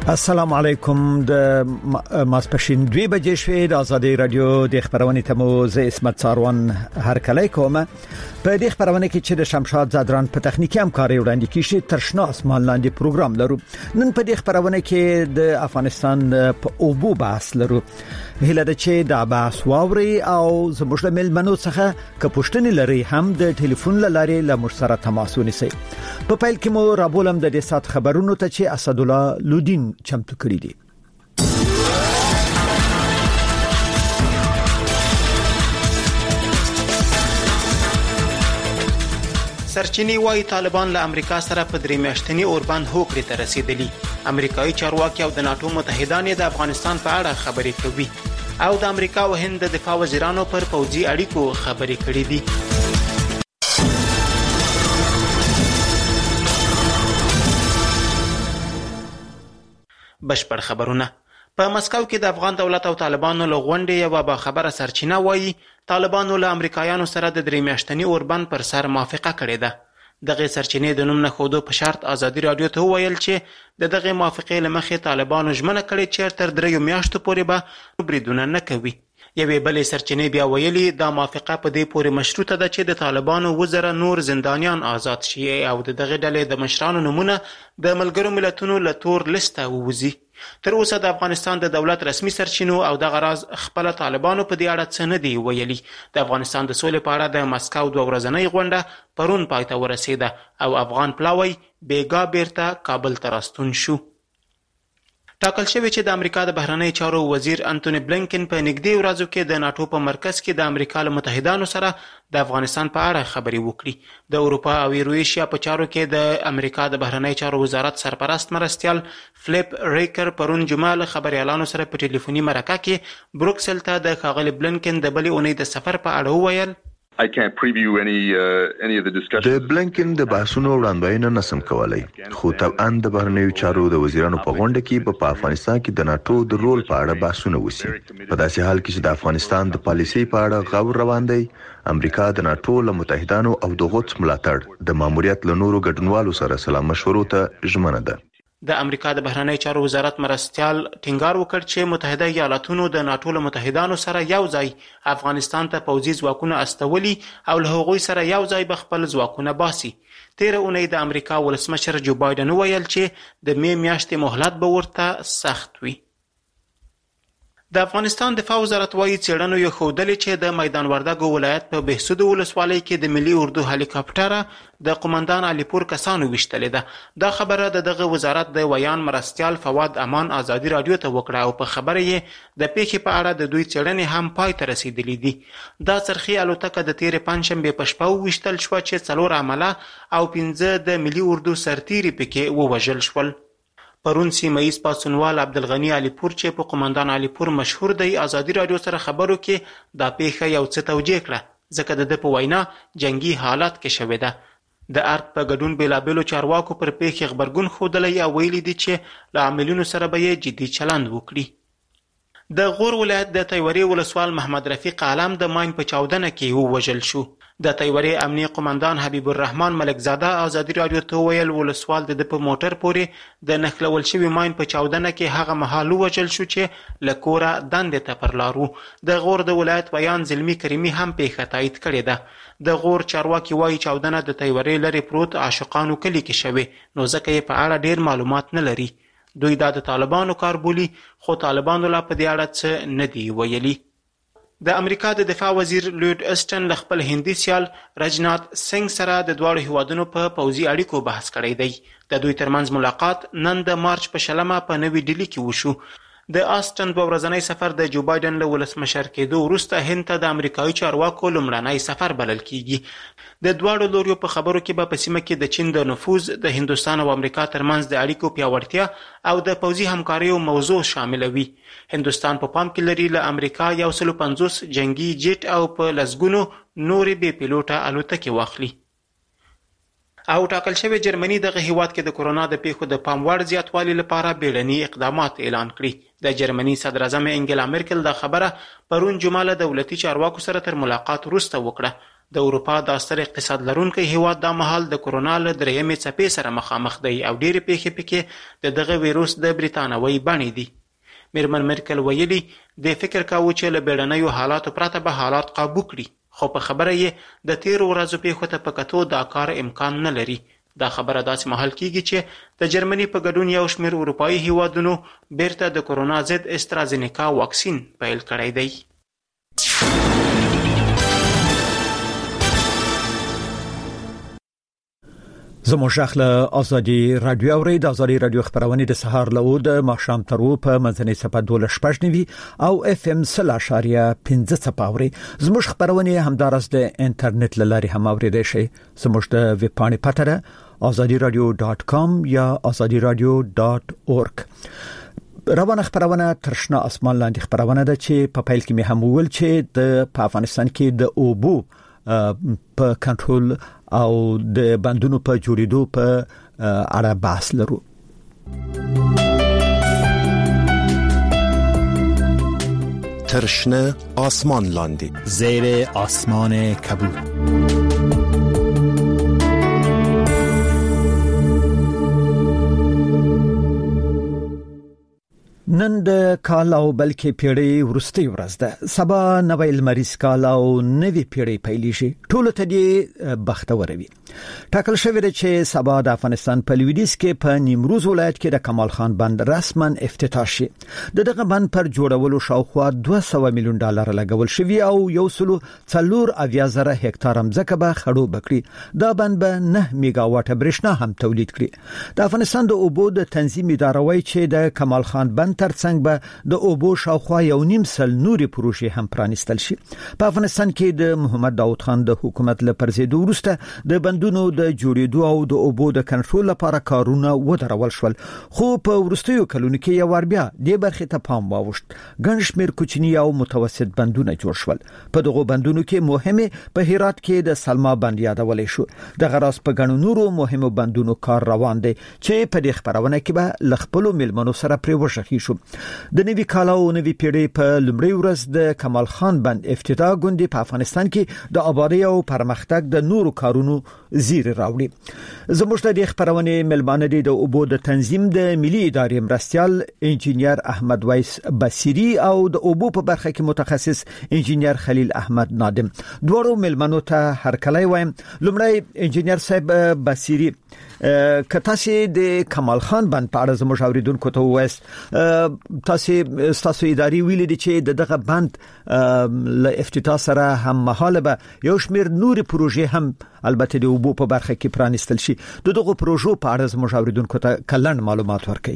السلام علیکم د ماسپښین 2 بجې شوې د ازادي رادیو د خبرونې تمو زه اسمت ساروان هر کله کوم په دې خبرونه کې چې د شمشاد زادران په تخنیکی همکاري وړاندې کیږي ترشنا اسمان لاندې پروګرام لرو. نن په دې خبرونه کې د افغانستان په اوبو بحث لرو. هله د چې د بحث واوري او زموږ د ملمنو څخه کپوښتنې لري هم د ټلیفون لارې له موږ سره تماس ونیسي. په پیل کې مو رابولم د دې سات خبرونو ته چې اسد الله لودین چمتو کړی دي. سرچینی وايي طالبان له امریکا سره په درې میاشتنی اوربند هوکړې ته رسیدلی. امریکایي چارواکي او د ناتو متحدان د افغانستان په اړه خبرې کوي او د امریکا او هند د دفاع وزیرانو پر پوځي اړیکو خبرې کړې دي. بشپړ خبرونه. په مسکو کې د افغان دولت او طالبانو له غونډې یو با خبره سرچینه وایي طالبانو له امریکایانو سره د درې میاشتنی اوربند پر سر موافقه کړې ده. دغه سرچینې د نوم نه خودو په شرط ازادي رادیو ته ویل چې دغه موافقې لمخې طالبانو ژمنه کړې چې تر 3 میاشتو پورې به بریدونه نه کوي. یوې بلې سرچینې بیا ویلي دا موافقه په دې پورې مشروطه ده چې د طالبانو وزره نور زندانیان آزاد شي او دغه ډلې د مشرانو نمونه د ملګرو ملتونو له تور لیسته ووځي. تر اوسه د افغانستان د دولت رسمي سرچینو او دغه راز خپل طالبانو په دې اړه څه نه دی ویلي. د افغانستان د سولې په اړه د مسکو 2 ورځنۍ غونډه پرون پای ته ورسېده او افغان پلاوی بیګا بیرته کابل ته راستون شو. ټاکل شوی چې د امریکا د بهرنی چارو وزیر انټونی بلینکن په نږدې ورځو کې د ناتو په مرکز کې د امریکا له متحدانو سره د افغانستان په اړه خبرې وکړي. د اروپا او ایرویشیا په چارو کې د امریکا د بهرنی چارو وزارت سرپرست مرستیال فلیپ ریکر پرون جمعه له خبريالانو سره په ټلیفوني مرکه کې بروکسل ته د ښاغلي بلینکن د بلې اونۍ د سفر په اړه وویل I can't preview any of the discussions. د بلینکن د بحثونو وړاندوینه نسم کولای، خو طبعا د بهرنیو چارو د وزیرانو په غونډه کې په افغانستان کې د ناتو د رول په اړه بحثونه وشي. په داسې حال کې چې د افغانستان د پالیسي په اړه غور روان دی، امریکا د ناتو له متحدانو او د غوڅ ملاتړ د ماموریت له نورو ګډونوالو سره سلا مشورو ته ژمنه ده. د امریکا د بهرنی چارو وزارت مرستیال ټینګار وکړ چې متحده ایالاتونو د ناتو له متحدانو سره یو ځای افغانستان ته پوځي ځواکونه استولي او له هغوی سره یو ځای به خپل ځواکونه باسي. 13 اونۍ د امریکا ولسمشر جو بایدن ویل چې د می میاشتې مهلت به ورته سخت وي. د افغانستان دفاع وزارت وايي څېړنو یې ښودلې چې د میدان وردګو ولایت په بهسود ولسوالۍ کې د ملي اردو هلیکاپټره د قومندان علیپور کسانو ویشتلې ده. دا خبره د دغه وزارت د ویان مرستیال فواد امان ازادي رادیو ته وکړه او په خبره یې د پیښې په اړه د دوی څېړنې هم پای ته رسیدلې دي. دا څرخي الوتکه د تیرې پنجشنبې په شپه وویشتل شوه چې 4 عمله او 15 د ملي اردو سرتیري پکې ووژل شول. پرون سیمه‌ایز پاڅونوال عبدالغنی علیپور چې په قومندان علیپور مشهور دی ازادي رادیو سره خبرو کې دا پیښه یو څه توجیه کړه ځکه د په وینا جنگي حالات کې شوې ده. د ارګ په ګډون بیلابېلو چارواکو پر پیښې خبرګون ښودلی او ویلي دي چې له عاملینو سره به یې جدي چلند وکړي. د غور ولایت د تیورې ولسوال محمد رفیق عالم د ماین په چاودنه کې ووژل شو. د تیورې امنیه قومندان حبیب الرحمن ملکزاده ازادي رادیو ته ویل ولسوال د په موټر پورې د نښلول شوي ماین په چاودنه کې هغه مهال ووژل شو چې له کوره دندې ته پر لار و. د غور د ولایت ویان زلمی کریمي هم پیښه تایید کړې ده. د غور چارواکي وایي چاودنه د تیورې لرې پروت عاشقانو کلي کې شوې نو ځکه یې په اړه ډیر معلومات نه لري. دوی دا د طالبانو کار بولي خو طالبانو لا په دې اړه څه نه دی ویلي. د امریکا د دفاع وزیر لوید اسټن له خپل هندي سیال رجنات سنگ سره د دواړو هیوادونو په پوځي اړیکو بحث کړی دی. د دوی ترمنځ ملاقات نن د مارچ په 20 په نوې ډیلي کې وشو. د آسټن 2 ورځنی سفر د جو بایدن له ولسمشر کېدو وروسته هند ته د امریکایي چارواکو لومړنی سفر بلل کیږي. د دواړو لوریو په خبرو کې به په سیمه کې د چین د نفوذ، د هندوستان او امریکا ترمنځ د اړیکو پیاوړتیا او د پوځي همکاریو موضوع شامل وي. هندوستان په پام کې لري له امریکا 150 جنگي جیټ او په لسګونو نورې بې پیلوټه الوتکې واخلي. او ټاکل شوی جرمني دغه هیواد کې د کورونا د پیښو د پام وړ زیاتوالي لپاره بیړني اقدامات اعلان کړي. د جرمني صدر اعظم انګلا مرکل دا خبره پرون جمعه له دولتي چارواکو سره تر ملاقات وروسته وکړه. د اروپا د ستر اقتصاد لرونکي هیواد د مهال د کورونا له درېیمې څپې سره مخامخ دی او ډېرې پیښې پکې د دغه ویروس د بریتانوي بڼې دي. میرمن مرکل ویلي د فکر کاوه چې له بیړنیو حالاتو پرته به حالات قابو کړي، خو په خبره یې د تیرو ورځو پیښو ته په کتو دا کار امکان نه لري. دا خبره داسې مهال کیږي چې د جرمني په ګډون یو شمېر اروپایي هیوادونو بیرته د کورونا ضد استرازینیکا واکسین پیل کړی دی. زموږ شخله ازادي رادیو اورید. ازادي رادیو خبرونه د سهار له د ماښام تر په منځنۍ صفه 12:15 او اف ام 0.15 صفاوري. زموږ خبرونه همدارس د انټرنیټ لاري هم اوریدئ شئ. زموږ د ویب پاڼې پته azadiradio.com یا azadiradio.org. روانه خبرونه ترشنا اسمان لاندې خبرونه ده چې په پیل کې مې هم ویل چې په افغانستان کې د اوبو په کنټرول او د بندونو په جوړېدو په اړه بحث لرو. ترشنه آسمان لاندې زیر آسمان کبود. نن د کال او بلکې پیړۍ ورستۍ ورځ ده. سبا نوې لمریز کال او نوې پیړۍ پیلېږي. ټول ته دې بختور وي. ټاکل شوی دی چې سبا د افغانستان په لویدیځ کې په نیمروز ولایت کې د کمال خان بند رسما افتتاح شي. دغه بند پر جوړولو شاوخوا 200 میلیون ډالر لګول شوی او 140,000 هکتار ځمکه به خړو بکړي. دا بند به 9 میگاواټ برېښنا هم تولید کړي. د افغانستان د اوبو د تنظیم اداره وایي چې د کمال خان بند ترڅنګ به د اوبو شاوخوا 1.5 نوري پروژې هم پرانستل شي. په افغانستان کې د محمد داود خان د حکومت له پرځېدو وروسته د بندونو د جوړېدو او د اوبو د کنټرول لپاره کارونه ودرول شول، خو په ورستیو کلونو کې یو بیا د برخې ته پام واوښت. ګڼ شمېر کوچني او متوسط بندونه جوړ شول. په دغه بندونو کې مهمه په هرات کې د سلما بند یادولای شو. د غراس په ګڼو نورو مهمو بندونو کار روان دی چې په دې خبرونه کې به لخپلو ملمنو سره پرې وشخي شو. د نوي کال او نوي پیړۍ په لومړۍ ورځ د کمال خان بند افتتاح غونډې په افغانستان کې د آبادی او پرمختګ د نورو کارونو زیر راوړي. زموږ د خبرونه ملمانه دي د اوبو د تنظیم د ملي ادارې مرستيال انجینیر احمد ویس بصری او د اوبو په برخه کې متخصص انجینیر خلیل احمد نادم. دوړو ملمنو ته هرکلی وایم. لومړی انجینیر صاحب بصری، کته چې د کمال خان بند په اړه زموږ اوریدونکو ته وایست، تاسو اداري ویل دي چې دغه بند له افتتاح سره هم مهاله به یو شمېر نوري پروژې هم البته د اوبو په برخه کې پرانستل شي. دغه پروژو په اړه زموږ اوریدونکو ته کلن معلومات ورکړئ.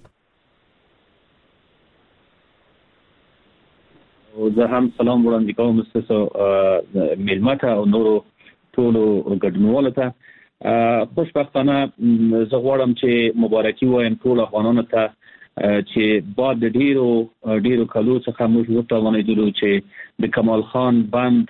زه هم سلام وړاندې کوم ستاسو ملمته او نورو ټولو ګډونوالو ته. خوشبختانه زه غواړم چې مبارکي وایم ټول افغانانو ته چې بعد د ډیرو کلو څخه موږ وتوانیدو چې د کمال خان بند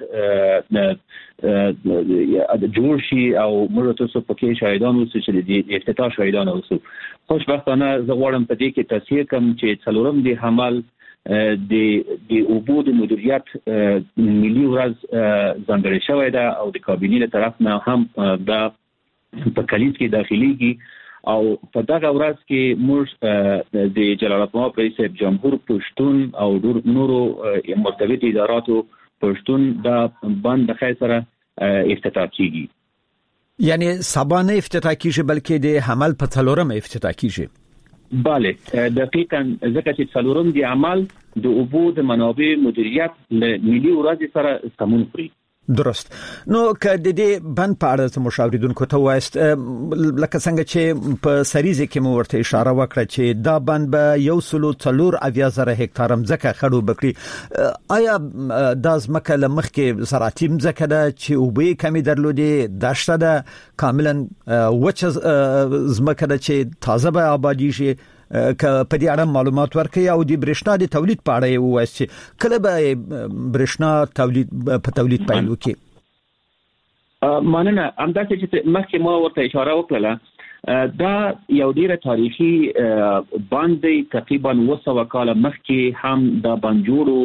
جوړ شي او موږ تاسو پکې شاهدان اوسو چې د افتتاح شاهدان اوسو. خوشبختانه زه غواړم په دې کې توصیه کوم چې څلورم د حمل د اوبو د مدیریت ملي ورځ ځانګړې شوې ده او د کابینې له طرف نه هم دا په کلیز کې داخليږي او په دغه ورځ کې موږ د جلال آباد رئیس جمهور پښتون او نورو مرتبط اداراتو پښتون د بند خیسره افتتاح کیږي. یعنی سبا نه افتتاح کیږي بلکې د حمل په څلورم افتتاح کیږي. بله دقیقاً ځکه چې څلورم د عمل د اوبو د منابع مدیریت له ملي ورځ سره سمون خوري. درست. نو که د دې بند په اړه مشاوریدونکو ته وایست، لکه څنګه چې په سریزه کې مو ورته اشاره وکړه چې دا بند به 140,000 هکتار ځمکه خړو بکړي. آیا دا ځمکه لمخ کې زراعتي ځمکه ده چې اوبه کمی درلودي، دشته ده، کاملا وچه ځمکه ده چې تازه به آبادی شي؟ که په دې اړه معلومات ورکړي او د برېښنا د تولید په اړه یې ووایي چې کله به برېښنا په تولید پیل وکړي. مننه. همداسې چې مخکې ما ورته اشاره وکړه، دا یو ډیره تاریخي بند دی. تقریبا 200 کال مخکې هم دا بند جوړو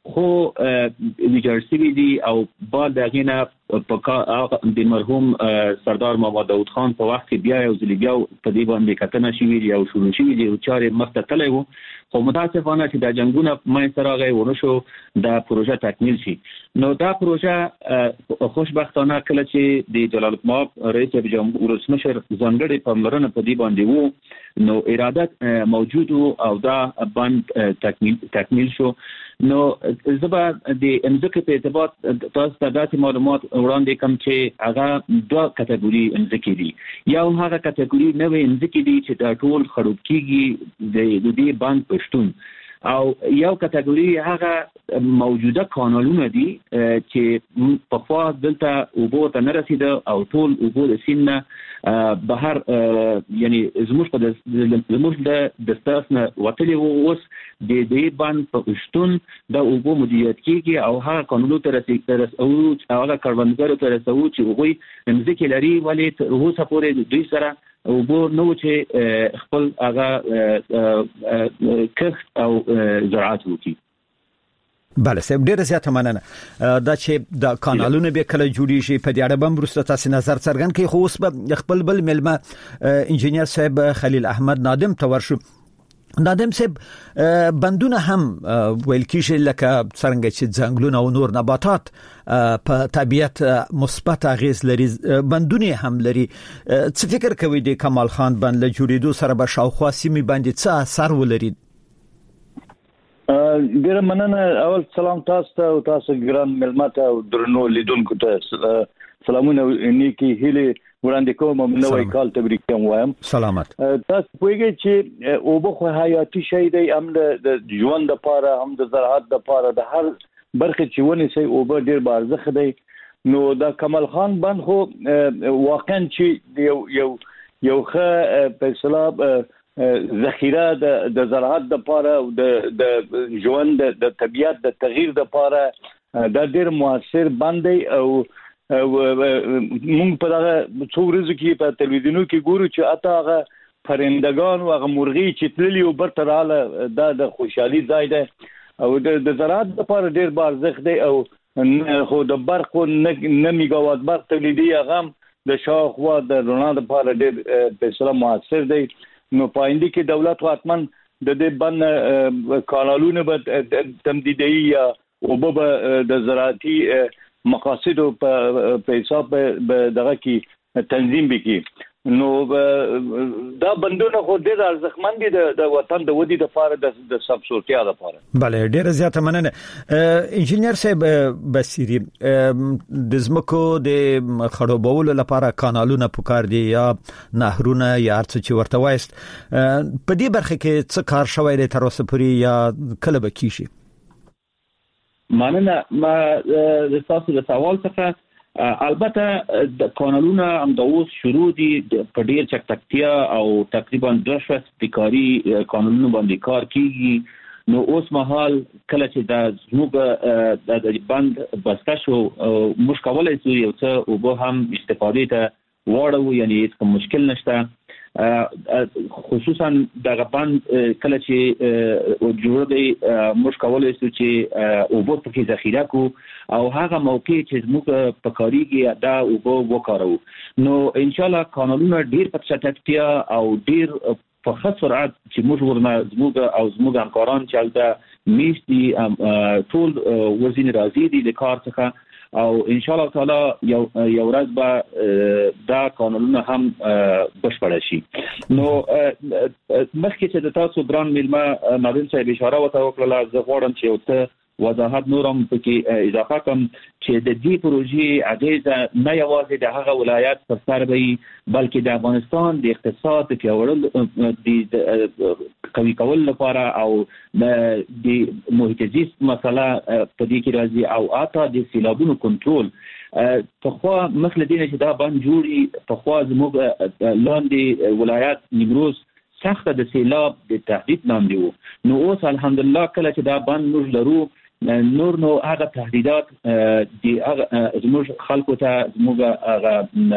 خو ویجرسي دي او بعد دغه په د مرحوم سردار محمد داود خان په وخت کې بیا یو ځل بیا په دې باندې کتنه شوې او شروع شوې دي او چارې مخته تللی وو خو متاسفانه چې د جنگونه مې سره غي ورشو د پروژه تکمیل شي نو دا پروژه خوشبختانه کله چې د جلال المآب رئیس جمهور ولسمشر ځانګړي پاملرنه په دې باندې وو نو اراده موجود او دا بند تکمیل شو نو زبا د امزکه په ارتباط تاسو ته داسې معلومات وړاندې کوم چې هغه دوه کټګوري امزکه دي یو هغه کټګوري نوې امزکه دي چې دا ټول خړوب کیږي د دې بند پښتون او یو کټګوري هغه موجوده قانونونه دي چې په خوا دلته وبو ته نه رسیده او ټول وبو د سینه بهر یعنی زموږ د دستاسنه وتلی اوس د دې باندې په پښتون د وبو مدیریت کیږي او هغه قانونو ته رسیدل او هغه کاروانګرو ته رسول چې وګوي امزکه لري ولې تر اوسه پورې دوی سره او بو نو چې خپل هغه کښت او زراعت وکړي بله سم ډیره زیاته مننه دا چې د کانالونو به کله جوړی شي په دې اړه هم وروسته تاسو نظر څرګند کړئ خو اوس به خپل بل ملما انجینیر صاحب خلیل احمد نادم تور شو نادم صاحب بندونه هم ویل کیږي لکه څنګه چې ځنګلونه او نور نباتات په طبيعت مثبت اغیز لري بندونه هم لري څه فکر کوي د کمال خان بند له جوړېدو سره به شاوخوا سیمې باندې څه اثر ولري ډیر مننه اول سلام تاسو ته او تاسو ګران ملمت او درنو لیدونکو ته سلامونه نیکی هیله وړاندې کوم نوې کال تبریک وایم سلامت تاسو پوهیږئ چې او بخو حیاتي شی دی هم د ژوند لپاره هم د زراعت لپاره د هر برخه چې ونی سي او به ډیر بارزخ دی نو د کمال خان بند خو واقعا چې یو ښه فیصله ذخیره د زراعت لپاره او د ژوند د طبيعت د تغییر لپاره دا ډیر موثر بند دی او مونږ په دغه څو ورځو کې په تلویزیونو کې ګورو چې اته هغه پرندگان او هغه مرغۍ چې تللي او برتراله د خوشحالي ځای دی او د زراعت لپاره ډیر بارزخ دی او خو د برق نه میگاوات برق تولیدي هغه د شاوخوا د رڼا لپاره ډیر فیصله موثر دی نو پاینده کې دولت حتمن د دې بند کانالونه به تمدیدي یا او به د زراعتي مقاصد په حساب به دغه کې تنظیم وکړي نو دا بندونه خو ډېر ارزښتمن دي د وطن د ودی لپاره د سبسورتیا لپاره بله ډېر زیاته مننه انجینیر صاحب بصیری د زمکو د خړوبولو لپاره کانالونه پکار دي یا نهرونه یا ارڅ چې ورته وایست په دې برخه کې څه کار شوی دی تر اوسه پورې یا کله به کیږي مننه ما د تاسو د سوال څخه البته د قانونونو هم د اوس شروع دي په ډیر چکتکتیا او تقریبا 200 ابتکاري قانونونو باندې کار کیږي نو اوس مهال کله چې د زموږ د بند بسته شو موږ کولای شو یو څه او به هم استفاده ته واړو یعنی هیڅ مشکل نشته خصوصا د بند کله چې جوړ دی موږ کولای شو چې او په کې ذخیره کو او هغه موقع چې موږ په کاریږي دا او وکړو نو ان شاء الله قانونونه ډیر په چټکتیا او ډیر په ښه سرعت چې موږ ورنه او زموږ همکاران چې دا میشتي ټول وزین راځي دي د کار څخه او ان شاء الله تعالی یو ورځ به دا قانونونه هم بشپړ شي نو مخکې چې د تاسو ګران ملما نادم صاحب اشاره وکړه زه غواړم چې یو څه وضاحت نورم پکې اضافه کوم چې د دې پروژې اغیزه نه یوازې د هغه ولایت پر سر وي بلکې د افغانستان د اقتصاد پیاوړتیا د قوي کول لپاره او د محیط زیست مسله په دې کې راځي او اته د سیلابونو کنټرول په خوا مثل دینه چې دا باندې جوړي په خوا زموږ لاندې ولایت نیمروز سخت د سیلاب د تهدید لاندې وو نو اوس الحمدلله کله چې دا باندې موږ لرو نور نو هغه تهدیدات د زموږ خلکو ته زموږ هغه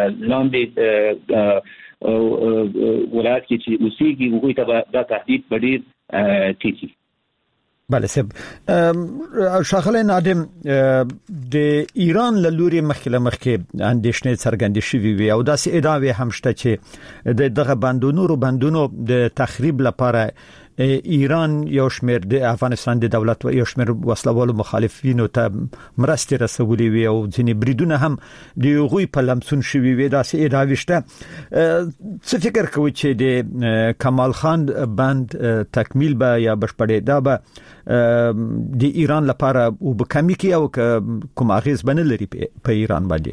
لاندې ولایت کې چې اوسېږي هغوی ته دا تهدید ډېر ټیټي بله سب شاغله نادم د ایران له لوري مخکې اندیشنې څرګندې شوې وي او داسې ادعاوې هم شته چې دغه بندونو د تخریب لپاره ایران یو شمېر د افغانستان د دولت یو شمېر وسلوالو مخالفینو ته مرستې رسولې وي او ځینې بریدونه هم د غوي په لمسون شوي وي داسې ادعاوې شته. څه فکر کوي چې د کمال خان بند تکمیل به یا بشپړېدا به د ایران لپاره او به کمی کې او کوم اغیز بنه لري په ایران باندې؟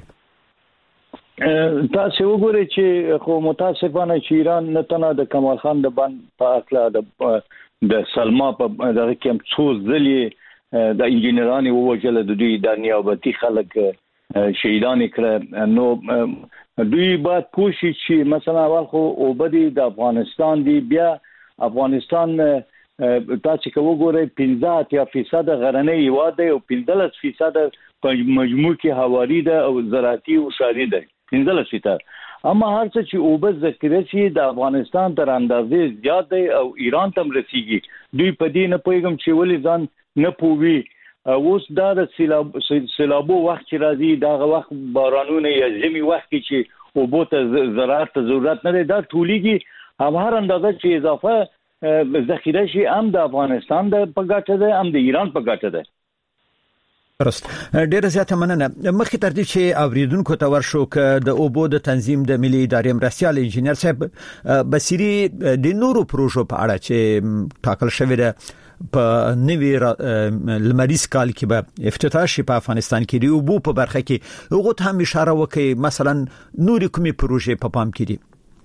تاسو وګورئ چې خو متاسفانه چې ایران نه تنه د کمال خان د بند په اړه د سلما په دغه کې څو ځلې د انجنیرانو ووجل د دوی د نیابتي خلک شهیدان کړه. نو دوی باید کوشش چې مثلا اول خو او بدی د افغانستان دی بیا افغانستان تاسو که وګورئ 15% غرنۍ هیواد دی او 15% په مجموع کې حواری ده او زراعتي او ښاري ده 15%. اما هر څه چې او بس ذکر شي د افغانستان تر اندازې زیات دی او ایران تم رسیږي. دوی په دې نه پوهیږم چې ولې ځان نه پوي. اوس دا د سیلابو وخت چې راځي دا وخت بارانونه یا ژمي وخت چې او بوته زراعت ته ضرورت نه دی دا ټولېږي هم هر اندازه چې اضافه ذخیره شي هم د افغانستان د په ګټه ده هم د ایران په ګټه ده. درست. ډیره زیاته مننه. مخکې تر دې چې اوریدونکو ته ورشو ک د اوبو د تنظیم د ملي ادارې مرستيال انجنیر صاحب بصيري د نورو پروژو په اړه چې ټاکل شوی ده په نوي لمریز کال کې به افتتاح شي په افغانستان کې دی اوبو په برخه کې هغه ته هم اشاره وکړي مثلا نوري کومي پروژې په پام کې دي؟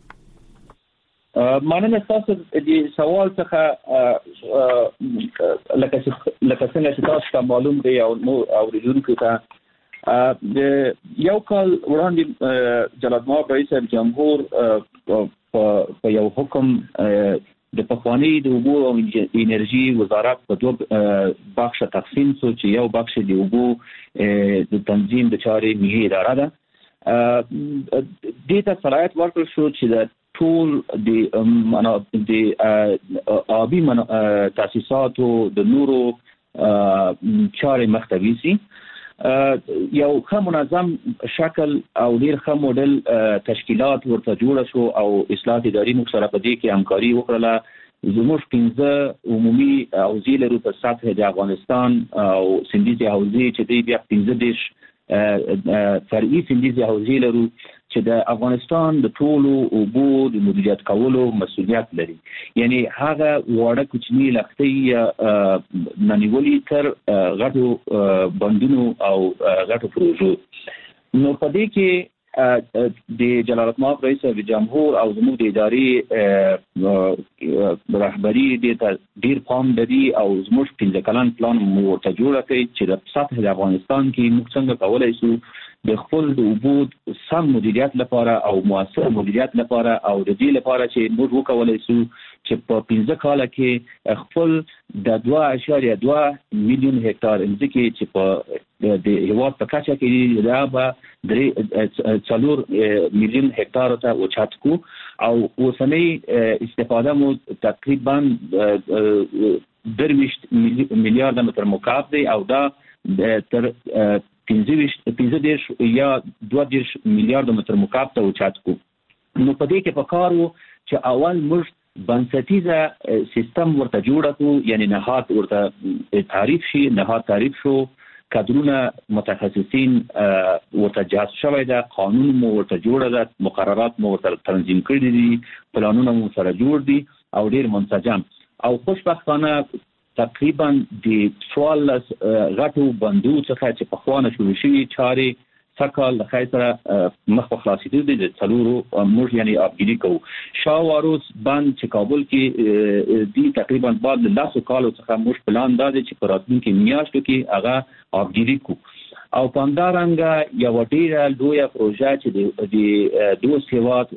مننه تاسو د سوال څخه لکه څنګه چې تاسو معلوم دی او اوریدونکو ته د یو کال وړاندې جلال ماب رئیس جمهور په یو حکم د پخوانی د اوبو او انرژي وزارت په دوه بخښه تقسیم شو چې یو بخښ د اوبو د تنظیم د چارې ملي اداره ده. د ته صلاحیت ورکړل شو چې د ټول د آبی تاسیساتو د نورو چارې مختوي سي یو ښه منظم شکل او ډیر ښه موډل تشکیلات ورته جوړ شو او اصلاحات اداري موږ سره په دې کې همکاري وکړه. زموږ 15 عمومي حوزې لرو په سطح د افغانستان او سندیزي حوزې چې دی بیا 15 فرعي سندیزي حوزې لرو چې د افغانستان د ټولو اوبو د مدیریت کولو مسؤلیت لري. یعنی هغه وړه کوچنی لختې ننیولي تر غټو بندونو او غټو پروژو. نو په دې کې د جلال ماب رئیس جمهور او زموږ د ادارې رهبری د ډیر پام لري او زموږ 15 کلن پلان مو ورته جوړ کړی چې د سطح د افغانستان کې موږ څنګه کولای شو د خپل د اوبو سم مدیریت لپاره او موثر مدیریت لپاره او د دې لپاره چې موږ وکولای شو چې په 15 کال کې خپل د 2.2 میلیون هکتار ځمکې چې په د هیواد په کچه کې دا به 4 میلیون هکتار ته اوچت کو او اوسنۍ استفاده مو تقریبا 2 میلیارډ متر مکعب دی او دا تر 15 یا 2 میلیارډ متر مکعب ته اوچت کو. نو په دې کې په کارو چې اول موږ بنسټیزه سیستم ورته جوړ کړو یعنی نهاد ورته تعریف شي نهاد تعریف شو کادرونه متخصصین ورته جهاز شوی ده قانون مو ورته جوړ ده مقررات مو ورته تنظیم کړی دي پلانونه مو سره جوړ دي او ډیر منسجم او خوشبختانه تقریبا د 14 غټو بندو څخه چې په خوانه شروع شوي چارې سکهال د خیسره مخ په خلاصېدو دي د څلورو موږ یعنی ابګیری کوو. شاواروس بند چې کابل کې دی تقریبا بعد له 10 کالو څخه موږ پلان دا دی چې په راتلونکي میاشتو کې هغه ابګیری کوو او پاندارنګ یو ډیره لویه پروژه چې د دوه هیواد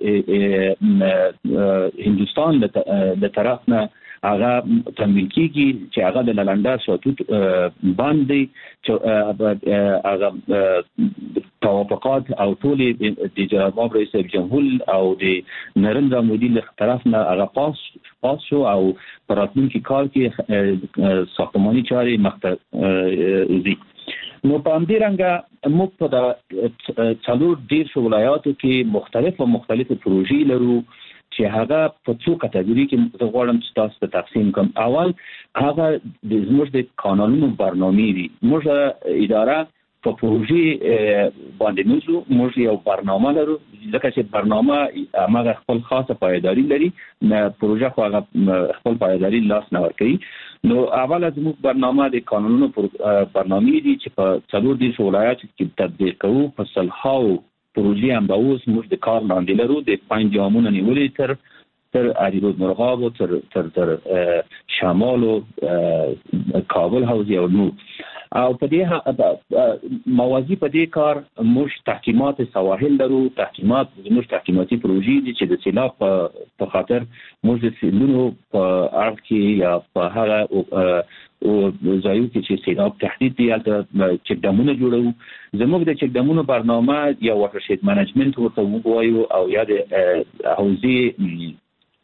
هندستان د طرف نه هغه تمویل کیږي چې هغه د لندن شاتوت باندې چې هغه توافقات او ټول د جناب رئیس جمهور او د نریندرا مودي له طرف نه هغه پاس خاص شو او پراتونکي کال کې ساختماني چاري مخته زی. نو په همدې رنګه موږ په د څلور ډیر ولایاتو کې مختلفه پروژې لرو چې هغه په څو کټګوري کې زه غواړم چې تاسو ته تقسیم کوم. اول هغه د زموږ د قانونونو برنامې دي. موږ اداره په پروژې باندې موضوع موږ یو برنامه لرو، ځکه چې برنامه هغه خپل خاصه پایداری لري، پروژه خو هغه خپل پایداری لاس نه ورکوي. نو اول از موږ برنامه د قانونونو برنامې دي چې په څلور دي ولایاتو کې تطبیق کوو. په سلهاو پروژې هم د اوس موږ د کار لاندې لرو، د 5 جامونه نیولې تر اریرود مرغاب تر شمال او کابل حوزه او نور. او په دې موازی په دې کار موږ تحکیمات سواحل لرو. موږ تحکیماتي پروژې دي چې د سیلاب په خاطر موږ د سیلونو په اړه کې یا په هغه او ځایو کې چې سیلاب تهدید دی البته چک ډامونه جوړو. زموږ د چک ډامونو برنامه یا واټرشید منیجمنت ورته وایو او یا د حوزې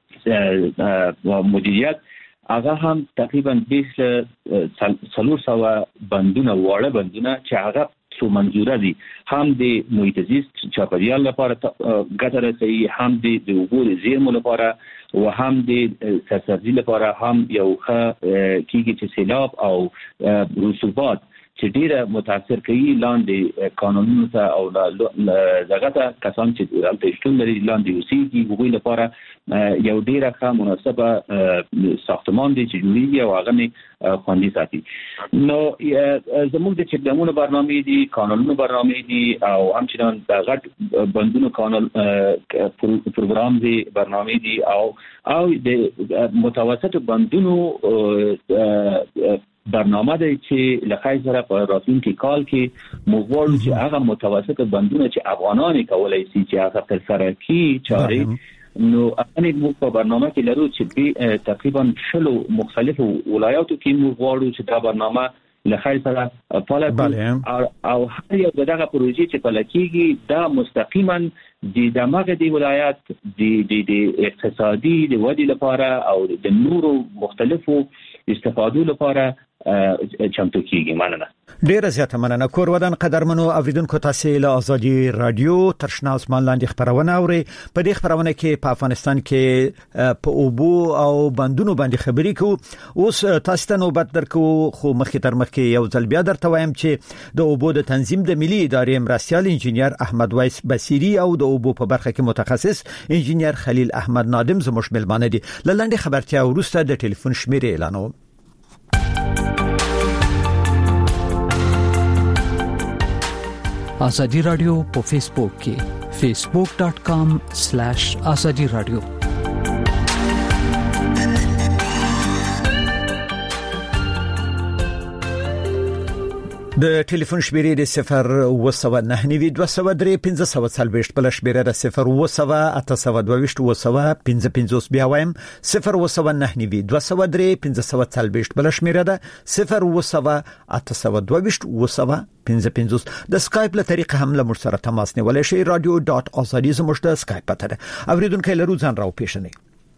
مدیریت هغه هم تقریبا 400 بندونه واړه بندونه چې هغه څو منظوره دي، هم د محیط زیست چاپیریال لپاره ګټه رسوي، هم د اوبو د زیرمو لپاره او هم د سرسبزي لپاره هم یو ښه کیږي چې سیلاب او رسوبات چې ډیره متاثر کوي لاندې قانونونو ته او دغه ته کسان چې دلته شتون لري لاندې اوسېږي هغوی لپاره یو ډیره ښه مناسبه ساختمان دی چې جوړیږي او هغه نه خوندي ساتي. نو زموږ د چک ډامونو برنامې دي، قانونونو برنامې دي او همچنان د غټ بندونو قانون پروګرام دي، برنامې دي او د متوسط بندونو برنامه دی چې لخوا سره په راتلونکي کال کې موږ غواړو چې هغه متوسط بندونه چې افغانان کولای شي چې هغه تر سره کی چاري. نو اخنی موږ په برنامه کې لرو چې تقریبا 60 مختلفو ولایاتو کې موږ غواړو چې دا برنامه لخوا سره فعال او هر یو دغه پروژې چې په لکېږي دا مستقیما د دماغ دی ولایت د اقتصادي د ودی لپاره او د نورو مختلفو استفادو لپاره چمتو کیږي. مننه. ډیره زیاته مننه. کور ودان قدرمنو اوریدونکو تاسو له ازادي رادیو ترشنا عثمان لاندې خبرونه اوري. په دې خبرونه کې په افغانستان کې په اوبو او بندونو باندې خبرې کوو. اوس تاسو ته نوبت درکو خو مخکې تر مخکې یو ځل بیا درته وایم چې د اوبو د تنظیم د ملي ادارې مرستيال انجنیر احمد ویس بصیری او د اوبو په برخه کې متخصص انجنیر خلیل احمد نادم زموږ ملمانه دي. لاندې خبرتیا وروسته د ټلیفون شمیره اعلانوم. آزادی رادیو په فیسبوک کې facebook.com/azadi radio. د ټلیفون شمیرې د 01992031540 بل شمیره د 0208822 بیا وایم 01992031540 بل شمیره ده 0208822 د سکایپ له طریقه هم له مر سره تماس نیولای شئ. radio.azadi زموږ د سکایپ پته ده. اوریدونکو لرو ځان راو پیښنه.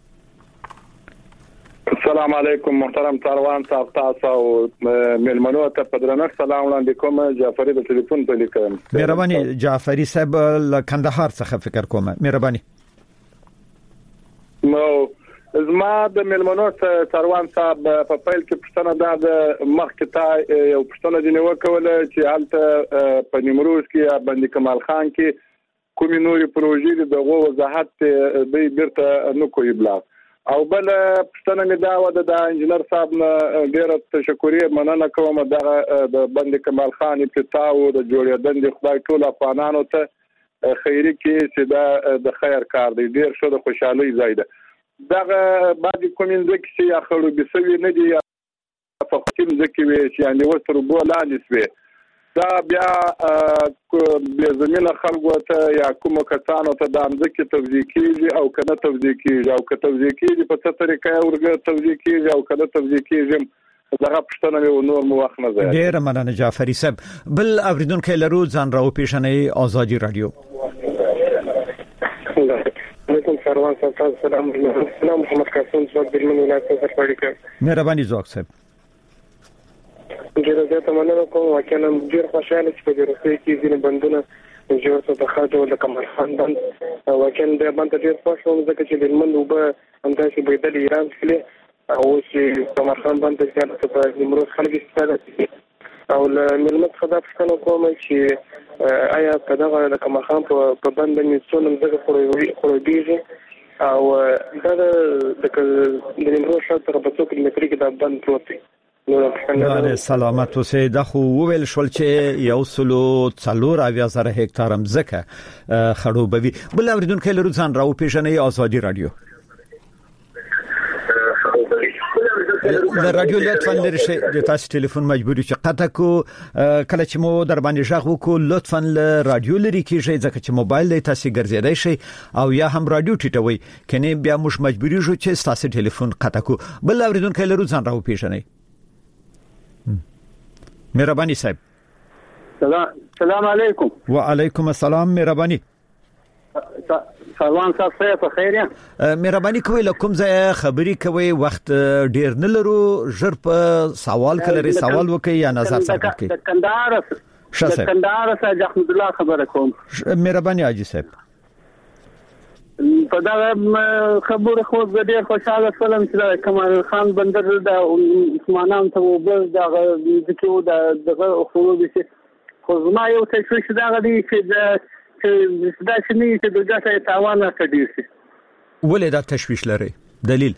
السلام علیکم محترم کاروان صاحب، تاسو ملمنو ته په درنښت سلام وړاندې کوم. جعفری د ټلیفون په لیکم. مهرباني جعفری صاحب له کندهار څخه فکر کوم. مهرباني. نو زما د ملمنو ته کاروان صاحب په پیل کې پښتنه د مخکې تا یو پښتنه دی نو کوله چې حالت په نیمروز کې باندې کمال خان کې کومې نورې پروژې دغه وضاحت به بیرته نو کوي بلاک او بل پښتنه مې دا و د انجنیر صاحب ډیره تشکرې مننه کوم د بند کمال خان ابتداء او د جوړېدل د خدای ټول افغانانو ته خیری کې چې دا د خیر کار دی، ډیر شو د خوشحالي ځای ده. دغه بعضی کومینځ کې یا خړو بسوي نه دي فقط ځکه وي چې یعنی وستر بولاندې سوي دا بیا به زمينه خلکو ته یا کوم کسانو ته د امځکه توزیع کیږي او کنه توزیع کیږي او که توزیع کیږي په څه طریقه ورګه توزیع کیږي او کنه توزیع کیږي دغه پښتنه یو نور مو وخت نه ځي. ډیر مننه جعفری صاحب. بل اوریدونکو لرو ځان راو پیښنې آزادی رادیو. علیکم سروان صاحب سلام محمد قاسم څوک د من ولایت څخه پړی کړ مهرباني ځواب صاحب ډیر زیاته مننه کوم واقعا ډیر خوشاله چې په روسي کې ځینې بندونه جوړ څه د خاطر د کمال خان بند واقعا د بند ډیر خوشاله ځکه چې د من وبه همداسې بيدل ایران کې او چې کمال خان بند چې په نیمروز خلک استفاده کوي او ملمت خدا پښتنو کوم چې آیا په دغه د کمال خان په بند باندې څونه دغه خروجي او دا د نیمروز شاته په 2 کیلومتر کې د بند پروت دی بله سلامت اوسئ دا خو وویل شول چې 140 هکتار ځمکه خړوبوي بل اوریدونکو لرو ځان راو پیژنې آزادي رادیو د رادیو لطفا لري شي د تاسو ټلیفون مجبوري چې قطع کو کله چې مو در باندې ژغ وکړو لطفا ل رادیو لري کیږي ځکه چې موبایل د تاسو ګرځیدای شي او یا هم رادیو ټیټوي کني بیا موږ مجبوري شو چې تاسو ټلیفون قطع کو بل اوریدونکو لرو ځان راو پیژنې مهرباني صاحب سلام علیکم وعلیکم السلام مهرباني سلام صاحب په خیر یا مهرباني کوي لکم ځای خبري کوي وخت ډیر نه لرو ژر په سوال کله سوال وکي یا نظر څرګند کړي د کندهار سره احمد الله خبره کوم مهرباني حاجی صاحب په دا خبره خو ډیر خوشاله شوم چې کمال خان بندر د عثمانان ته وبل دا ځکه دغه خروج شي خو زما یو تشویش دا غدي چې دا شنی چې دغه تاوان کړی شي ولې دا تشویش لري دلیل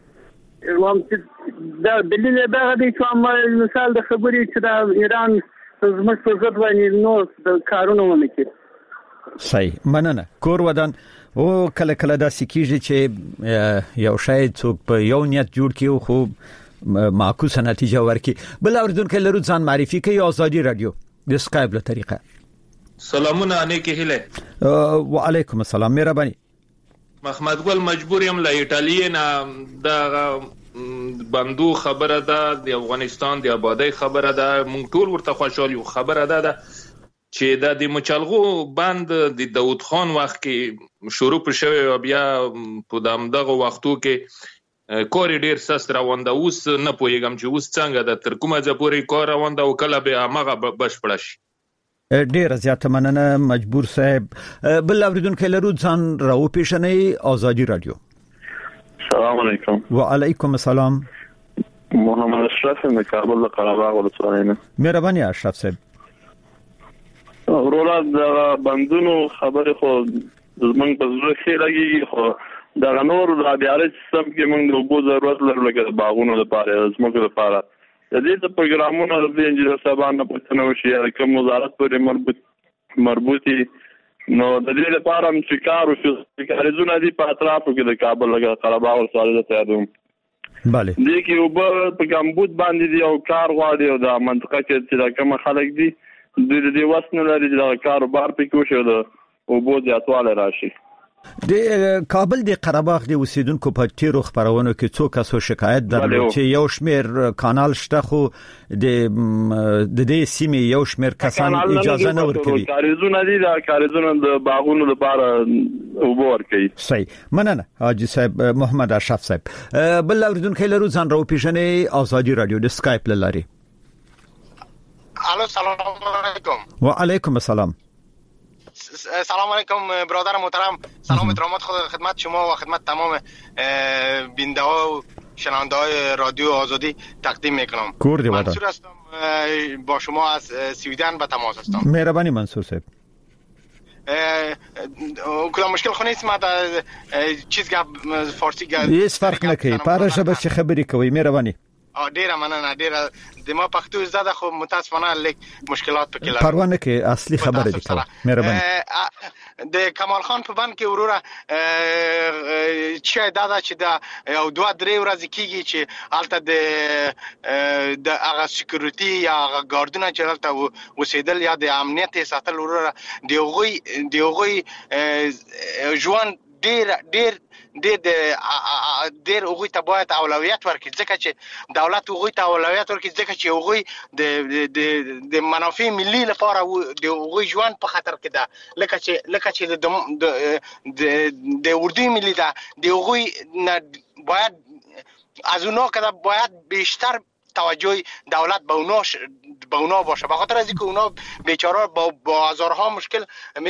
دا دلیل دا غدي چې مثال د خبرې چې دا ایران زموږ په ضد باندې نو د کارونه ونه کوي صحیح مننه کور ودان او کله کله دا سکیږي چې یو شای څوک په یو نیت جوړ کیو خو معکوسه نتیجه ورکي بل اوریدونکو لرو ځان معرفي کوي آزادي رادیو د سکایپ له طریقه سلامونه انیکه هله وعلیکم السلام مهرباني محمد ګل مجبور یم له ایتالیا نه د بندو خبره ده د افغانستان د آبادی خبره ده مونږ ټول ورته خوشاله یو خبره ده چې د مچالغو بند د داوود خان وخت کې شروع شوی او بیا په دغه وختو کې کوریډور سست روان ده اوس نه پوهیږم چې اوس څنګه د تر کومه ځپوري کار روان ده او کله به هغه بشپړ شي ډیر زیاته مننه مجبور صاحب بل اوریدونکو لرو ځان راو پیژنې آزادي رادیو السلام علیکم وعلیکم السلام محمد اشرف من کابل قره‌باغ ولسوالۍ مهرباني اشرف صاحب ورور د بندونو خبره خو زمونږ په زړه کې لګي خو دا نور د بیارې سیستم کې موږ د وبو ضرورت لرو لکه باغونو لپاره زموږ لپاره د دې پروګرامونو د انجنیر صاحبانو په څنډه وشي کوم وزارت پورې مربوطي نو د دې لپاره چې کار وشي کارزونه دي په اطرافو کې د کابل لکه قره‌باغ ولسوالۍ ته یادوم bale دې کې وبو په ګمبود باندې دی او کار غواړي او د منطقه کې چې کوم خلک دي د دې واسنه لري د کاروبار په کې وشي او بو زیاتواله راشي د کابل د قره‌باغ د اوسیدونکو په تیرو خبرونو کې څو کسو شکایت درلود چې یو شمیر کانال شته خو د دې سیمې یو شمیر کسان اجازه نه ورکوي کاریزونه دي دا کاریزونه د باغونو لپاره وبو ورکوي صحیح مننه حاجی صاحب محمد اشرف صاحب بل اوریدونکو لرو ځان راو پیژنې آزادي رادیو د سکایپ لاري الو سلام علیکم وعلیکم السلام سلام علیکم برادر محترم سلام احترامات خدمت شما و خدمت تمام بیننده ها و شنونده های رادیو آزادی تقدیم میکنم منصور هستم با شما از سویدن به تماس هستم مهربانی منصور صاحب کدام مشکل خو نیست ما چیز گپ فارسی گپ هیڅ فرق نه کوي پاره ژبه چې خبرې کوي مهرباني ډیره مننه ډیره د ما پښتو زده خو متاسفانه لیک مشکلات پکې لرم پروا نه کې اصلي خبره دي کوم مهرباني د کمال خان په بند کې وروره چې دا چې دا یو 2-3 ورځې کېږي چې الته د هغه سکیورټي یا هغه ګاردونه چې الته وسیدل یا د امنیت ساتل وروره دی غوي ژوند ډېر هغوی ته باید اولویت ورکړي، ځکه چې دولت هغوی ته اولویت ورکړي، ځکه چې هغوی د منافع ملي لپاره د هغوی ژوند په خطر کې ده. لکه چې د اردوی ملي ده، د هغوی باید از اونا که باید بیشتر توجه دولت به اونا باشه، به خاطر از اینکه اونا بیچاره با هزارها مشکل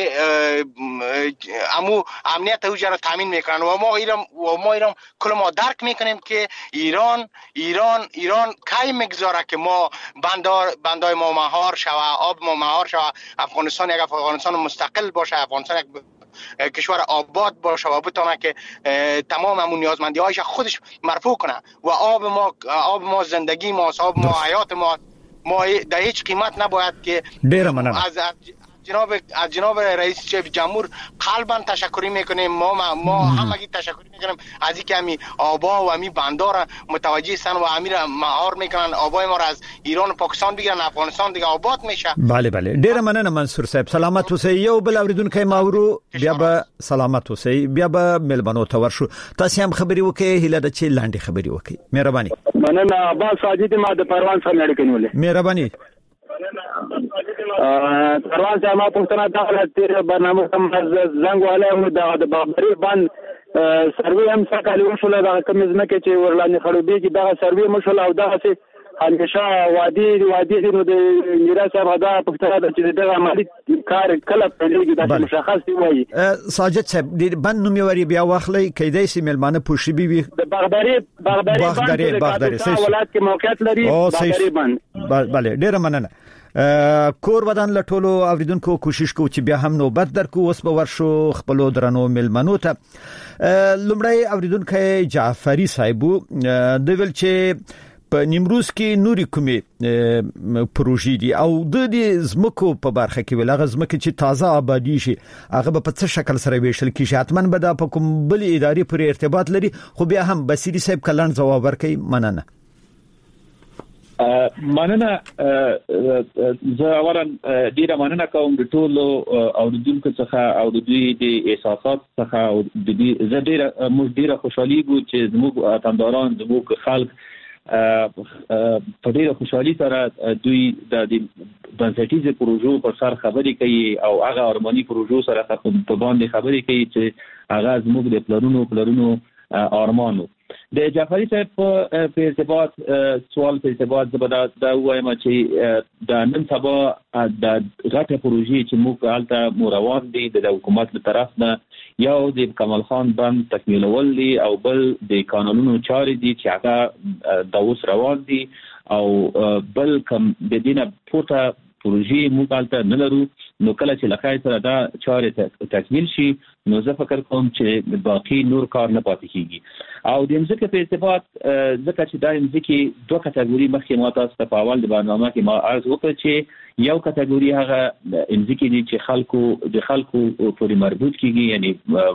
امنیت اوجه را تامین میکنن و ما ایران کل ما درک میکنیم که ایران کی میگذاره که ما بندای ما مهار شوه، آب ما مهار شوه، افغانستان یک افغانستان مستقل باشه، افغانستان یک کشور آباد باشه و بتونه که تمام همون نیازمندی هایش خودش مرفوع کنه و آب ما زندگی ماست، آب ما حیات ما در هیچ قیمت نباید که از جناب رئیس جمهور قلبا تشکری میکنیم. ما همگی تشکری میکنیم از اینکه همین آبا و همین بندا را متوجه سن و همین مهار میکنن، آبای ما را از ایران و پاکستان بگیرن، افغانستان دیگه آباد میشه. بله ډیر مننه منصور صاحب، سلامت اوسئ. یو بل اوریدونکو ماورو بیا به سلامت اوسئ، بیا به ملبنو ته ورشو. تاسو هم خبري وکړئ، هله د چي لاندې خبري وکړئ. مهرباني. مننه عباس ساجد، ما د پروان څخه اړیکه نیولې. مهرباني. پروان صاحب ما پوښتنه دا تیر برنامه کوم زنګ والے د بابری باندې سروې هم سکه وشول، دا کوم ځمکه چې ورلاندې خړوبې کې دا سروې مشول او دا چې همیشه وادي نو د میراث صاحب دا پښتنه د چې د عملی کار کله پیلېږي دا مشخص دی وایي. ساجد صاحب د بند نوموري بیا واخلې کیدای سي ملمانه پوښي بي د باغداري ولایت کې موقعیت لري. باغداري بند بله ډیر مننه. کور ودان لټولو اوریدونکو کوشش کوو چې بیا هم نوبت درکو. اوس به ورشو خپل درنو ملمنو ته. لومړی اوریدونکو جعفری صاحب د ویل چې په نیمروز کې نوري کومې پروژې دي او د دې زمکو په برخه کې ولغه زمکه چې تازه آبادی شي هغه په څه شکل سره ویشل کیږي؟ حتمن به د حکومت بل ادارې پر ارتباط لري، خو بیا هم بصری صاحب کلن جواب ورکړي. مننه. مننه. زه اولا ډیره مننه کوم د ټولو اوریدونکو څخه او د دوی د احساسات څخه او د دې زه ډیره خوشحالي ګو چې زموږ وطنداران زموږ خلک په ډیره خوشحالي سره دوی د بنسټیزه پروژو پر سر خبرې کوي او هغه ارماني پروژو سره په باندې خبرې کوي چې هغه زموږ د پلانونو ارمانو. د جعفری صاحب په ارتباط سوال په ارتباط زبر دا وایم چې د نن سبا د غټه پروژې چې موږ حالته روان دي د حکومت له طرف نه، یو د کمال خان بند تکمیلول دي او بل د قانونونو چارې دي چې هغه د اوس روان دي او بل کوم د دینه پورته پروژې موږ حالته نه لرو. نو کله چې لخوا سره دا چارې تکمیل شي نو زه فکر کوم چې باقي نور کار نه پاتې کیږي. او د ځکه په ارتباط ځکه چې دا ځکه دوه کټګوري مخکې ما تاسو ته په اول د برنامه کې ما عرض وکړ چې یو کټګوري هغه ځکه دي چې خلکو پورې مربوط کیږي، یعنی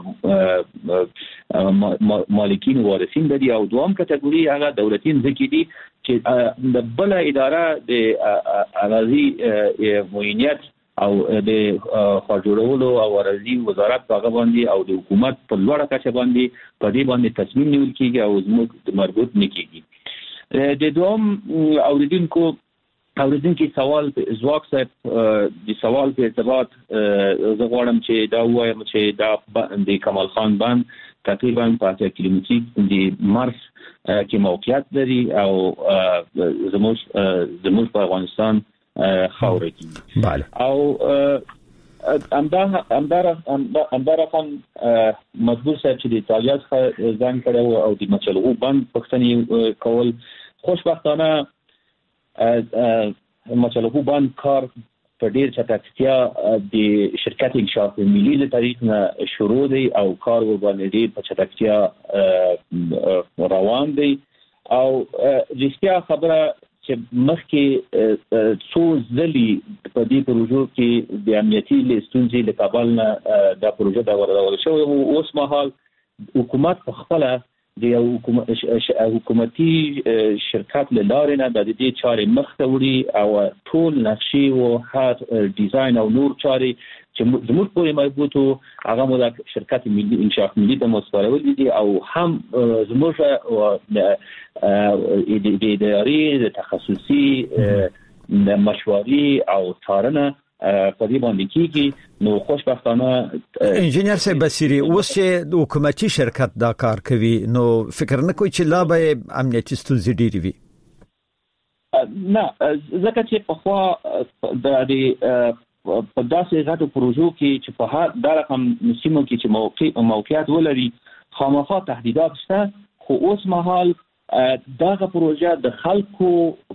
مالکین او وارثین دي، او دوم کټګوري هغه دولتین ځکه دي چې د بل اداره د اراضي معینیت او د خواجوړولو او ارضی وزارت هغه باندې او د حکومت په لوړه کچه باندې په دې باندې تصمیم نیول کیږي او زموږ مربوط نه کیږي. د دوم اوریدونکو سوال زواک صاحب د سوال په ارتباط زه غواړم چې دا وایم چې دا د کمال خان بند تقریبا 5 کیلومتر د مرز کې موقعیت لري او زموږ په افغانستان خاورې کې. بله. او امدار خان مجبور صاحب چې د ایتالیا څخه ځان کړو او د مچلغو بند پښتني کول، خوشبختانه مچلغو بند کار په ډیر چټکتیا د شرکت انشاء ملي له طریق نه شروع دی او کار ورباندې ډیر په چټکتیا روان دی. او رښتیا خبره چې مخکې څو ځلې په دې پروژو کې د امنیتي ستونزې له کابل نه دا پروژه دا ورول شوې او اوس مهال حکومت په خپل د حکومتي شرکت له لارې نه د دې چارې مخ ته وړي او ټول نقشې او هر ډیزاین او نور چارې چې زموږ پورې مربوطو هغه مو د شرکت ملي انشاء ملي د مستقبل دي او هم زموږ د ادارې د تخصصي د مشوري او څارنه په دې باندې کېږي. نو خوشبختانه انجینر صاحب بصری اوس چې حکومتي شرکت دا کار کوي نو فکر نه کوي چې لا به امنیتي ستونزې ډېرې وي؟ نه ځکه چې په خوا د په داسې غټو پروژو کې چې په هر د رقم سیمو کې چې موقعیت ولري خامخا تهدیدات شته، خو اوس مهال دغه پروژه د خلکو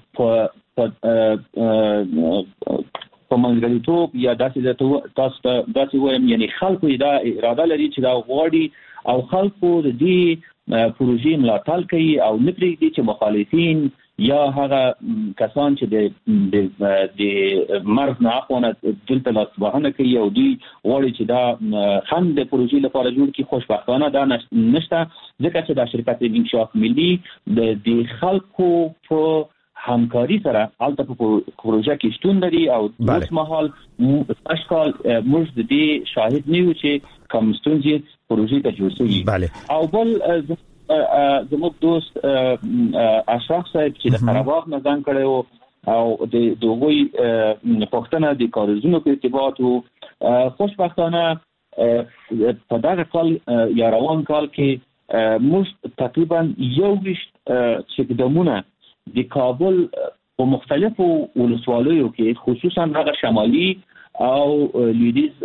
په منځګړیتوب یا داسې وایم یعنی خلکو دا اراده لري چې دا غواړي او خلکو د دې پروژې ملاتړ کوي او نه پرېږدي چې مخالفین یا هغه کسان چې د مرګ نه اخوانه دلته لاسوهنه کوي او دوی غواړي چې دا خند د پروژې لپاره جوړ کړي. خوشبختانه دا نشته ځکه چې دا شرکت انشاء ملي د خلکو په همکاري سره البته په پروژه کې شتون لري او اوس مهال اشکال موږ د دې شاهد نه یو چې کوم ستونزې پروژې ته جوړ شوي. او بل زموږ دوست اشرف صاحب چې د قره‌باغ نه ځان کړو او د دوی پښتنه د کارزونو په ارتباط خوشبختانه په دغه کال یا روان کال کې موږ تقریبا 21 چکدمونه د کابل په مختلفو ولسوالیو کې خصوصا هغه شمالي او لویدیز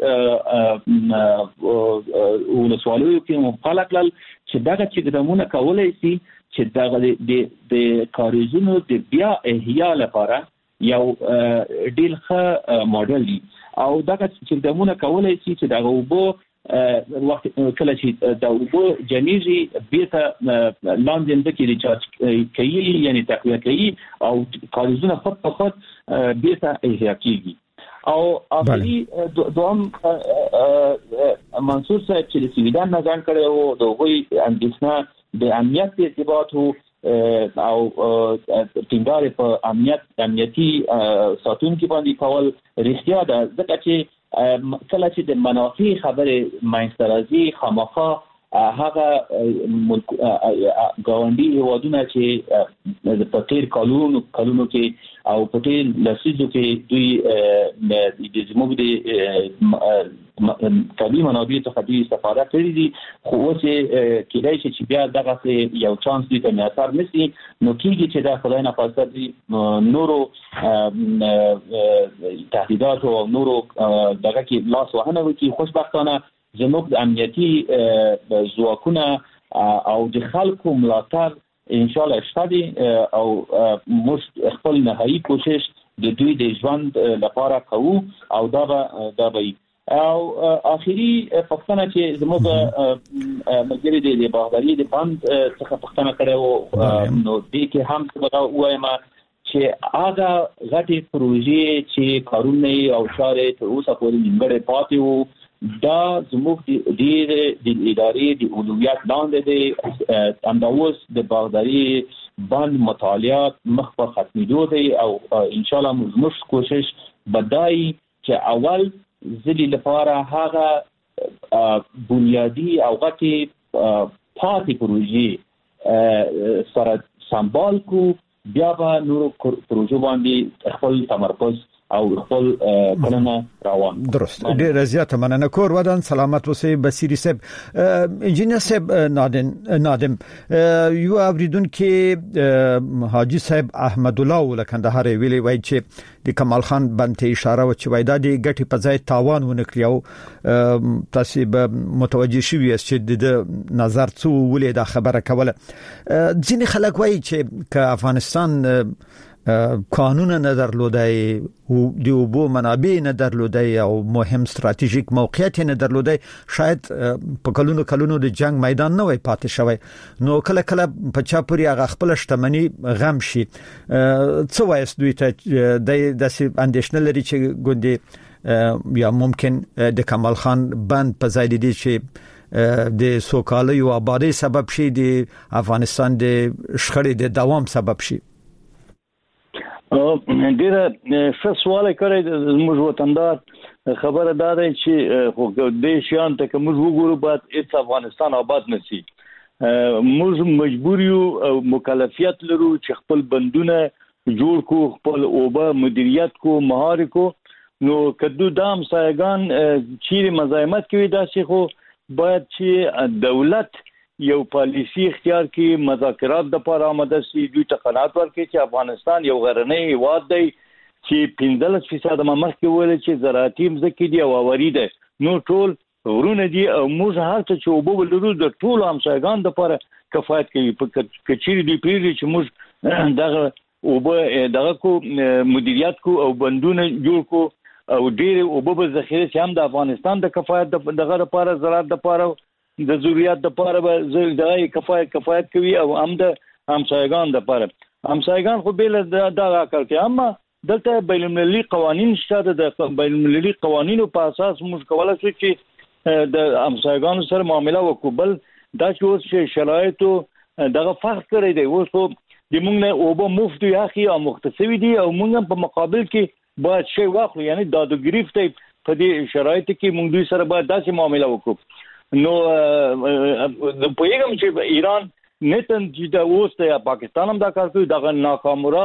ولسوالیو کې مخالفل چې دغه چکدمونه کولای شي چې دغه د کاریزونو د بیا احیا لپاره یو ډیل ښه موډل دی او دغه چکدمونه کولای شي چې دغه وبو وخت کله چې د اوبو جنیزي بیرته لاندې د ریچارج کوي یعنی تقویه کوي او کاریزونه خود په خود بیرته احیا کیږي. او اخري دوم منصور صاحب چې د سویډن نه ځان کړی وو د هغوی اندېښنه د امنیت په ارتباط او ټینګار په امنیتي ساتونکو باندې کول رښتیا ده ځکه چې کله چې د منافع خبره مینځته راځي خامخا هغه ګاونډي هیوادونه چې په تیر کلونو کې او په تیر لسیزو کې دوی د زموږ د طبیعي منابع څخه دوی استفاده کړې دي، خو اوس کېدای شي چې بیا دغه یو چانس دوی ته میسر نشي. نو کېږي چې دا خدای نه خواسته دي نورو تهدیدات او نورو دغه کې لاس وهنه وکړي. خوشبختانه زموږ د امنیتي ځواکونه او د خلکو ملاتړ ان شاء الله شته دي او موږ خپل نهایي کوشش د دوی د ژوند لپاره کوو او دا به او اخیری پښتنه چې زموږ ملګری د باغداري د بند څخه پښتنه کړو نو دې کې هم څه وایم چې هغه غټي پروژې چې کارونه او چارې تر اوسه پورې نیمګړې پاتې وو دا زموږ د ادارې د اولویت لاندې دي. انداوس د باغداري بند مطالعات مخ په ختمېدو دي او ان شاء الله موږ کوشش بدای چې اول ځلې لپاره هغه بنیادی او غټي پاتې پروژې سره سمبال کو بیا به نورو پروژو باندې خپل تمرکز او خپل کلمه روان. درست. ډیر زیاته مننه. کور ودان سلامت اوسئ بصری صاحب. انجینر صاحب نادم یو اوریدون کې حاجی صاحب احمد الله ولکندهار ویلي وای چې د کمال خان بنته اشاره و چې وای د ګټي په ځای تاوان ونکړي او تاسو به متوجي شوي چې د نظر څو ولې دا خبره کوله. ځینې خلک وای چې ک افغانستان قانون نه درلودای او د اوبو منابع نه درلودای او مهم استراتیژیک موقعیت نه درلودای شاید په کلونو د جنگ میدان نه وای پاتې شوی. نو کله په چا پوری هغه خپل شتمنی غم شي څه وایس دوی ته د اندیشنه لري چې ګوندې یا ممکن د کمال خان بند په ځای دي چې د سوکالۍ او آبادی سبب شي د افغانستان د شخړې د دوام سبب شي. ډیره ښه سوال کړی د زموږ وطندار خبره دا ده چې خو د شیان ته کوم وګورو بعد هیڅ افغانستان آباد نشي. موږ مجبور یو او مکلفیت لرو چې خپل بندونه جوړ کو، خپل اوبه مدیریت کو، مهار کو. نو کدو دام سایگان چیرې مزاحمت کوي داسې خو باید چې دولت یو پالیسی اختیار کړي، مذاکرات د لپاره آماده شي، دوی ته قناعت ورکړي چې افغانستان یو غرنی هیواد دی چې 15% مخکې ویل چې زراعتي مځکې دي او اوري ده، نو ټول ورونه دي او موږ هر څه چې اوبه ولرو د ټول همسایګان لپاره کفایت کوي. په کچېری دی پیری چې موږ دغه اوبه دغه کو مدیریت کو او بندونه جوړ کو او ډېر اوبه به ذخیره چې هم د افغانستان د کفایت دغه لپاره زراعت لپاره د ضرورت لپاره به دغه کفایت کوي او هم د همسایګان لپاره. همسایګان خو بیل دغه کار کوي، اما دلته بین المللي قوانین شته. د بین المللي قوانینو په اساس موږ کولای شو چې د همسایګانو سره معامله وکړو. بل دا چې اوس شرایطو دغه فرق کړی دی، اوس خو د موږ نه اوبه مفت یا خي او مختصوي دي او موږ په مقابل کې باید شی واخلو، یعنی دادو گرفت په دې شرایطو کې موږ دوی سره باید داسې معامله وکړو. نو په یوه چې ایران نتن چې د اوس د پاکستان هم دا کار کوي، دغه ناکامورا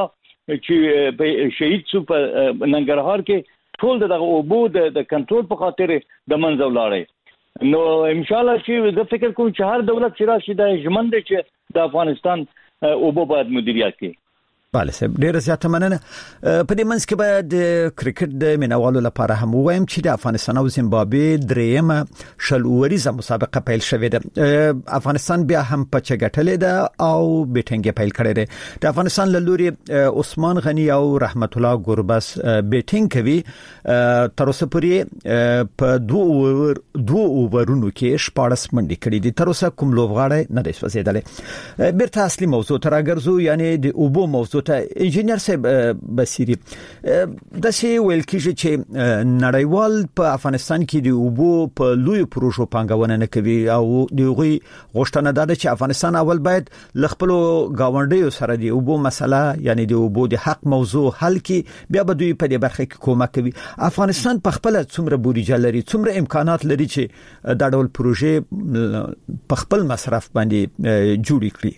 چې شهید شو په ننګرهار کې ټول دغه اوبو د کنټرول په خاطر د منځ ولاړی. نو ان شاء الله چې زه فکر کوم چې هر دولت چې راشي د ژمن دی چې د افغانستان اوبو باید مدیریت کړي. بله صاحب، ډیره زیاته مننه. په دې منځ کې باید د کرکټ د مینوالو لپاره هم وایم چې د افغانستان او زیمبابوې دریمه شل اوریزه مسابقه پیل شوې ده. افغانستان بیا هم په چګټلې ده او بیټینګ پیل کړی دی. د افغانستان له لوري عثمان غنی او رحمت الله ګوربس بیټینګ کوي. تر اوسه پورې په دوه اوورونو کې 14 منډې کړې دي. تر اوسه کوم لوبغاړی نه دی سوځېدلی. بیرته اصلي موضوع ته راګرځو، یعنی د اوبو موضوع. انجینر صاحب بصیری، د سی ویل کیږي چې نړیوال په افغانستان کې د اوبو په لوی پروژو پانګونه نه کوي او دغه غوښتنه ده چې افغانستان اول باید لخپلو گاونډیو سره د اوبو مسله، یعنی د اوبو د حق موضوع حل کړي، بیا به دوی په دې برخه کې کومک کوي. افغانستان په خپل څومره بودیجه لري، څومره امکانات لري چې دا ډول پروژې په خپل مصرف باندې جوړ کړي؟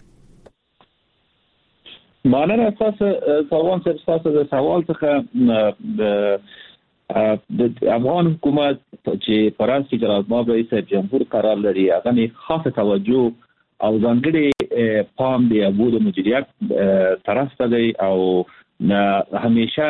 مانه اساس سوال د سوال څخه د افغان حکومت چې پرانس کې جناب محمد رئیس جمهور قرار لري، هغه نه خاصه توجه او ځانګړي پام دی اوبو د مدیریت طرف ته دی او همیشه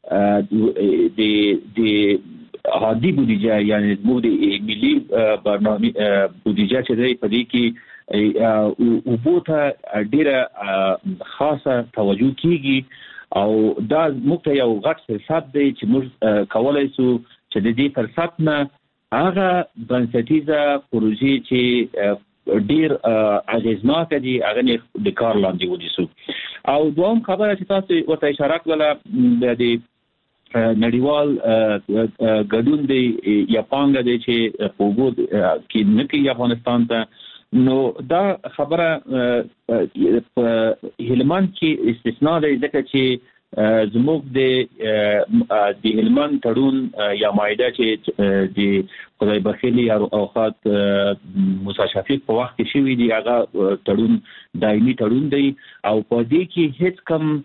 د عادي بودیجه، یعنی د ملي برنامه بودیجه چې دی په دې کې اوبو ته ډیره خاصه توجه کیږي او دا موږ ته یو غټ فرصت دی چې موږ کولای شو چې د دې فرصت نه هغه بنسټیزه پروژې چې ډیر اغیزناک دي هغه د کار لاندې ونیسو. او دوم خبره چې تاسو ورته اشاره کړله د نړیوال ګډون دی یا پانګه دی چې په اوبو کې نه کوي افغانستان ته، نو دا خبره په هلمند کې استثناء دی ځکه چې زموږ د هلمند تړون یا معاهده چې د خدای بخیلی اوقات موسی شفیق په وخت کې شوی دی، هغه تړون دایمي تړون دی او په دې کې هیڅ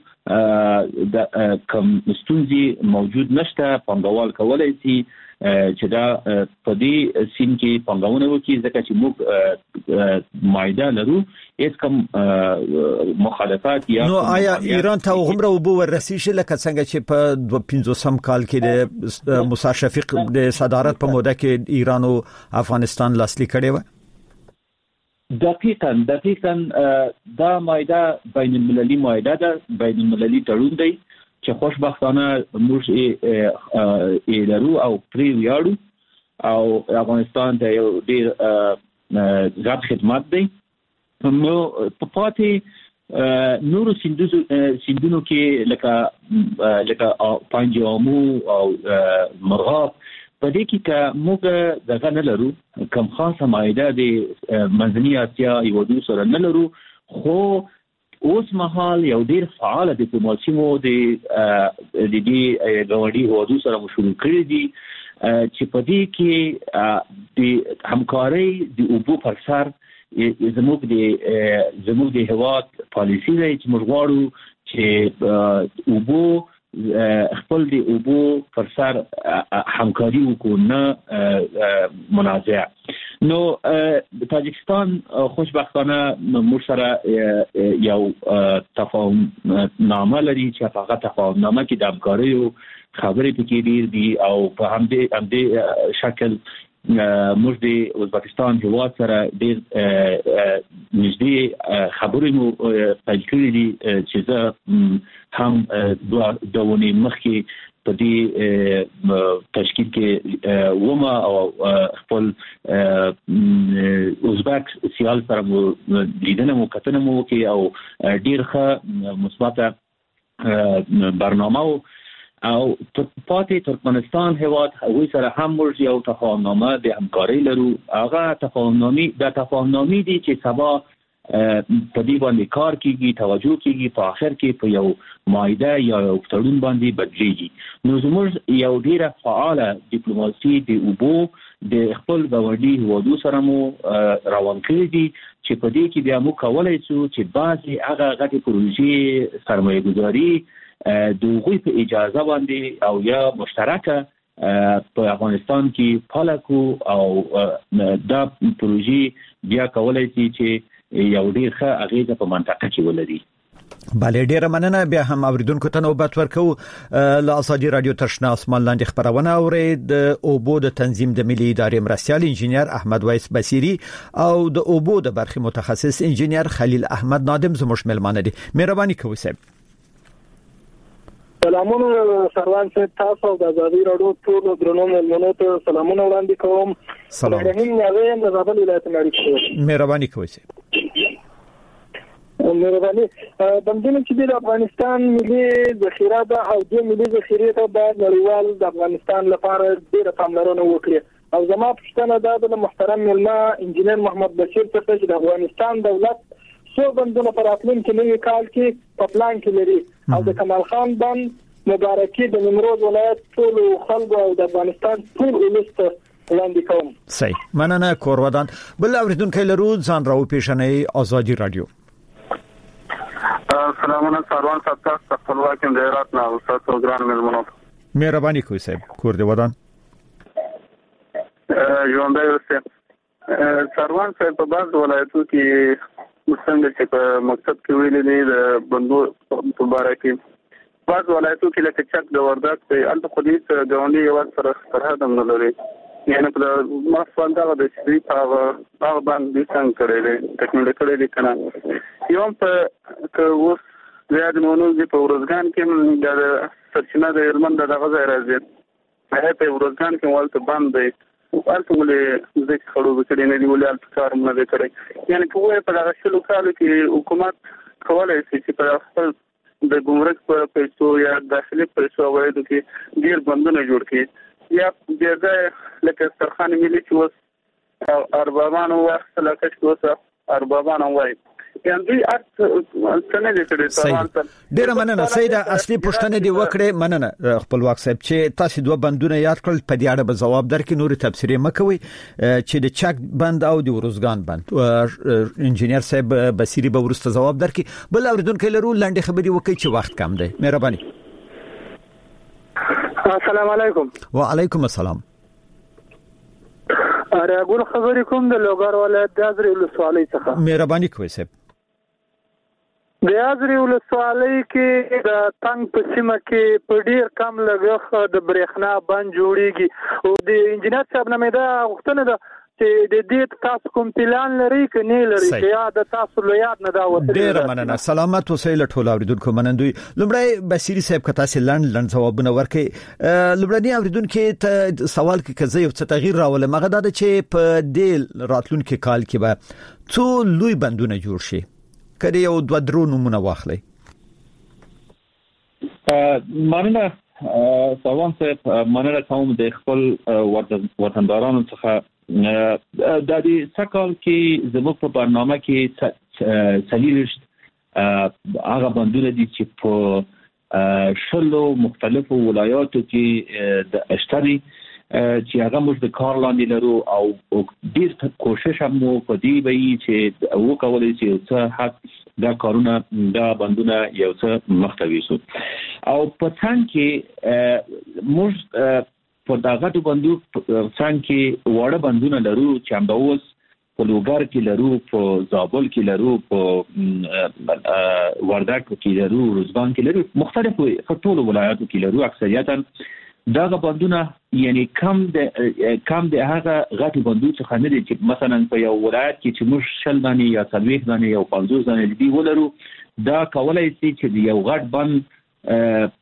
کم ستونزې موجود نشته. پانګوال کولای شي چې دا په دې سیم کې پنځونه وکړي ځکه چې موږ معاهده لرو، هیڅ کوم مخالفت یا نو آیا ایران ته غومره وبو ورسیږي لکه څنګه چې په 2015 کال کې د موسی شفیق د صدارت په موده کې ایران او افغانستان لاسلیک کړي و؟ دقیقاً دا معاهده بین المللي معاهده ده، بین المللي تړون دی چې خوشبختانه موږ لرو او پرې ویاړو او افغانستان ته یو ډیر غټ خدمت دی. نو په پاتې نورو سیندونو کې لکه پنجامو او مرغاب په دې کې که موږ دغه نه لرو، کوم خاصه معاهده د منځنۍ اسیا هیوادو سره نه لرو، خو اوس مهال یو ډیر فعال ډیپلوماسي مو د دې غوړي هیوادو سره شروع کړی دي چې په دې کې د همکارۍ د اوبو پر سر زموږ د هیواد پالیسي دی چې موږ غواړو چې اوبو خپل د اوبو پر سر همکاري وکړو نه منازع. نو تاجکستان خوشبختانه موږ سره یو تفاهم نامه لري چې هغه تفاهم نامه کې د همکارۍ خبرې پکې ډېر دي او په همدې شکل موږ د ازبکستان هیواد سره ډېر نږدې خبرې مو پیل کړې دي چې زه هم دوه مخکې په دې تشکیل کې ومه او خپل ازبک سیال سره مو لیدنه مو کتنه مو کې او ډېر ښه مثبته برنامه او پاتې ترکمنستان هیواد هغوی سره هم موږ یو تفاهمنامه د همکارۍ لرو. هغه تفاهمنامې دي چې سبا په دې باندې کار کیږي، توجه کیږي، په آخر کې په یو معاهده یا یو تړون باندې بدلیږي. نو زموږ یو ډیره فعاله ډیپلوماسي د اوبو د خپل ګاونډي هیوادو سره مو روان کړی دي چې په دې کې بیا موږ کولی شو چې بعضې هغه غټې پروژې سرمایه ګذاري د هغوی په اجازه باندې او یا مشترکه په افغانستان کې پالکو او دا پروژې بیا کولی شي چې یو ډیر ښه اغیزه په منطقه کې ولري. بله ډیره مننه. بیا هم اوریدونکو ته نوبت ورکو. له ازادي رادیو ترشنا اسمان لاندې خبرونه اورید. د اوبو د تنظیم د ملي ادارې مرستیال انجینر احمد ویس بصیری او د اوبو د برخې متخصص انجینر خلیل احمد نادم زموږ ملمانه دي. مهرباني کوئ صاحب. سلامونه سروان صاحب، تاسو د ازادي رادیو ټول درنو ملمنو ته سلامونه وړاندې کوم. سلام. رحیم ناوې د زابل ولایت مېړی. مهرباني کوئ صاحب. مهرباني. بندونه چې د افغانستان ملي ذخیره ده او د ملي ذخیره ته باید نړیوال د افغانستان لپاره ډېره پاملرنه وکړي او زما پوښتنه ده د محترم ملما انجینر محمد بشیر څخه چې د افغانستان دولت څو بندونه پر راتلونکي نوي کال کې په پلان کې لري او د کمال خان بند مبارکي د نیمروز ولایت ټول خلکو او د افغانستان ټول ولست وړاندې کوم. صحیح. مننه کورودان. بل اوریدونکو لرو ځان راو پیښنې ازادي رادیو. سلامونه سروان صاحب، تاسو خپلواک د هرات نه اوسه پروګرام ملمنو. مهرباني کوئ صاحب. کور دی ودان. ژوندۍ اوسه. سروان صاحب په بعض ولایتو کې څنګه چې په مکتب کې ویلي دي د بندو په باره کې بعض ولایتو کې لکه چک د وردګ په الته خو دې ګاونډي یو سره سرحد هم نه لري، یعنې په مافان دغه د شری په هغه باندې څنګه کړی دی ټکنالوژي کړی دی کنه یو په اوس زیات مونږ په ورځګان کې د سرچینه د هلمند دغه ځای راځي هغه په ورځګان کې ولته باندې ورته ولې ځکه خړو وکړي نه دی ولې کار نه دی کړی، یعنی په په دغه شلو کالو کې حکومت کولای شي چې په خپل د ګمرک په پیسو یا داخلي پیسو وایي چې ډیر بندونه جوړ کړي یا دغه لکه سرخان ملي چې اوس اربابان وخت لکه چې اوس اربابان وایي یعنی دوی څنګه دې کړی. ډیره مننه سیده. اصلي پوښتنه دی وکړه. مننه خپلواک صاحب چې تاسو دوه بندونه یاد کړل، په دې اړه به جواب درکې، نور تفسیر مکوي چې د چک بند او د ورزګان بند انجینر صاحب بصیری به ورسته جواب درکې. بل اوریدونکو لرو لاندې خبري وکړي چې وخت کم دی. مهرباني. السلام علیکم. وعلیکم السلام. راګور خبرې کوم د لوګر ولایت د ازرې ولسوالۍ څخه. مهرباني کوئ صاحب. د ازرې ولسوالۍ کې د تنګ په سیمه کې په ډیر کم لګښت د برېښنا بند جوړیږي او د انجینر صاحب نه دا غوښتنه ده چې د دې تاسو کوم پلان لري که نه لري چې یا د تاسو له یاد نه دا وته. ډیر مننه. سلامت اوسئ له ټولو اوریدونکو منندوی. لومړی بصیری صاحب که تاسو لند ځوابونه ورکړي. لومړنی اوریدونکو ته سوال کې کزه یو څه تغییر راولم هغه دا چې په دې راتلونکو کال کې به څو لوی بندونه جوړ شي. کله یو دوه درو نمونه واخلئ. مننه سروان صاحب. مننه کوم د خپل وطندارانو څخه. د دې سکهال کې زموږ په برنامه کې سلیرشت هغه بندونه دي چې په شلو مختلفو ولایاتو کې د اشتري چې هغه موږ د کار لاندې لرو او ډیر کوشش هم مو په دې وی چې وکولای شي چې حق دا کارونه دا بندونه یو څه مختوي شو او په څنګه کې موږ په داغه بندو څنګه کې وړه بندونه لرو چې هم د اوس په لوګر کې لرو په زابل کې لرو په وردګ کې لرو روزګان کې لرو مختلفو ټولو ولایاتو کې لرو اکثریتا دا بندونه یعنی کم د هغه غټ بندو څخه نه دي چې مثلا په یو ولایت کې چې موږ 60 دانې یا 30 دانې یا 50 دانې دی ولرو دا کولای شي چې یو غټ بند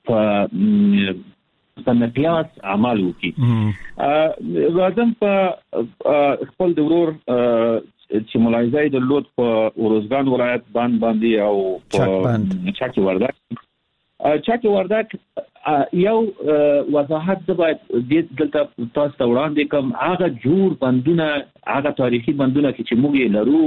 په مقیاس عمل وکړي راځم په خپل دورور چې ملاحظه د لوت په روزګان ولایت باندې او په چاکی وردک یو وضاحت د باید دلته تاسو ته وړاندې کوم هغه جوړ بندونه هغه تاریخي بندونه چې موږ لرو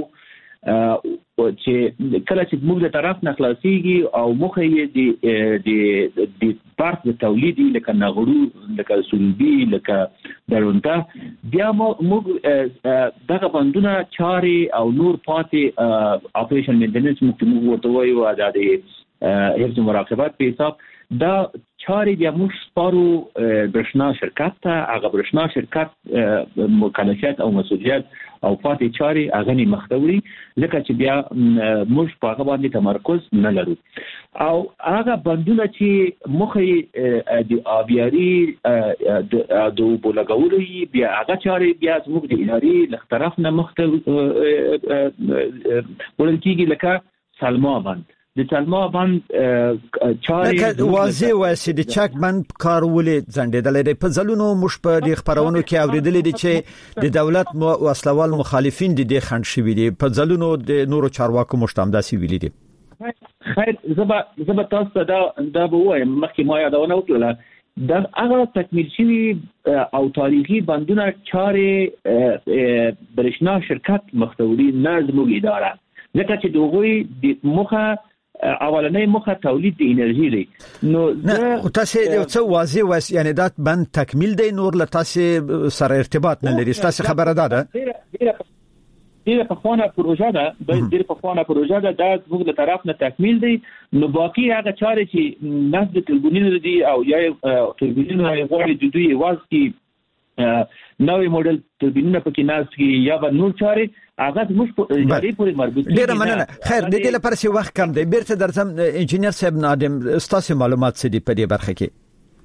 چې کله چې موږ د طرف نخلاصيږي او مخه یې د پارت د تولید لکه نغړو لکه سولبي لکه درونتا بیا موږ دغه بندونه چاري او نور پاتې اپریشن مینټیننس موږ ورته وایو د حفظ مراقبت په حساب دا چاري بیا موږ سپارو برښنا شرکت ته هغه برښنا شرکت مکلفیت او مسؤلیت او پاتې چاري هغه نه مختوري ځکه چې بیا موږ په هغه باندې تمرکز نه لرو او هغه بندونه چې مخې د آبياري د بولګولې بیا هغه چاري بیا موږ د اداري له طرف نه مختوري ولکېږي لکه سلما بند د سلما بند چاري واضح واسي د چک بند کارولې ځنډېدل دي په ځلونو مش په د خبرونو کې اوریدل دي چې د دولت وسلوال مخالفین د خند شوی دي په ځلونو د نورو چارواکو مشتمداسي ویلي دي خیر زبا تاسو دا به وایم مخکې ما یادونه وکړه دا هغه تکمیل شوی او تاریخي بندونه چاري برښنا شرکت مختوري نه زموږ اداره ځکه چې دوی د مخه اولنې مخه تولید د انرژي دی نو تاسو یو څه واضح واس یعنی دا بند تکمیل دی نور له تاسو سره ارتباط نه لري تاسو خبره ده ډیره په خوانه پروژه ده ډیره په خوانه پروژه ده د موږ له طرف نه تکمیل دی نو باقي هغه چارې چې نسب تربونینو دي او یا تربونینو غوړي د دوی واز کې نوې موډل تربینونه پکې ناس کې یا به نور چارې هغه موږ په اداري پورې مربوط دي ډیره مننه خیر د دې لپاره چې وخت کم دی بیرته درځم انجینر صاحب نادم تاسو معلومات څه دي په دې برخه کې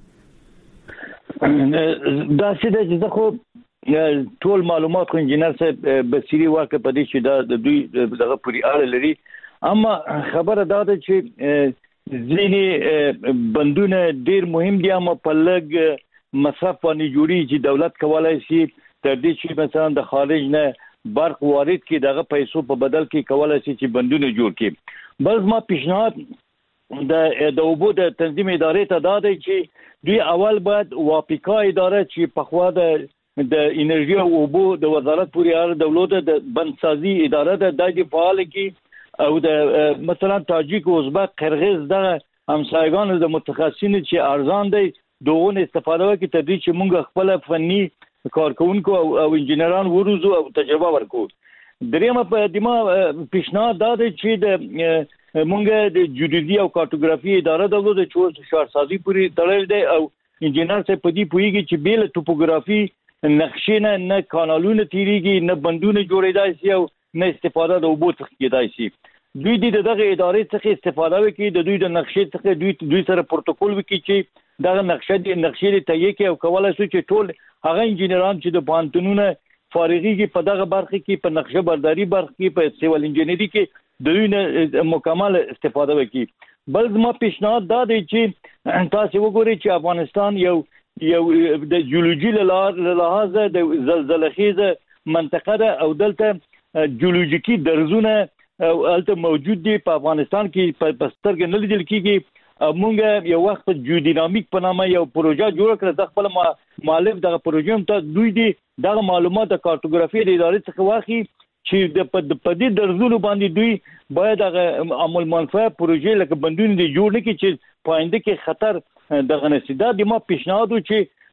دا چې زه خو ټول معلومات خو انجینر صاحب بصری واکه په دې چې دا د دوی دغه پوری اړه لري اما خبره دا ده چې ځینې بندونه ډیر مهم دي اما په لګ مصرف باندې جوړي چې دولت کولای شي تر دې چې مثلا د خارج نه برق وارد کې دغه پیسو په بدل کې کولای شي چې بندونه جوړ کړي بل ما پیشنهاد د اوبو د تنظیم ادارې ته دا دی چې دوی اول باید واپیکا اداره چې په خوا د انرژي او اوبو د وزارت پورې اړه دولت د بندسازي اداره د فعال کې او د مثلا تاجیک او ازبک قرغیز د همسایگان د متخصصین چې ارزان دی دوغه استفاده وکړي تر دې چې موږ خپل فني کارکونکو او انجینران وروزو او تجربه ورکو دریمه په دمه پیشنهاد دا دی چې د موږ د جیودیزي او کارټوګرافي اداره د چور شهرسازي پوری تړل دی او انجینر څخه په دې پویږي چې بیل ټوپوګرافي نقشې نه کانالونه تیریږي نه بندونه جوړېدای شي او نه استفاده د اوبو څخه کېدای شي دوی دغه ادارې څخه استفاده وکړي د دوی د نقشې څخه دوی سره پروتوکول وکړي چې دغه نقشې تهیه کوي او کولای شي چې ټول هغه انجینران چې د پانتونونو فارغيږي په دغه برخه کې په نقشه برداري برخه کې په سیول انجینری کې د دوی مکمل استفاده وکړي بل ما پیشنهاد دا دی چې تاسو وګورئ چې افغانستان یو د جیولوژي له لحاظه د زلزله‌خیزه منطقه ده او دلته جیولوژیکي درزونه البته موجود دي په افغانستان کې په سترګې نه لیدل کیږي مونږ یو وخت جیودینامیک په نامه یو پروژه جوړ کړه د خپل مالک دغه پروژه ته دوی دي دغه معلومات د کارټوګرافي د ادارې څخه واخی چې د پدې درزونو باندې دوی باید هغه عمل منفعه پروژه لکه بندونه دي جوړ کړي چې پاینده کې خطر دغه نسیدا د ما پیشنهاد چې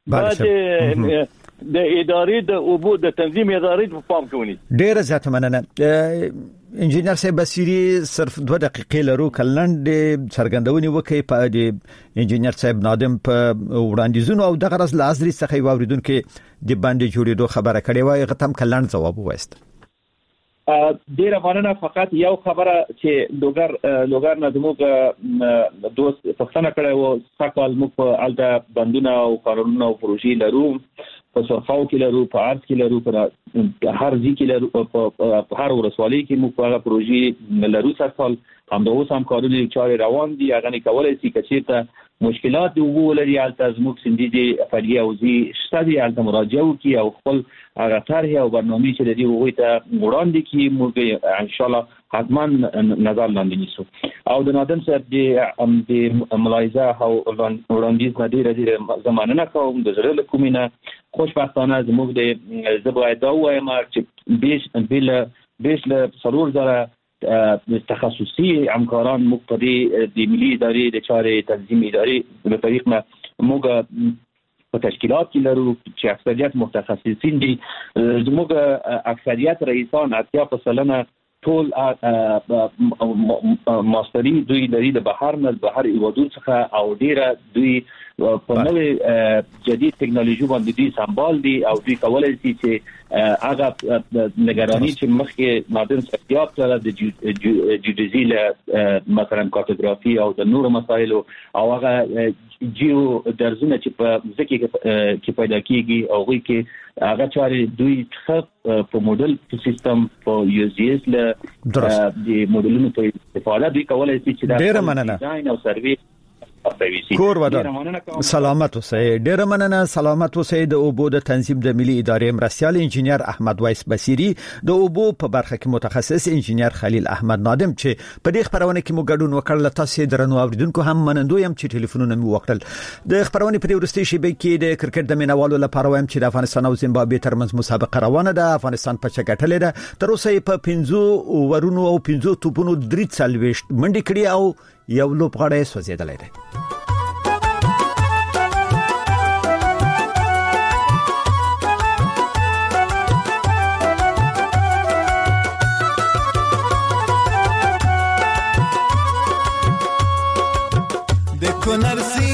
باید د ادارې د اوبو د تنظیم ادارې په پام کې ونی. ډیره زیاته مننه انجینر صاحب بصری. صرف 2 دقیقې لرو کلند څرګندونې وکي په د انجینر صاحب نادم په وړاندیزونو او د غرض لازري څخه واوریدونکو د باندې جوړېدو خبره کړې وای غتم کلند جواب وایست. ډیره مننه. فقط یو خبره چې لوګر نه زموږ دوست پښتنه کړه او سکهال موږ په الته بندونه او قانونونه او پروژې لرو په صفاو کې لرو په ارض کې لرو په هر ځای کې لرو په هر ورسوالۍ کې موږ په پروژې لرو سکهال هم د اوس هم کارونه چارې روان دي. هغه نه کولای شي چې مشکلات دی وو لري الته زموږ سندې دي فعالیت او زی شتدي الته مراجعه وکي او خپل هغه طرح او برنامه چې د دې وغوي ته وړاندې کی موږ ان شاء الله حتما نظر لاندې نیسو. او د نادم صاحب د ملاحظه او وړاندیز نه ډیره زمانه نه کوم د زړه له کومینه خوشبختانه زموږ د زبرای دا وایم چې بیش له سرور زره تخصصي همکاران مقتدی د ملي ادارې د چارې تنظیم ادارې په طریق موږ په تشکیلات کې لرو چې اکثریت متخصصین دي. زموږ اکثریت رئیسان 80% ټول ماستری دوی لري د بهر نه بهر ایوادون څخه او ډیره دوی په نوې جدید ټکنالوژي باندې دي سمبال دي او دوی کولای شي چې هغه نگرانی چې مخکې نادم سیاق سره د جیودیزي مثلا کارتوګرافي او د نورو مسایلو او هغه جیو درزونه چې په ځکه کې پیدا کیږي او غوي کې هغه چارې دوی په موډل سیستم په یو زی اس له د موډلونو په استفاده دوی کولای شي چې ډیر مننه ډیزاین او سروي کور ودان سلامت اوسئ. ډیر مننه. سلامت اوسئ. د اوبو د تنظیم د ملي ادارې مرستيال انجینر احمد وایس بصری، د اوبو په برخه کې متخصص انجینر خلیل احمد نادم چې په دې خبرونه کې مو ګډون وکړل. تاسو درنو اوریدونکو هم منندوی يم چې ټلیفونونه مو وکړل. د خبرونه په ورستي شی به کې د کرکټ د مینوالو لپاره وایم چې د افغانستان او زیمبابوې ترمنځ مسابقه روانه ده. افغانستان په چګټلې ده. تر اوسه په 15 ورونو او 15 توپونو 3 منډي کړي او یو لوبغاړی سوځیدلې ده. نرسی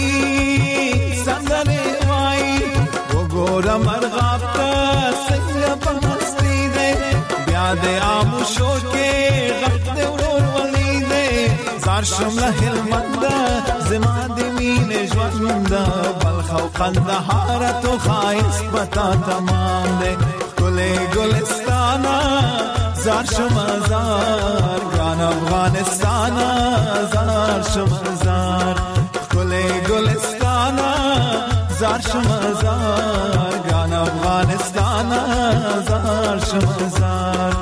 سندره وای وګوره مرغاب ته څنګه پمستی دی بیا د آموشو کې غږ د ورور ولې دی زار شمله هلمند زما د مینې ژوند بلخ او قندهار تو خایس پتا تمام دی ګلې ګلستانا زار شم زار ګران افغانستان زار شم زار گلستانا زار شما زار گان افغانستانا زار شما زار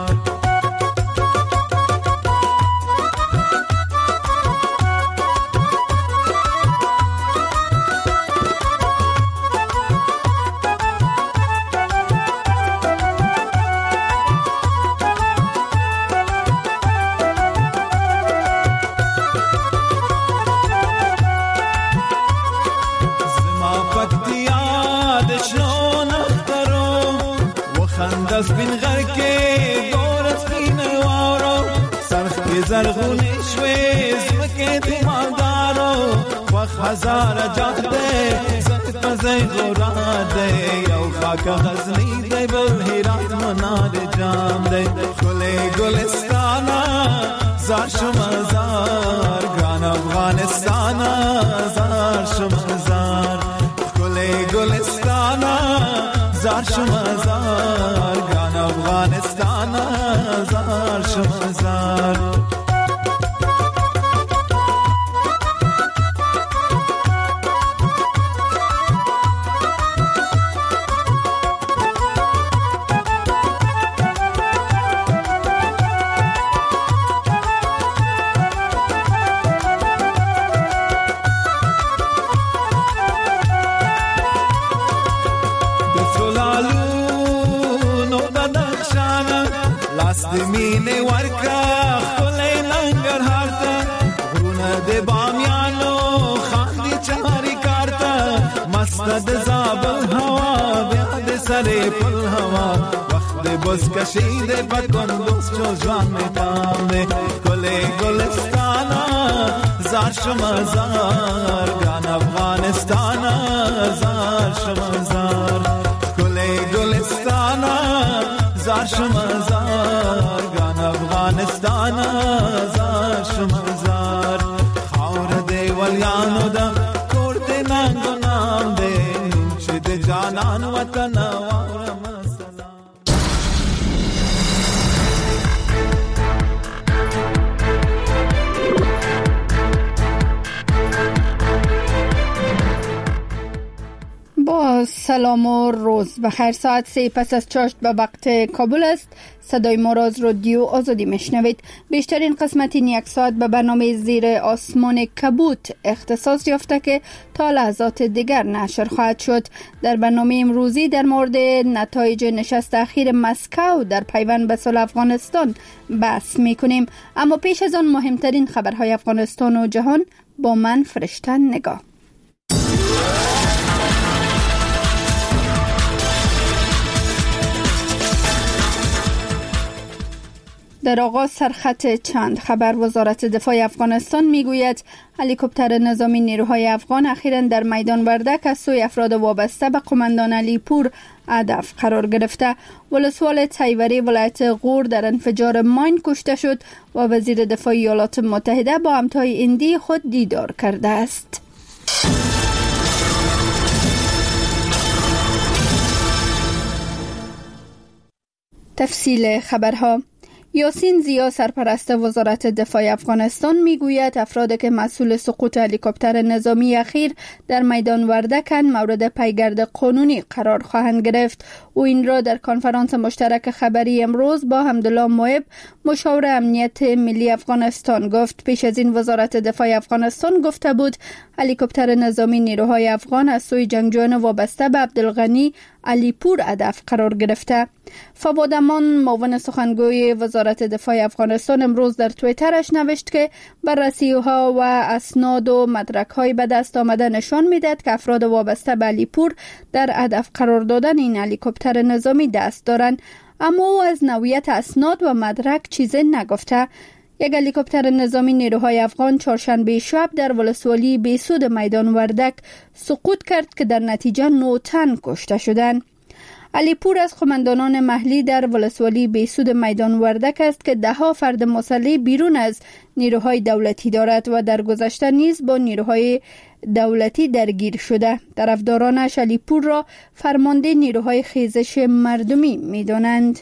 سپین غر کې ګور سپین وارو سرخ کې زرغونې شوې زمکه دې ماندارو وخ هزار جاده زت پزې غورا دې یو خاک غزنی دې بل هرات منار جام دې ګلې ګلستانا زار شما زار ګران افغانستان زار شما زار ګلې ګلستانا زار شما زار ګران افغانستان زار شما زار مینه ورکا خلې لنګر هارتا غرونه د بامیانو خاندي چاري کارتا مست د زابل هوا وقت بز کشیده بکن دوست چو جوان میتامه گل گلستانا زار شما زار گان افغانستانا زار شما زار گل گلستانا زار شما زار گان افغانستانا زار شما زار خاور دیوالیانو دا کورد نانگو نام دے نوچد جانان وطن وارم سلام. با سلام و روز بخیر. ساعت 3 پس از چاشت به وقت کابل است. صدای ما را از رادیو آزادی میشنوید. بیشترین قسمت این یک ساعت به برنامه زیر آسمان کبوت اختصاص یافته که تا لحظات دیگر نشر خواهد شد. در برنامه امروزی در مورد نتایج نشست اخیر مسکو در پیوند به صلح افغانستان بحث میکنیم، اما پیش از آن مهمترین خبرهای افغانستان و جهان با من فرشته نگاه. در آغاز سرخط چند خبر. وزارت دفاع افغانستان میگوید هلیکوپتر نظامی نیروهای افغان اخیراً در میدان وردک از سوی افراد وابسته به قماندان علی پور هدف قرار گرفته. ولسوال تیوری ولایت غور در انفجار ماین کشته شد و وزیر دفاع ایالات متحده با همتای هندی خود دیدار کرده است. تفصیل خبرها. یاسین زیا سرپرست وزارت دفاع افغانستان میگوید افرادی که مسئول سقوط هلیکوپتر نظامی اخیر در میدان وردکن مورد پیگرد قانونی قرار خواهند گرفت. او این را در کنفرانس مشترک خبری امروز با حمدالله موعب مشاور امنیت ملی افغانستان گفت. پیش از این وزارت دفاع افغانستان گفته بود هلیکوپتر نظامی نیروهای افغان از سوی جنگجویان وابسته به عبدالغنی علی پور هدف قرار گرفته. فواد امان معاون سخنگوی وزارت دفاع افغانستان امروز در توییترش نوشت که بررسی‌ها و اسناد و مدرک‌های به دست آمده نشان می‌دهد که افراد وابسته به علی پور در هدف قرار دادن این هلیکوپتر نظامی دست دارند، اما او از نوعیت اسناد و مدرک چیزی نگفته. یک هلیکوپتر نظامی نیروهای افغان چهارشنبه شب در ولسوالی بیسود میدان وردک سقوط کرد که در نتیجه 9 تن کشته شدند. علی پور از قماندانان محلی در ولسوالی بیسود میدان وردک است که 10 فرد مسلح بیرون از نیروهای دولتی دارد و در گذشته نیز با نیروهای دولتی درگیر شده. طرفدارانش علی پور را فرمانده نیروهای خیزش مردمی می‌دانند.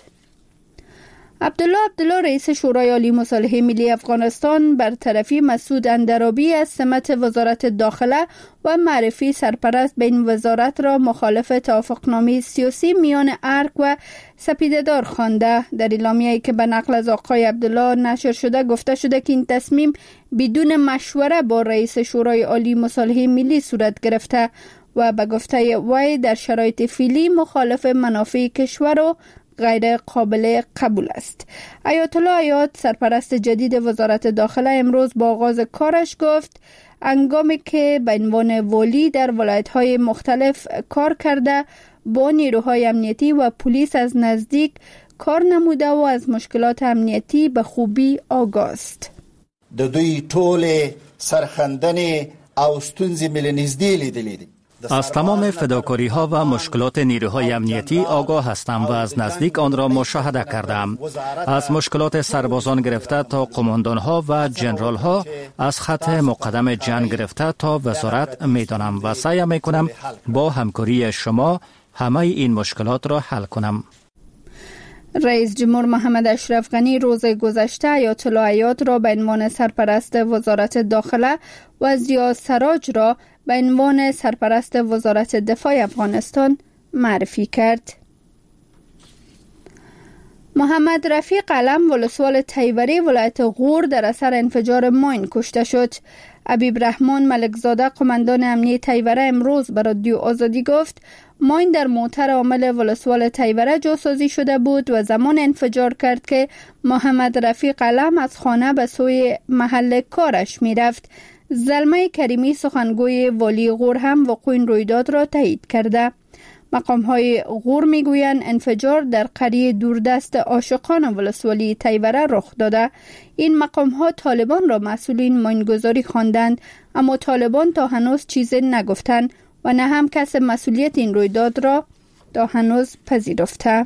عبدالله رئیس شورای عالی مصالحه ملی افغانستان برطرفی مسعود اندرابی از سمت وزارت داخله و معرفی سرپرست به این وزارت را مخالف توافقنامه سیاسی میان ارگ و سپیده‌دار خوانده. در اعلامیه‌ای که به نقل از آقای عبدالله نشر شده گفته شده که این تصمیم بدون مشوره با رئیس شورای عالی مصالحه ملی صورت گرفته و به گفته وی در شرایط فعلی مخالف منافع کشور و غیر قابل قبول است. آیت الله حیات سرپرست جدید وزارت داخله امروز با آغاز کارش گفت هنگامی که به عنوان والی در ولایت‌های مختلف کار کرده با نیروهای امنیتی و پلیس از نزدیک کار نموده و از مشکلات امنیتی به خوبی آگاه است. د دوی ټول سرخندنې او ستونزې مل نږدې لیدلې دي. از تمام فداکاری ها و مشکلات نیروهای امنیتی آگاه هستم و از نزدیک آن را مشاهده کردم. از مشکلات سربازان گرفته تا قماندان ها و جنرال ها، از خط مقدم جنگ گرفته تا وزارت میدانم و سعی میکنم با همکاری شما همه این مشکلات را حل کنم. رئیس جمهور محمد اشرف غنی روز گذشته آیت الله حیات را به عنوان سرپرست وزارت داخله و ضیا سراج را به عنوان سرپرست وزارت دفاع افغانستان معرفی کرد. محمد رفیق علم ولسوال تیوری ولایت غور در اثر انفجار ماین کشته شد. حبیب رحمان ملکزاده قماندان امنیت تیوره امروز به رادیو آزادی گفت ماین در موتر عامل ولسوال تیوره جاسازی شده بود و زمان انفجار کرد که محمد رفیق علم از خانه به سوی محل کارش می رفت. زلمه کریمی سخنگوی والی غور هم وقوع این رویداد را تایید کرده. مقام‌های غور میگویند انفجار در قریه دوردست عاشقان ولسوالی تیوره رخ داده. این مقام‌ها طالبان را مسئولین ماینگذاری خواندند، اما طالبان تا هنوز چیزی نگفتند و نه هم کس مسئولیت این رویداد را تا هنوز پذیرفته.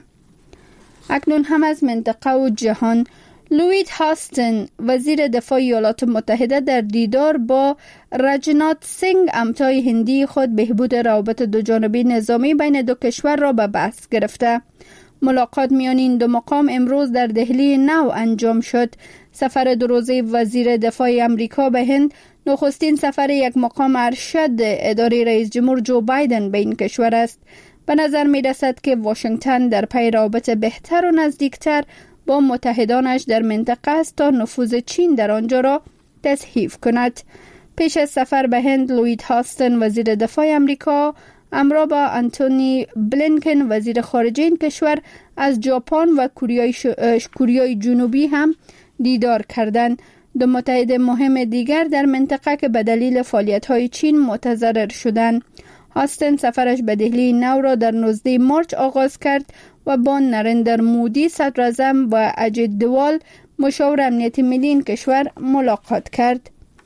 اکنون هم از منطقه و جهان. لوید هاستن وزیر دفاع ایالات متحده در دیدار با راجنات سینگ امتای هندی خود بهبود روابط دوجانبه نظامی بین دو کشور را به بحث گرفته. ملاقات میان این دو مقام امروز در دهلی نو انجام شد. سفر دو روزه وزیر دفاع امریکا به هند نخستین سفر یک مقام ارشد اداره رئیس جمهور جو بایدن به این کشور است. به نظر می رسد که واشنگتن در پی روابط بهتر و نزدیکتر با متحدانش در منطقه است تا نفوذ چین در آنجا را تضعیف کند. پیش از سفر به هند، لوید هاستن وزیر دفاع امریکا همراه با آنتونی بلینکن وزیر خارجه این کشور از ژاپن و کره جنوبی هم دیدار کردند. دو متحد مهم دیگر در منطقه که به دلیل فعالیت‌های چین متضرر شدند. هاستن سفرش به دهلی نو را در 19 مارچ آغاز کرد و با نریندر مودی صدر اعظم و اجیت دوال مشاور امنیت ملی این کشور ملاقات کرد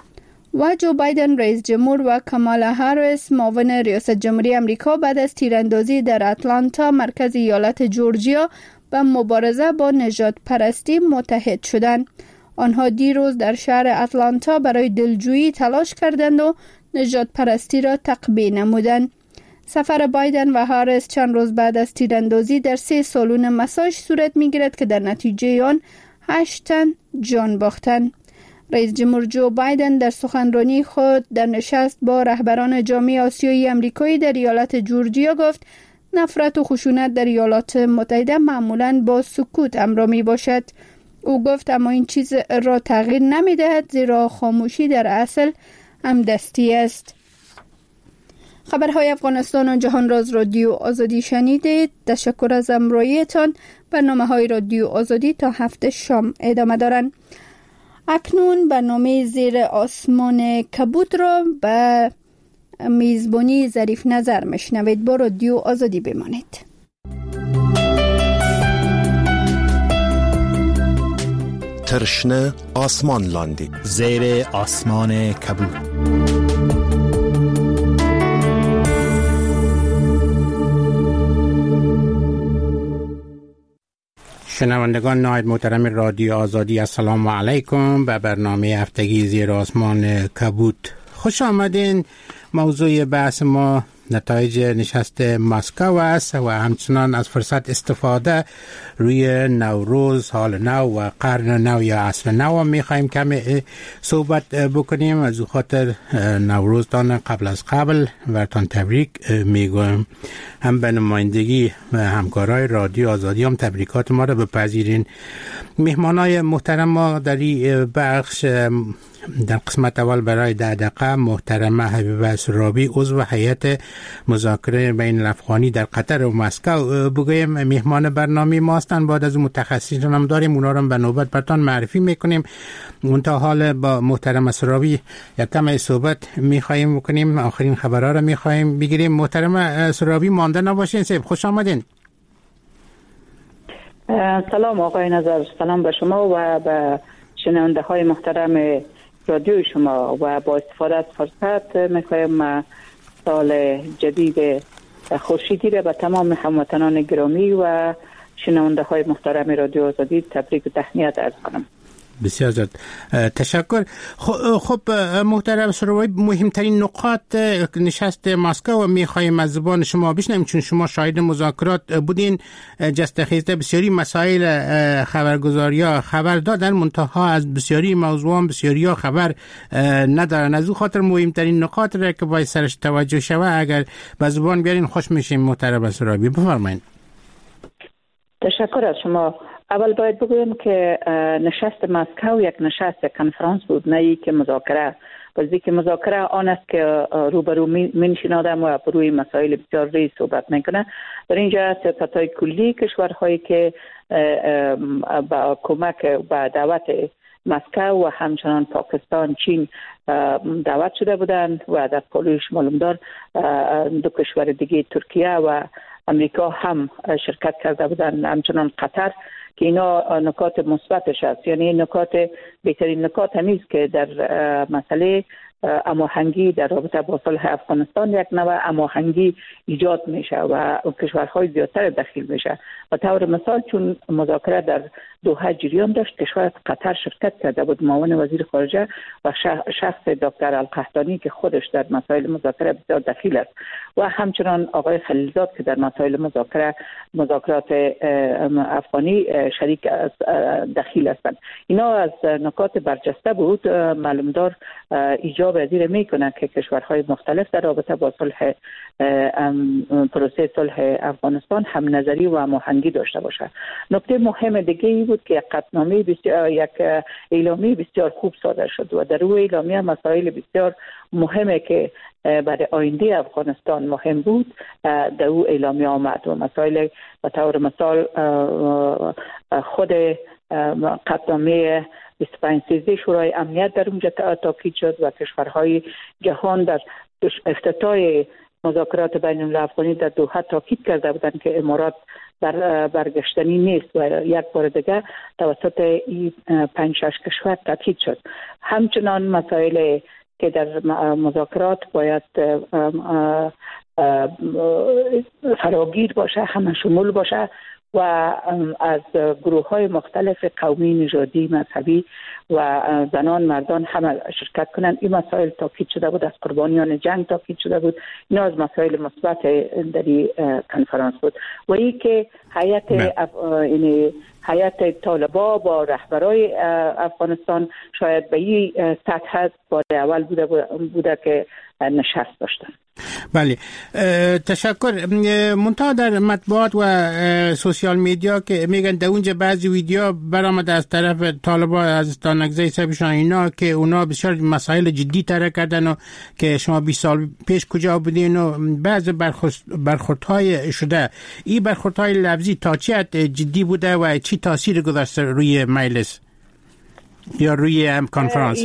و جو بایدن رئیس جمهور و کامالا هاریس معاون ریاست جمهوری امریکا بعد از تیراندازی در اتلانتا مرکز ایالت جورجیا و مبارزه با نژاد پرستی متحد شدند. آنها دیروز در شهر اتلانتا برای دلجویی تلاش کردند و نژاد پرستی را تقبیح نمودند. سفر بایدن و هاریس چند روز بعد از تیراندازی در 3 سالن مساج صورت می‌گیرد که در نتیجه آن 8 تن جان باختند. رئیس جمهور جو بایدن در سخنرانی خود در نشست با رهبران جامعه آسیایی امریکایی در ایالت جورجیا گفت نفرت و خشونت در ایالات متحده معمولاً با سکوت همراه میباشد. او گفت اما این چیز را تغییر نمیدهد، زیرا خاموشی در اصل همدستی است. خبرهای افغانستان و جهان راز رادیو آزادی شنیدید. تشکر از همراهیتان. برنامه‌های رادیو آزادی تا هفته شام ادامه دارند. اکنون برنامه زیر آسمان کبود را به میزبانی ظریف نظر مشنوید. با رادیو آزادی بمانید. ترشنه آسمان لاندی زیر آسمان کبود. شنوندگان نهایت محترم رادیو آزادی، السلام علیکم. به برنامه هفتگی زیر آسمان کبود خوش آمدین. موضوع بحث ما نتایج نشست مسکو است و همچنان از فرصت استفاده روی نوروز، حال نو و قرن نو یا عصر نو میخوایم کم صحبت بکنیم. از خاطر نوروزتان قبل از قبل برتان تبریک میگویم. هم به نمایندگی و همکارای رادیو آزادی هم تبریکات ما را بپذیرین. مهمانای محترم ما در این بخش در قسمت اول برای 10 دقیقه محترمه حبیبه سرابی عضو هیئت مذاکره بین الافغانی در قطر و مسکو بگویم مهمان برنامه ما هستند. بعد از متخصصین هم داریم، اونا رو به نوبت براتون معرفی میکنیم. منتها حال با محترمه سرابی یکم صحبت میخوایم بکنیم، آخرین خبرها رو میخوایم بگیریم. محترمه سرابی مانده نباشین. سیب خوش آمدین. سلام آقای نظر، سلام به شما و به شنونده های محترم رادیو شما و با استفاده از فرصت میخوایم سال جدید خورشیدی را به تمام هموطنان گرامی و شنونده های محترم رادیو آزادی تبریک و تهنیت عرض کنم. بسیار زیاد تشکر. خب محترم سروایی، مهمترین نقاط نشست مسکو میخوایم از زبان شما بشنویم، چون شما شاهد مذاکرات بودین. جستخیزده بسیاری مسائل خبرگزاریا خبر دادن، منتها از بسیاری موضوعان بسیاری خبر ندارن. از او خاطر مهمترین نقاط را که باید سرش توجه شود اگر به زبان بیارین خوش میشیم. محترم سروایی بفرمایید. تشکر از شما. اول باید بگویم که نشست مسکو یک نشست کنفرانس بود، نه ای که مذاکره. بازی که مذاکره آن است که روبرو می‌نشینند و روی مسائل بسیار ریز صحبت میکنه. در اینجا سیاست‌های کلی کشورهایی که با کمک و دعوت مسکو و همچنان پاکستان، چین دعوت شده بودند و در پالوش معلومدار 2 کشور دیگه ترکیه و امریکا هم شرکت کرده بودند، همچنان قطر، که اینا نکات مثبتش است. یعنی نکات بهترین نکات همیست که در مسئله هماهنگی در رابطه با صلح افغانستان یک نوع هماهنگی ایجاد میشه و کشورهای زیادتر دخیل میشه. به طور مثال چون مذاکره در دوحه جریان داشت، کشور قطر شرکت کرده بود، معاون وزیر خارجه و شخص دکتر القحطانی که خودش در مسائل مذاکره بسیار دخیل است و همچنان آقای خلیلزاد که در مسائل مذاکرات افغانی شریک دخیل هستند. اینا از نکات برجسته بود. معلومدار ایجاب وزیر میکنه که کشورهای مختلف در رابطه با صلح پروسه صلح افغانستان هم نظری و هماهنگی داشته باشه. نکته مهم دیگه ای بود که یک اعلامیه بسیار خوب صادر شد و در اون اعلامیه مسائل بسیار مهمه که برای آینده افغانستان مهم بود در اون اعلامیه آمد و مسائل به طور مثال خود قطعنامه 25 شورای امنیت در اونجا تاکید شد و کشورهای جهان در افتتاح مذاکرات بین الافغانی در دوحه تاکید کرده بودند که امارات برگشتنی نیست و یک بار دیگه توسط این 5-6 کشور تاکید شد. همچنان مسائل که در مذاکرات باید فراگیر باشه، همه شمول باشه و از گروه های مختلف قومی، نژادی، مذهبی و زنان، مردان همه شرکت کنند. این مسائل تاکید شده بود. از قربانیان جنگ تاکید شده بود. اینا از مسائل مثبت در این کنفرانس بود. و این که هیئت طالبان با رهبرای افغانستان شاید به این سطح بار اول بوده که نشست داشتن. بله، تشکر. منتها در مطبوعات و سوشیال میدیا که میگن در اونجا بعضی ویدیو برآمده از طرف طالبان از تانگزه سبشان اینا که اونا بسیار مسائل جدی طرح کردن و که شما 20 سال پیش کجا بودین و بعض برخوردهای شده. این برخوردهای لفظی تا چه حد جدی بوده و چی تاثیر گذاشته روی مجلس یا روی کنفرانس؟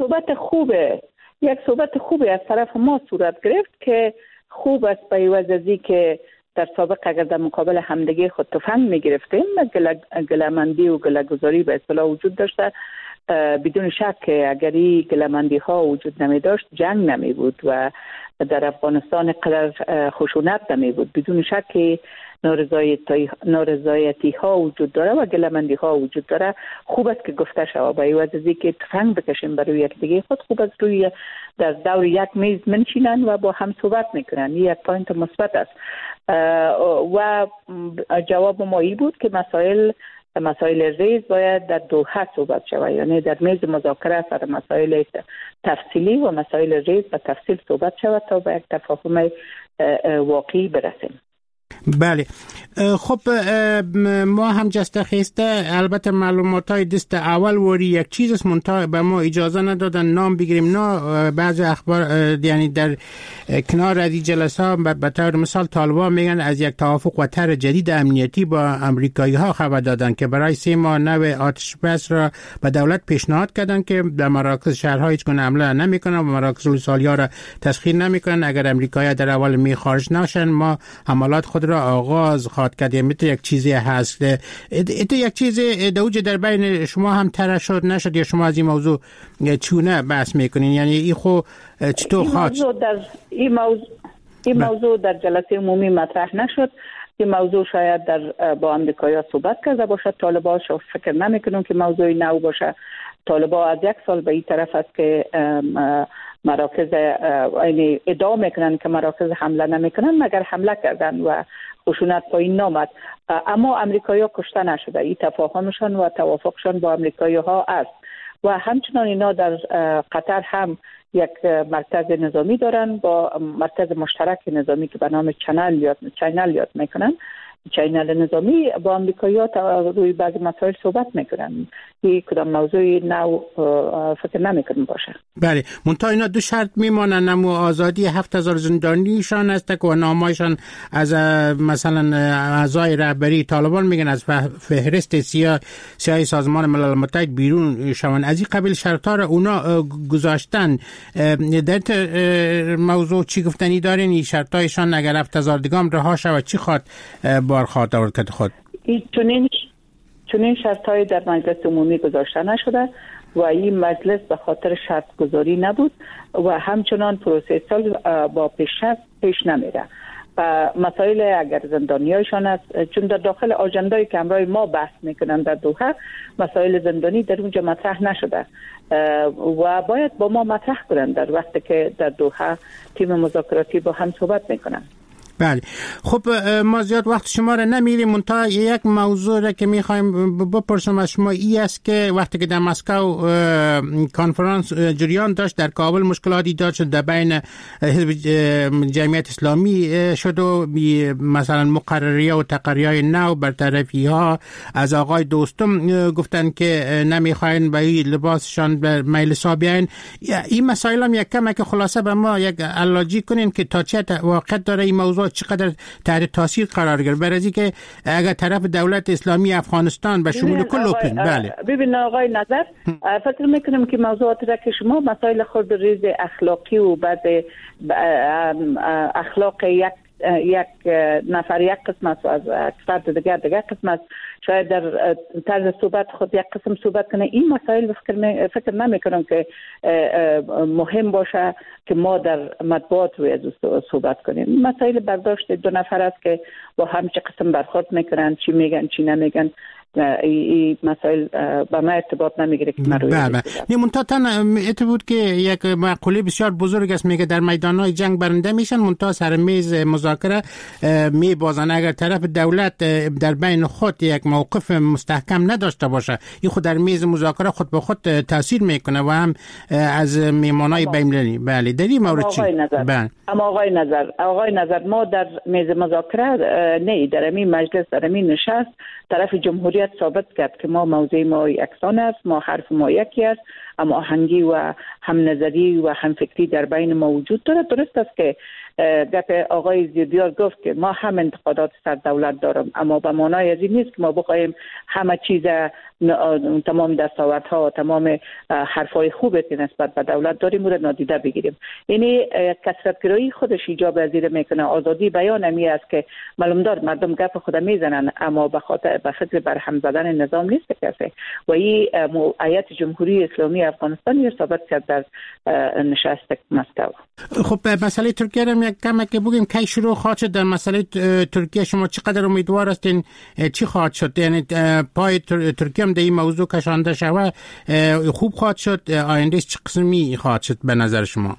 یک صحبت خوبی از طرف ما صورت گرفت که خوب است به عوض از که در سابق اگر در مقابل همدیگه خود تفنگ می‌گرفتیم، گله‌مندی و گله‌گذاری به اصطلاح وجود داشته. بدون شک که اگر این گله‌مندی ها وجود نمی داشت جنگ نمی بود و در افغانستان قدر خشونت نمی بود. بدون شک که نارضایتی ها وجود داره و گله‌مندی ها وجود داره. خوب است که گفته شود به عوض از اینکه تفنگ بکشیم برای یکدیگه خود، خوب است روی در دور یک میز منشینن و با هم صحبت میکنن. این یک پوینت مثبت است و جواب ما این بود که مسائل ریز باید در دوحه صحبت شود، یعنی در میز مذاکره سر مسائل تفصیلی و مسائل ریز به تفصیل صحبت شود تا به یک تفاهم واقعی برسیم. بله، خب ما هم جسته خیسته البته معلومات های دست اول وری یک چیز است منتها به ما اجازه ندادن نام بگیریم. نه بعض اخبار یعنی در کنار از این جلسه ها به طور مثال طالبان میگن از یک توافق و طرح جدید امنیتی با امریکایی ها خبر دادن که برای 3 ماه نو آتش بس را به دولت پیشنهاد کردن که در مراکز شهرها هیچ گونه حمله نمیکنن و مراکز ولسوالی‌ها را تسخیر نمیکنن. اگر امریکایی‌ها در اول می خارج نشن ما حملات خود را آغاز خواهد کرد. یعنی یک چیزی هست. یک چیز دوجه در بین شما هم طرح شد نشد یا شما از این موضوع چونه بحث میکنین؟ یعنی این خو چطور خواهد این موضوع در جلسه عمومی مطرح نشد. این موضوع شاید با امریکایی‌ها صحبت کرده باشد. طالبان فکر نمیکنن که موضوع نو باشه. طالبان از 1 سال به این طرف است که مراکز یعنی ادعا میکنن که مراکز حمله نمیکنن مگر حمله کردن و خشونت پایین نامد. اما امریکایی‌ها کشته نشده. این تفاهمشان و توافقشان با امریکایی‌ها است و همچنان اینا در قطر هم یک مرکز نظامی دارن با مرکز مشترک نظامی که به نام چینل یاد میکنن چینل نظامی با امریکایی‌ها روی بعضی مسائل صحبت میکنن. این کدام موضوعی نو فکر نمیکنم باشه. بله، منتها اینا دو شرط میمانن، نمو آزادی 7000 زندانیشان است و نامایشان از مثلا اعضای رهبری طالبان میگن از فهرست سیاسی سازمان ملل متحد بیرون شوند. از این قبیل شرط‌ها را اونا گذاشتن. در موضوع چی گفتنی دارین؟ این شرط‌هایشان اگر 7000 دیگه رها شود چی خواد بار خواهد آورد که خود؟ چنین شرط‌های در مجلس عمومی گذاشته نشده و این مجلس به خاطر شرط گذاری نبود و همچنان پروسسال با پیشرفت پیش نمیره. و مسائل اگر زندانیایشان است، چون در داخل آجندای که همراه ما بحث میکنن در دوحه، مسائل زندانی در اونجا مطرح نشده و باید با ما مطرح کنن در وقتی که در دوحه تیم مذاکراتی با هم صحبت میکنن. بله، خب ما زیاد وقت شما را نمیریم، منتها یک موضوع را که میخوایم بپرسم از شما ای است که وقتی که در مسکو کنفرانس جریان داشت، در کابل مشکلاتی داشت در بین حزب جمعیت اسلامی شد و مثلا مقرریه و تقرریه نو برطرفی ها از آقای دوستم گفتن که نمیخواین به این لباسشان به میل سابیان. این مسائل هم یک کم که خلاصه به ما یک علاجی کنین که تا چه واقع داره این موضوع چقدر تحت تاثیر قرار گرفت، برای اینکه اگر طرف دولت اسلامی افغانستان به شمول کل اوپن. بله ببین آقای نظر، فکر میکنم که موضوعات را که شما مسائل خود ریز اخلاقی و بعد اخلاق یک نفر یک قسم است و از فرد دیگر قسم است، شاید در طرز صحبت خود یک قسم صحبت کنه. این مسائل فکر نمی کنم که مهم باشه که ما در مطبوعات روی از صحبت کنیم. مسائل برداشت دو نفر است که با هم چه قسم برخورد میکنن، چی میگن چی نمیگن، این مسائل با ما ارتباط نمیگیره که من روی منتها بود که یک مقوله بسیار بزرگ است، میگه در میدانهای جنگ برنده میشن، منتها سر میز مذاکره میبازن. اگر طرف دولت در بین خود یک موقف مستحکم نداشته باشه، این خود در میز مذاکره خود به خود تاثیر میکنه و هم از میمانای بین‌المللی. بله، در این مورد چی؟ اما آقای نظر ما در میز مذاکره نه، در این مجلس در این نشست طرف جمهوریت ثابت کرد که ما موضوع ما یکسان است، ما حرف ما یکی است، اما آهنگی و هم نظری و هم فکری در بین ما وجود داره. درست است که گپ آقای زیدیار گفت که ما هم انتقادات سر دولت دارم، اما به معنای از این نیست که ما بخوایم همه چیز تمام دستاوردها و تمام حرفای خوبی که نسبت به دولت داریم رو نادیده بگیریم. یعنی کثرت‌گرایی خودش ایجاب پذیر میکنه. آزادی بیان امی است که معلوم دار مردم گپ خود میزنن، اما به خاطر به فکر برهم زدن نظام نیست کسی. و این هیئت جمهوری اسلامی افغانستان ثابت کرد در نشست مسکو. خب مسئله ترکیه را یک کم که بگیم کی شروع خواهد شد؟ در مسئله ترکیه شما چقدر امیدوار هستین چی خواهد شد؟ یعنی پای ترکیه هم در این موضوع کشانده شود خوب خواهد شد؟ آینده چه قسمی خواهد شد به نظر شما؟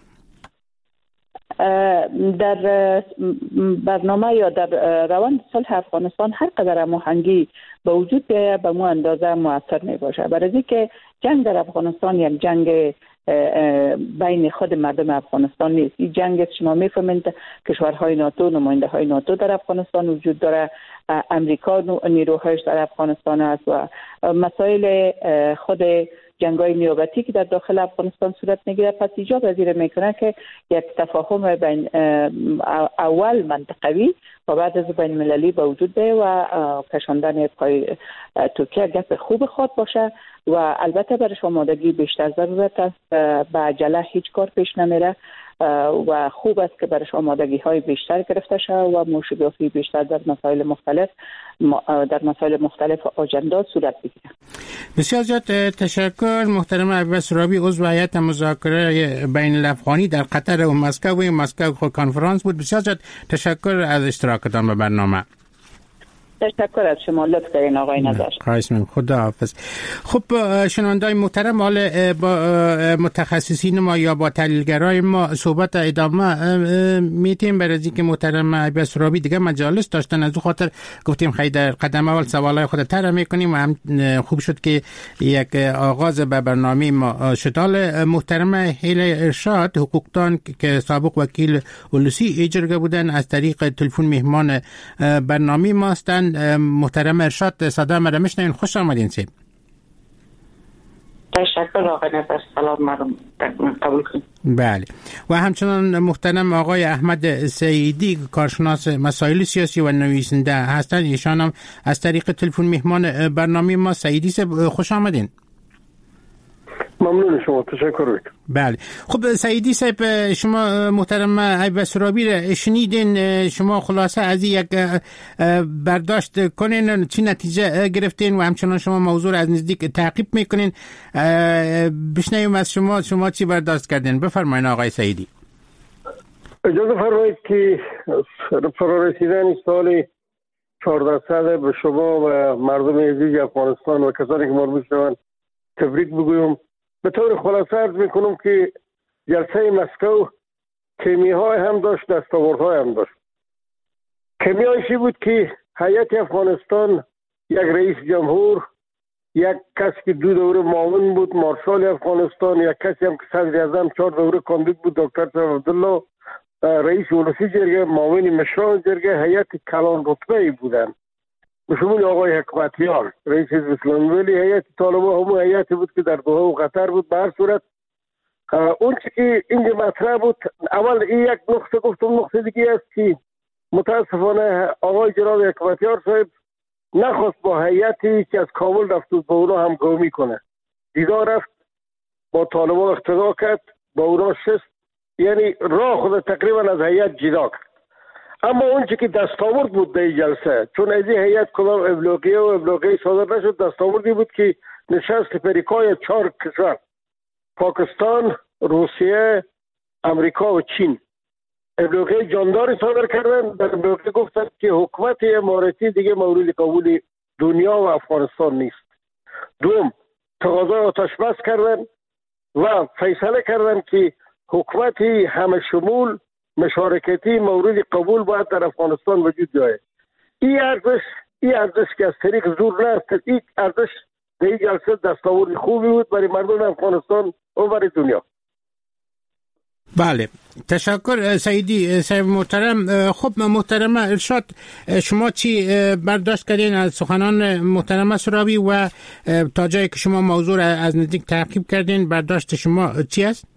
در برنامه یا در روند صلح افغانستان هر قدر هماهنگی به وجود بیاید به مو اندازه موثر می باشه. برای اینکه جنگ در افغانستان یک جنگ بین خود مردم افغانستان نیست. این جنگ شما میفهمید کشورهای ناتو، نماینده های ناتو در افغانستان وجود داره، امریکا نیروهایش در افغانستان است و مسائل خود جنگ‌های نیابتی که در داخل افغانستان صورت میگیره. پس ایجاب پذیر میکنه که یک تفاهم بین اول منطقوی و بعد از بین المللی به وجود بیاید و کشاندن پای ترکیه گپ خوب خود باشه و البته برای آمادگی بیشتر ضرورت است. به عجله هیچ کار پیش نمیره و خوب است که برای آمادگی های بیشتر گرفته شده و موشگافی بیشتر در مسائل مختلف آجندا صورت بگیره. بسیار زیاد تشکر محترم عباس سرابی، عضو هیئت مذاکره بین الافغانی در قطر و مسکو. مسکو کنفرانس بود. بسیار زیاد تشکر از اشتراکتان به برنامه. تشکر از شما، لطف دارین آقای نظر. خواهش می‌کنم. خدا حافظ. خب شنوندای محترم، حالا با متخصصین ما یا با تحلیلگرای ما صحبت ادامه میتیم. برای اینکه محترم عیب سرابی دیگه مجالس داشتن، از اون خاطر گفتیم خیلی در قدم اول سوالای خود طرح میکنیم و هم خوب شد که یک آغاز به برنامه ما شد. محترم هیله ارشاد حقوقدان که سابق وکیل ولسی اجرا بودن، از طریق تلفن مهمان برنامه ما هستند. محترم ارشاد، صدا ما را میشنوین؟ خوش آمدین. سید تشکر آقای نظر، سلام مردم قبول کنید. بله. و همچنان محترم آقای احمد سعیدی، کارشناس مسائل سیاسی و نویسنده هستند، ایشان هم از طریق تلفن مهمان برنامه ما. سعیدی صاحب خوش آمدین. ممنون شما، تشکر میکنم. بله. خب سعیدی صاحب، شما محترم عیب سرابی را شنیدین، شما خلاصه از یک برداشت کنین چی نتیجه گرفتین و همچنان شما موضوع را از نزدیک تعقیب میکنین. بشنویم از شما چی برداشت کردین. بفرمایید آقای سعیدی. اجازه فرمایید که فرارسیدن سال 1400 به شما و مردم عزیز افغانستان و کسانی که ما رو میشنوند تبریک بگویم. به طور خلاصه عرض میکنم که جلسه مسکو کمیهای هم داشت، دستاوردهای هم داشت. کمیایشی بود که هیئت افغانستان، یک رئیس جمهور، یک کسی که 2 دوره معاون بود مارشال افغانستان، یک کسی هم که صدر اعظم 4 دوره کاندید بود دکتر صاحب عبدالله، رئیس ولسی جرگه، معاون مشران جرگه، هیئت کلان رتبه بودن به شمول آقای حکمتیار رئیس حزب اسلامی، ولی هیئت طالبان همون هیئتی بود که در دوحه و قطر بود. به هر صورت اون چی که اینجا مطرح بود، اول این یک نقطه گفتم، نقطه دیگه است که متاسفانه آقای جناب حکمتیار صاحب نخواست با هیئتی که از کابل رفت با اونا همگامی کنه. دیدار رفت با طالبان اقتدا کرد، با اونا شست، یعنی راه خود تقریبا از هیئت جدا کرد. اما اون چی که دستاورد بود در جلسه، چون از این هیئت کدام ابلاغیه صادر نشد، دستاوردی بود که نشست پریکای 4 کشور، پاکستان، روسیه، امریکا و چین، ابلاغیه جانداری صادر کردن. در ابلاغیه گفتند که حکومت اماراتی دیگه مورد قبول دنیا و افغانستان نیست. دوم، تقاضای آتش بس کردن و فیصله کردن که حکومت همه شمول مشارکتی مورد قبول باید در افغانستان وجود داره. این ارزش که از طریق زور نه، این ارزش در این جلسه دستاورد خوبی بود برای مردم افغانستان و برای دنیا. بله، تشکر سعیدی صاحب محترم. خب محترم ارشاد، شما چی برداشت کردین از سخنان محترم سرابی و تا جایی که شما موضوع از نزدیک تعقیب کردین، برداشت شما چی است؟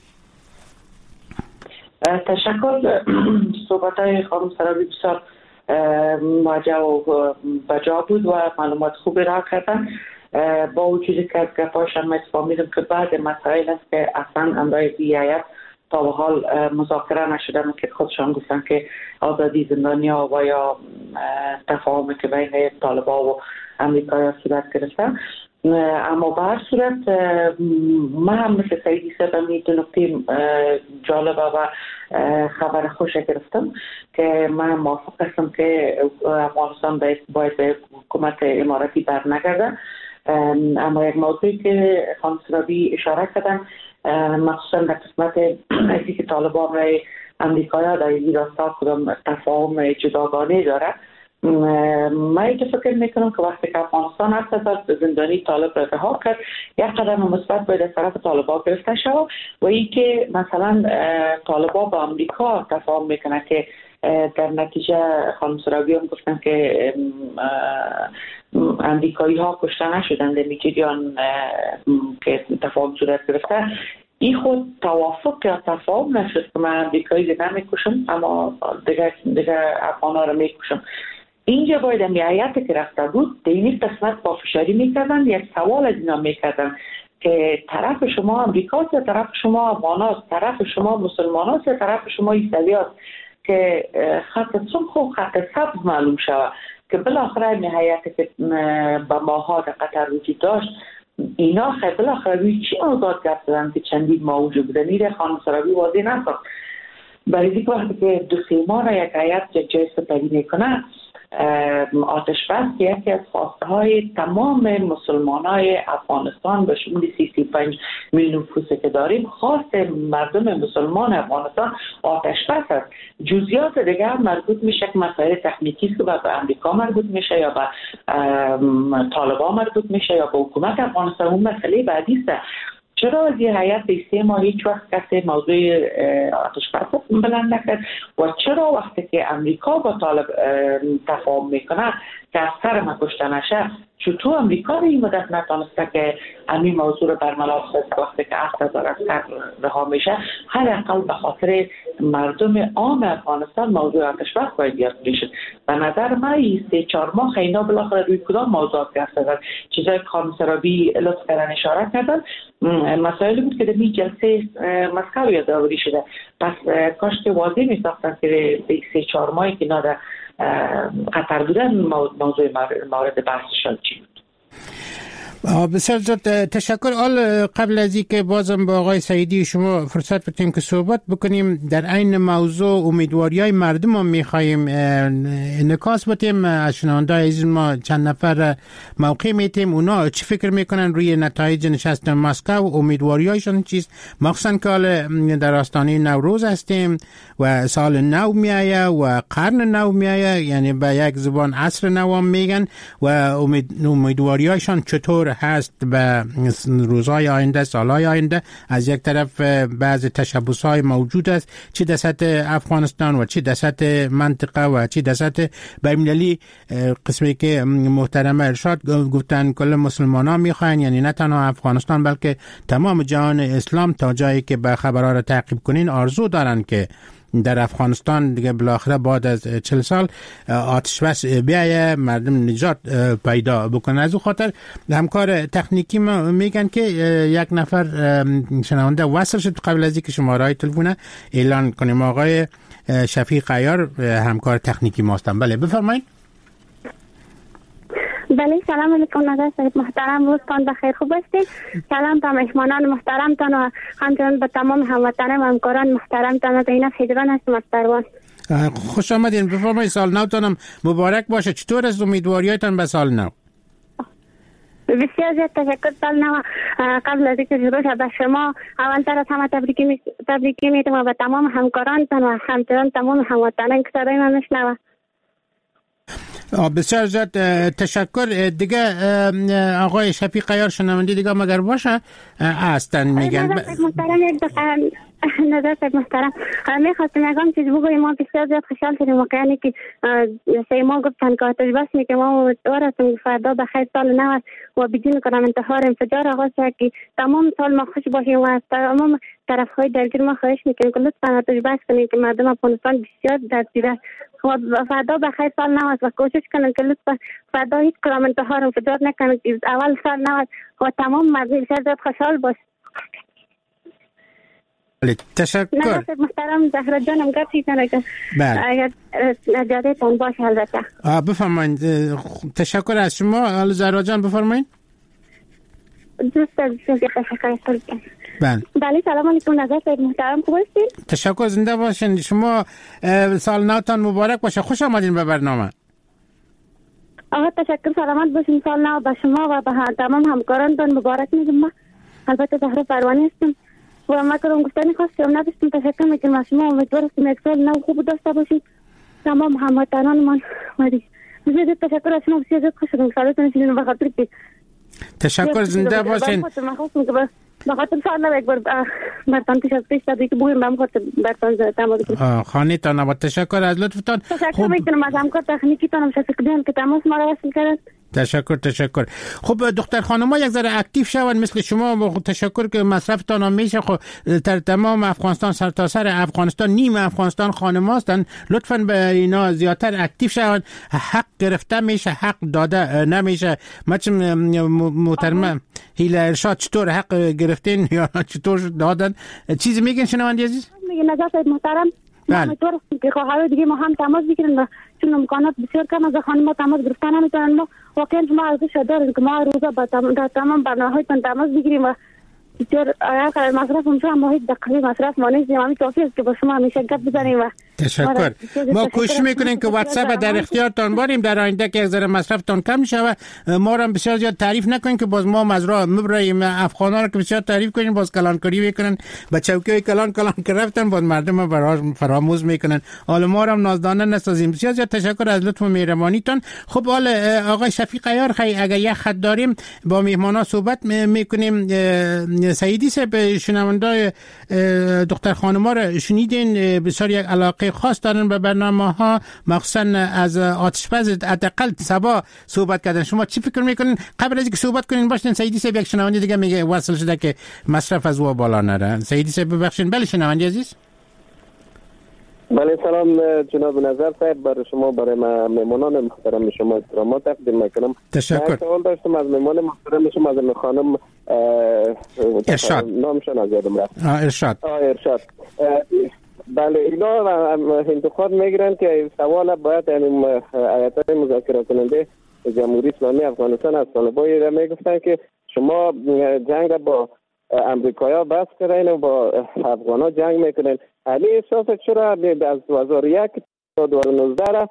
تشکر. صحبت‌های خانم سرابی بسیار موجه و بجا بود و معلومات خوبی را کردن. با وجودی که از گفایشان ما فهمیدم که بعض مسائل است که اصلا امرای هیئت تا به حال مذاکره نشده، که خودشان گفتن که آزادی زندانیا و یا تفاهمی که بین طالبان و امریکا صورت گرفته. اما به هر صورت من هم مثل سعیدی صاحب دو نکته جالبه و خبر خوش گرفتم که من موافق هستم که افغانستان باید به حکومت اماراتی برنگرده. اما یک موضوعی که خانم سرابی اشاره کردن، مخصوصا در قسمت ازی که طالبان رای امریکایی در این راستا کدام تفاهم جداگانه داره، من اینجا فکر میکنم که وقتی که افغانستان هست از زندانی طالب را رها کرد، یک قدم مثبت باید از طرف طالبان گرفته شود و این که مثلا طالبان با امریکا تفاهم میکنه که در نتیجه خانم سرابی هم گفتن که امریکایی ها کشته نشدن در جریان که تفاهم صورت گرفته. این خود توافق یا تفاهم نشد که من امریکایی دیگه نمیکشم اما دیگه افغان ها رو میکشم. اینجا باید هیئتی که رفته بود دینی قسمت با فشاری میکردن، یک سوال از اینا میکردن که طرف شما امریکاست یا طرف شما افغاناست، طرف شما مسلماناست یا طرف شما عیسویاست، که خط سرخ و خط سبز معلوم شود که بالاخره این هیئتی که با ماها در قطر وجود داشت، اینا خیلی بالاخره روی چی آزاد گرفتن که چندین ماه وجود بودن. این خانم سرابی واضح نکرد. برای دیگه وقتی که 2-3 ماه را یک هیئت جای سپری میکنه، آتش بس یکی از خواسته های تمام مسلمانای افغانستان به شمول 35 میلیون نفوسی که داریم، خواست مردم مسلمان افغانستان آتش بس است. جزئیات دیگه مربوط میشه که مسائل تکنیکی است که به امریکا مربوط میشه یا به طالبان مربوط میشه یا به حکومت افغانستان، اون مسئله بعدی است. چرا از یه هیئت 3 ماه هیچ وقت کسی موضوع آتش بس بلند نکرد و چرا وقتی که امریکا با طالب تفاهم میکنه که از سر ما کشته نشه، چطور امریکا به این مدت نتانسته که همین موضوع رو برملا بسازه؟ وقتی که 7000 عسکر رها میشه، حداقل به خاطر مردم عام افغانستان موضوع آتش بس باید یاد بشه. به نظر من این 3-4 ماه اینا بالاخره روی کدام موضوعات گفتن، چیزای خانم سرابی لطف کردن اشاره کردن، مسائلی بود که در این جلسه مسکو یادآوری شده. پس کاش که واضح می‌ساختن که 3-4 ماهی که اینا در قطر بودن موضوع مورد بحثشان چی بود. بسیار زیاد تشکر. قبل از اینکه بازم با آقای سعیدی شما فرصت بدیم که صحبت بکنیم در این موضوع امیدواری‌های مردم هم می‌خوایم انعکاس بدیم. از شنونده‌های عزیز ما چند نفر موقع میتیم، اونا چی فکر میکنن روی نتایج نشست مسکو، امیدواری‌هایشون چیست، مخصوصا که در آستانه نوروز هستیم و سال نو میایه و قرن نو میایه، یعنی به یک زبان عصر نو هم میگن و امیدواری‌هایشان چطور هست به روزهای آینده، سالهای آینده. از یک طرف بعض تشبس‌های موجود است، چی در سطح افغانستان و چی در سطح منطقه و چی در سطح بین‌المللی. قسمی که محترم ارشاد گفتن کل مسلمانان میخواین، یعنی نه تنها افغانستان بلکه تمام جهان اسلام تا جایی که به خبرها را تعقیب کنین آرزو دارن که در افغانستان دیگه بالاخره بعد از 40 سال آتش بس بیایه، مردم نجات پیدا بکنه. از اون خاطر همکار تکنیکی ما میگن که یک نفر شنونده وصل شد. قبل از اینکه شماره تلفن اعلان کنیم، آقای شفیق عیار همکار تکنیکی ما هستن. بله بفرمایید. بله سلام علیکم نظر صاحب محترم، روزتان بخیر، خوب هستید؟ سلام تا مهمانان محترمتان و همچنین به تمام هموطنان و همکاران محترمتان. زینب هجران هستم از سروان. خوش آمدین. بفرمایید. سال نوتان مبارک باشه. چطور است امیدواریاتان به سال نو؟ بسیار زیاد تشکر. سال نو قبل از اینکه شروع شد به شما اولتر از همه تبریکی میتونم و به تمام همکارانتان و همچنین تمام هموطنان که صدای من میشنوه. بسیار زیاد تشکر. دیگه آقای شفیق عیار شنونده دیگه مگر باشه هستن میگن. نظر صاحب محترم میخواستم یکم چیز بگویم. ما بسیار زیاد خوشحال شدیم واقعا که 3 ماه گفتن که آتش بس میکنم و امیدوار هستم فردا بخیر سال نو و بدون کنم انتحار انفجار آغاز شد که تمام سال ما خوش باشیم و از تمام طرفهای درگیر ما خواهش میکنیم که لطفا آتش بس کنیم که مردم افغانستان بسیار درگیره و فردا بخیر سال نو است و کوشش کنن که لطفا فردا هیچ کنم انتحار انفجار نکنن که اول سال نو است و تمام مردم بسیار زیاد خوشحال باش. تشکر. نظر محترم زهرا جانم گفتید که اگر اجازهتون باشه البته. بفرمایید. تشکر از شما. زهرا جان بفرمایید. دوست تشکر. بله سلام علیکم نظر صاحب محترم، خوب هستید؟ تشکر. زنده باشین. شما سال نوتان مبارک باشه. خوش آمدین به برنامه. آقا تشکر. سلامت باشین. سال نو به شما و به تمام همکارانتان مبارک میگم. من البته زهرا پروانی هستم و ما کارم گفتنی خواستم نداشتم. تشکر میکنم از شما. امیدوار هستم یک سال نو خوب داشته باشید تمام هموطنان من. بسیار تشکر از شما. بسیار زیاد خوش شدم سالتون شدین به خاطر که تشکر. زنده باشین. من خواستم که به خاطر سال نو یک بار برتان تشکر شد که بگویم به خاطر برتان تمام خانه تان با تشکر از لطفتان. تشکر میکنم از همکار تکنیکیتان شکریان که تماس ما را وصل کردن. تشکر. خب دختر خانم‌ها یک ذره اکتیو شون مثل شما. تشکر که مصرفتان هم میشه. خب در تمام افغانستان سرتاسر افغانستان نیم افغانستان خانم‌ها هستن. لطفاً به اینا زیادتر اکتیو شون. حق گرفته میشه، حق داده نمیشه. مثلا محترم هیله ارشاد چطور حق گرفتین یا چطور دادن؟ چیزی میگن شنونده عزیز؟ میگن نجات محترم ما طور که خواهر دیگه ما هم تماس بگیرن چون امکانات بسیار کم از خانم‌ها تماس گرفتن نمیتونن. ما واقعا ما ارزش داریم که ما روزا با تمام برنامه‌هایتون تماس بگیریم و بسیار اگر مصرف اونجا هم ما هیچ دقیقی مصرف ما نیستیم. همین کافی است که با شما همیشه گپ بزنیم و تشکر. ما کوشش میکنیم که واتساپ در اختیارتان باریم در آینده که یک ذره مصرفتان کم شود. ما را بسیار زیاد تعریف نکنین که باز ما مزرعه مبرایم افغانا را که بسیار تعریف کنین باز کلانکاری میکنن با چوکیای کلان که رفتن باز مردم فراموش میکنن. حالا ما را نازدانه نسازیم. بسیار زیاد تشکر از لطف و مهربانیتان. خب حالا آقای شفیق عیار خی اگر یک خط داریم با مهمانا صحبت میکنیم. سعیدی صاحب شنوندای دختر خانما را شنیدین، بسیار یک علاقه خاص دارن به برنامه‌ها، مخصوصا از آتشپز حداقل صبا صحبت کردن. شما چی فکر میکنین؟ قبل از اینکه صحبت کنین باشین سعیدی صاحب یک شنونده دیگه میگه وصل شده که مصرف از او بالا نره. سعیدی صاحب ببخشید. بله شنونده عزیز. بله سلام جناب نظر صاحب، برای شما برای مهمانان محترم شما احترامات تقدیم میکنم. تشکر. سوال داشتم از مهمان محترم شما از خانم ارشاد. نامشون از یادم رفت. ارشاد. ارشاد. بله اینا انتقاد میگیرن که سوال باید یعنی ایتای مذاکره کننده جمهوری اسلامی افغانستان از طالبای را میگفتن که شما جنگ با امریکایا بس کردین و با افغانا جنگ میکنین. علی احساس چرا از 2001 تا 2019 را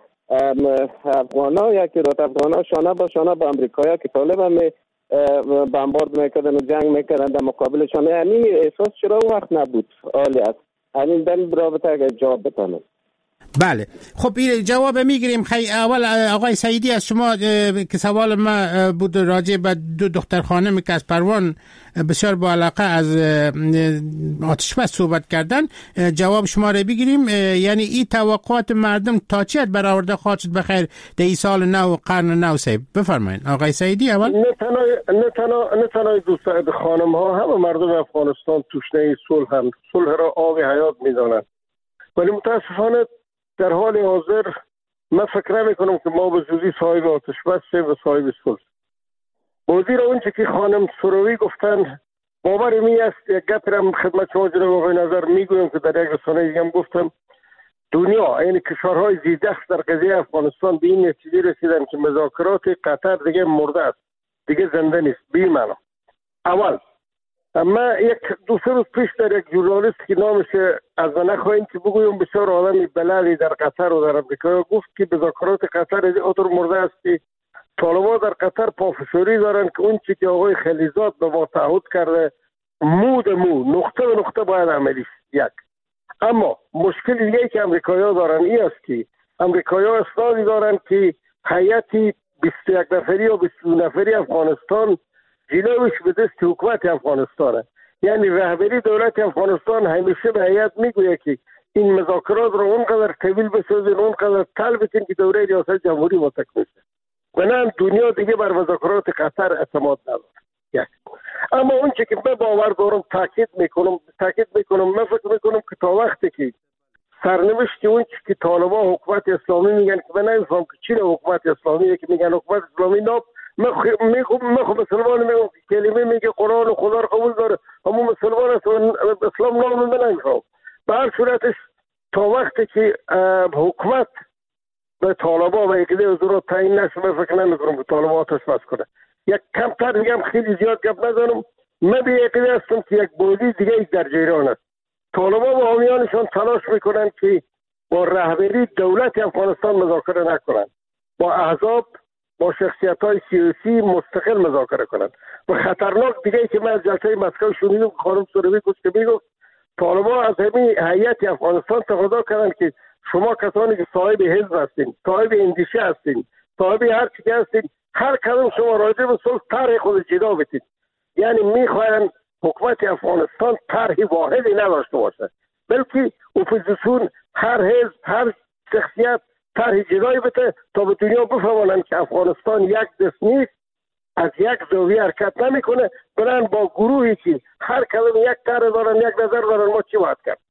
افغانا یا که افغانا شانه با شانه با امریکایا که طالب هم بمبارد میکردن و جنگ میکردن در مقابلشان، یعنی احساس چرا اون وقت نبود؟ عالی است. همین در رابطه اگر جواب بتانم. بله خب این جواب میگیریم. اول آقای سعیدی از شما که سوال ما بود راجع به دو دختر خانم که از پروان بسیار با علاقه از آتشپز صحبت کردن، جواب شما را بگیریم. یعنی این توقعات مردم تا چه حد برآورده خواهد شد بخیر در این سال نو قرن نو؟ صاحب بفرمایید آقای سعیدی. اول نه تنها دوست خانم ها، همه مردم افغانستان توشنه صلح را آب حیات میدانند، ولی متاسفانه در حال حاضر من فکر نمی کنم که ما به زودی صاحب آتشبس شیم و صاحب صلح. بازی را اونچه که خانم سروی گفتن باور می است. یک گپ را خدمت شما جناب آقای نظر میگویم که در یک رسانه دیگه هم گفتم، دنیا یعنی کشورهای زیردست در قضیه افغانستان به این نتیجه رسیدن که مذاکرات قطر دیگه مرده است، دیگه زنده نیست. بی معنا. اول اما یک دو سه روز پیش در یک ژورنالیست که نامش از نخواهیم که بگویم بسیار آدمی بلدی در قطر و در امریکا گفت که مذاکرات قطر اونطور مرده است که طالبان در قطر پافشاری دارن که اون چیزی که آقای خلیزاد به ما تعهد کرده مو نقطه به نقطه باید عملی شد. یک. اما مشکل دیگه که امریکایی‌ها دارن این است که امریکایی‌ها اصراری دارن که هیئتی 21 نفری و 22 نفری افغانستان جلوش به دست حکومت افغانستانه. یعنی رهبری دولت افغانستان همیشه به هیئت میگوید که این مذاکرات رو اونقدر طویل بسازین، اونقدر طول بدین که دوره ریاست جمهوری ما تکمیل شه. بنابراین دنیا دیگه بر مذاکرات قطر اعتماد نداره. یک. اما اون چیزی که من باور دارم تاکید میکنم من فکر میکنم که تا وقتی که سرنوشت اون چیزی که طالبان حکومت اسلامی میگن که من نمیفهم که چی حکومت اسلامی که میگن حکومت اسلامی ناب من خب مسلمان میگم کلمه میگه قرآن و خدا رو قبول داره، همون مسلمان است و اسلام نام من نمیفهم. به هر صورتش تا وقتی که حکومت به طالبان و اقیده حضورات تعیین نشه من فکر نمیکنم که طالبان آتش بس کنه. یک کمتر میگم خیلی زیاد گپ نزنم، من به اقیده هستم که یک بازی دیگه در جریان است. طالبان و حامیانشان تلاش میکنن که با رهبری دولت افغانستان مذاکره نکنن، با احزاب با شخصیت‌های سیاسی مستقل مذاکره کنند. و خطرناک دیگه که من از جلسه مسکو شنیدم خانم سروی گفت که میگفت طالبان از همین هیئت افغانستان تقاضا کردن که شما کسانی که صاحب حزب هستین، صاحب اندیشه هستین، صاحب هر چیزی هستین، هر کدوم شما راجع به صلح طرح خود جدا بدید. یعنی میخواین حکومت افغانستان طرح واحدی نداشته باشه، بلکه اپوزیسیون هر حزب هر شخصیت طرح جدایی بده تا به دنیا بفهمونن که افغانستان یک دست نیست، از یک زاویه حرکت نمیکنه. برن با گروهی که هر کدوم یک طرح دارن، یک نظر دارن، ما چی باید کرد؟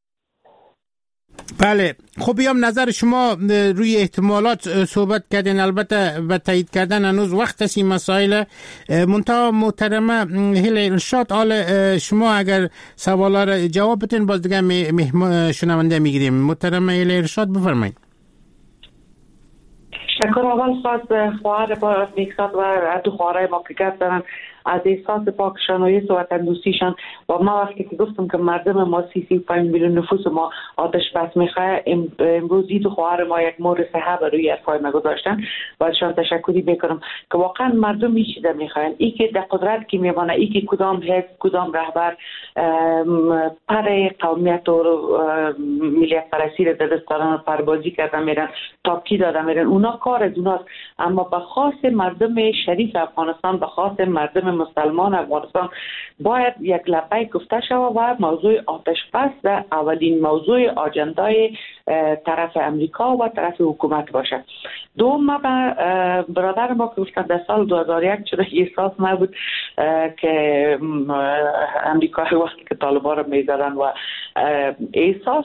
بله خب بیام نظر شما روی احتمالات صحبت کردین. البته به تایید کردن هنوز وقت است این مسائل. منتها محترمه هیل ارشاد، حال شما اگر سوالا را جواب بدین باز دیگه شنونده میگیریم. محترمه هیل ارشاد بفرمایید. شکر. اول خواست خواهر با میکسات و دو خواهرای ما که گفت دارن از احساس پاکشانایی و وطن دوستیشان. و ما وقتی که گفتم که مردم ما 35 میلیون نفوس ما آتش بس میخواه، امروز دید و خواهر ما یک مورد صحه روی حرفای ما گذاشتن و ازشان تشکری میکنم که واقعا مردم این چیزا میخواین. ای که در قدرت که میمانه، ای که کدام حزب کدام رهبر پر قومیت و ملیت پرستی را در دستان پربازی کرده میرن، تاکی داده میرن، اونا کار از اوناست. اما به خاص مردم شریف افغانستان، به خاص مردم مسلمان افغانستان باید یک لبه گفته شود و موضوع آتش بس در اولین موضوع آجندای طرف امریکا و طرف حکومت باشه. دوم، ما برادر ما که گفتن در سال 2001 چرا احساس نبود که امریکا وقتی که طالبان رو میزدن و احساس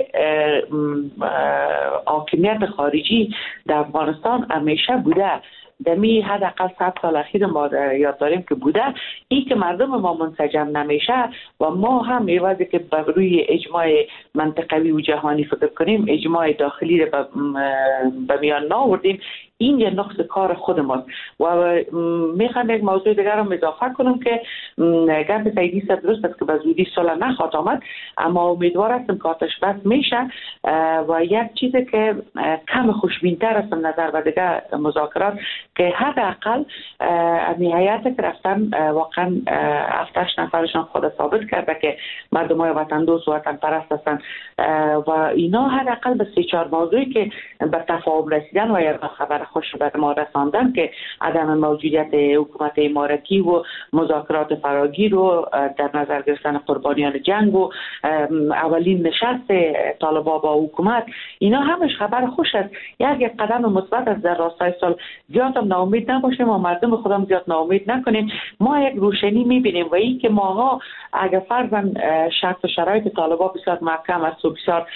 حاکمیت خارجی در افغانستان همیشه بوده. دمی حداقل 100 سال اخیر ما یاد داریم که بوده. این که مردم ما منسجم نمیشه و ما هم ایوازی که بر روی اجماع منطقوی و جهانی فکر کنیم، اجماع داخلی رو به میان ناوردیم، این یه نقص کار خود ماست. و میخوام یک موضوع دیگر رو اضافه کنم که گفت سیدی صاحب درست است که به زودی صلح نخواهد آمد، اما امیدوار هستم که آتش بس میشه. و یک چیزی که کم خوشبین‌تر است نظر و دیگر مذاکرات که حداقل نهایت که رفتن واقعا 7-8 نفرشان خود ثابت کرده که مردمای وطن دوست و وطن پرست هستند و اینا حداقل به 3-4 موضوعی که به تفاهم رسیدن و یک خبر خوش به ما رساندن که عدم موجودیت حکومت امارتی و مذاکرات فراگیر رو در نظر گرفتن قربانیان جنگ و اولین نشست طالبان با حکومت، اینا همش خبر خوش است. یک قدم مثبت است در راستای سال. زیاد هم ناامید نباشیم و مردم خودم زیاد ناامید نکنیم. ما یک روشنی میبینیم و این که ماها اگر فرضاً شرط و شرایط طالبان بسیار محکم است و بسیار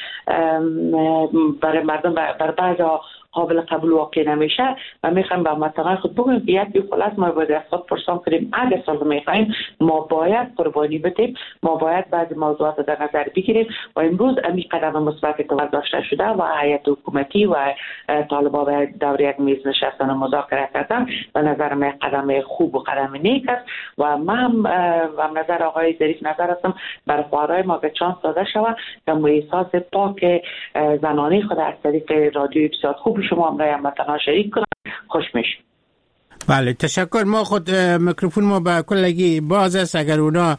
برای مردم بر بعضی قابل قبول واقع نمیشه و میخوایم به هموطنان خود بگوییم که یک خلاص ما باید از خود پرسان کنیم اگه سال میخوایم ما باید قربانی بدیم، ما باید بعضی موضوعات در نظر بگیریم و امروز امی قدم مثبت که برداشته شده و هیئت حکومتی و طالبان باید دور یک میز نشستن و مذاکره کردن به نظر من قدم خوب و قدم نیک است و من و نظر آقای ظریف نظر هستم برای خواهرای ما به چانس داده شود که احساس پاک زنانه خود از طریق رادیوی بسیار خوب شما امرای هموطنان شریک کنن خوش میشیم. بله تشکر. ما خود میکروفون ما به کلگی باز است، اگر اونا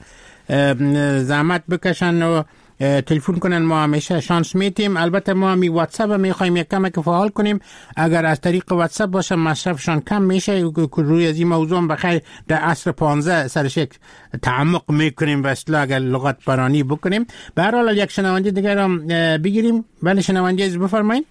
زحمت بکشن و تلفن کنن ما همیشه شانس میتیم. البته ما می واتساپ میخوایم یک کم که فعال کنیم، اگر از طریق واتساپ باشه مصرفشان کم میشه. روی از این موضوع بخیر در عصر 15 سرش یک تعمق میکنیم و اصلا اگر لغت برانی بکنیم. به هر حال یک شنونده دیگر هم بگیریم. بله شنونده عزیز بفرمایید.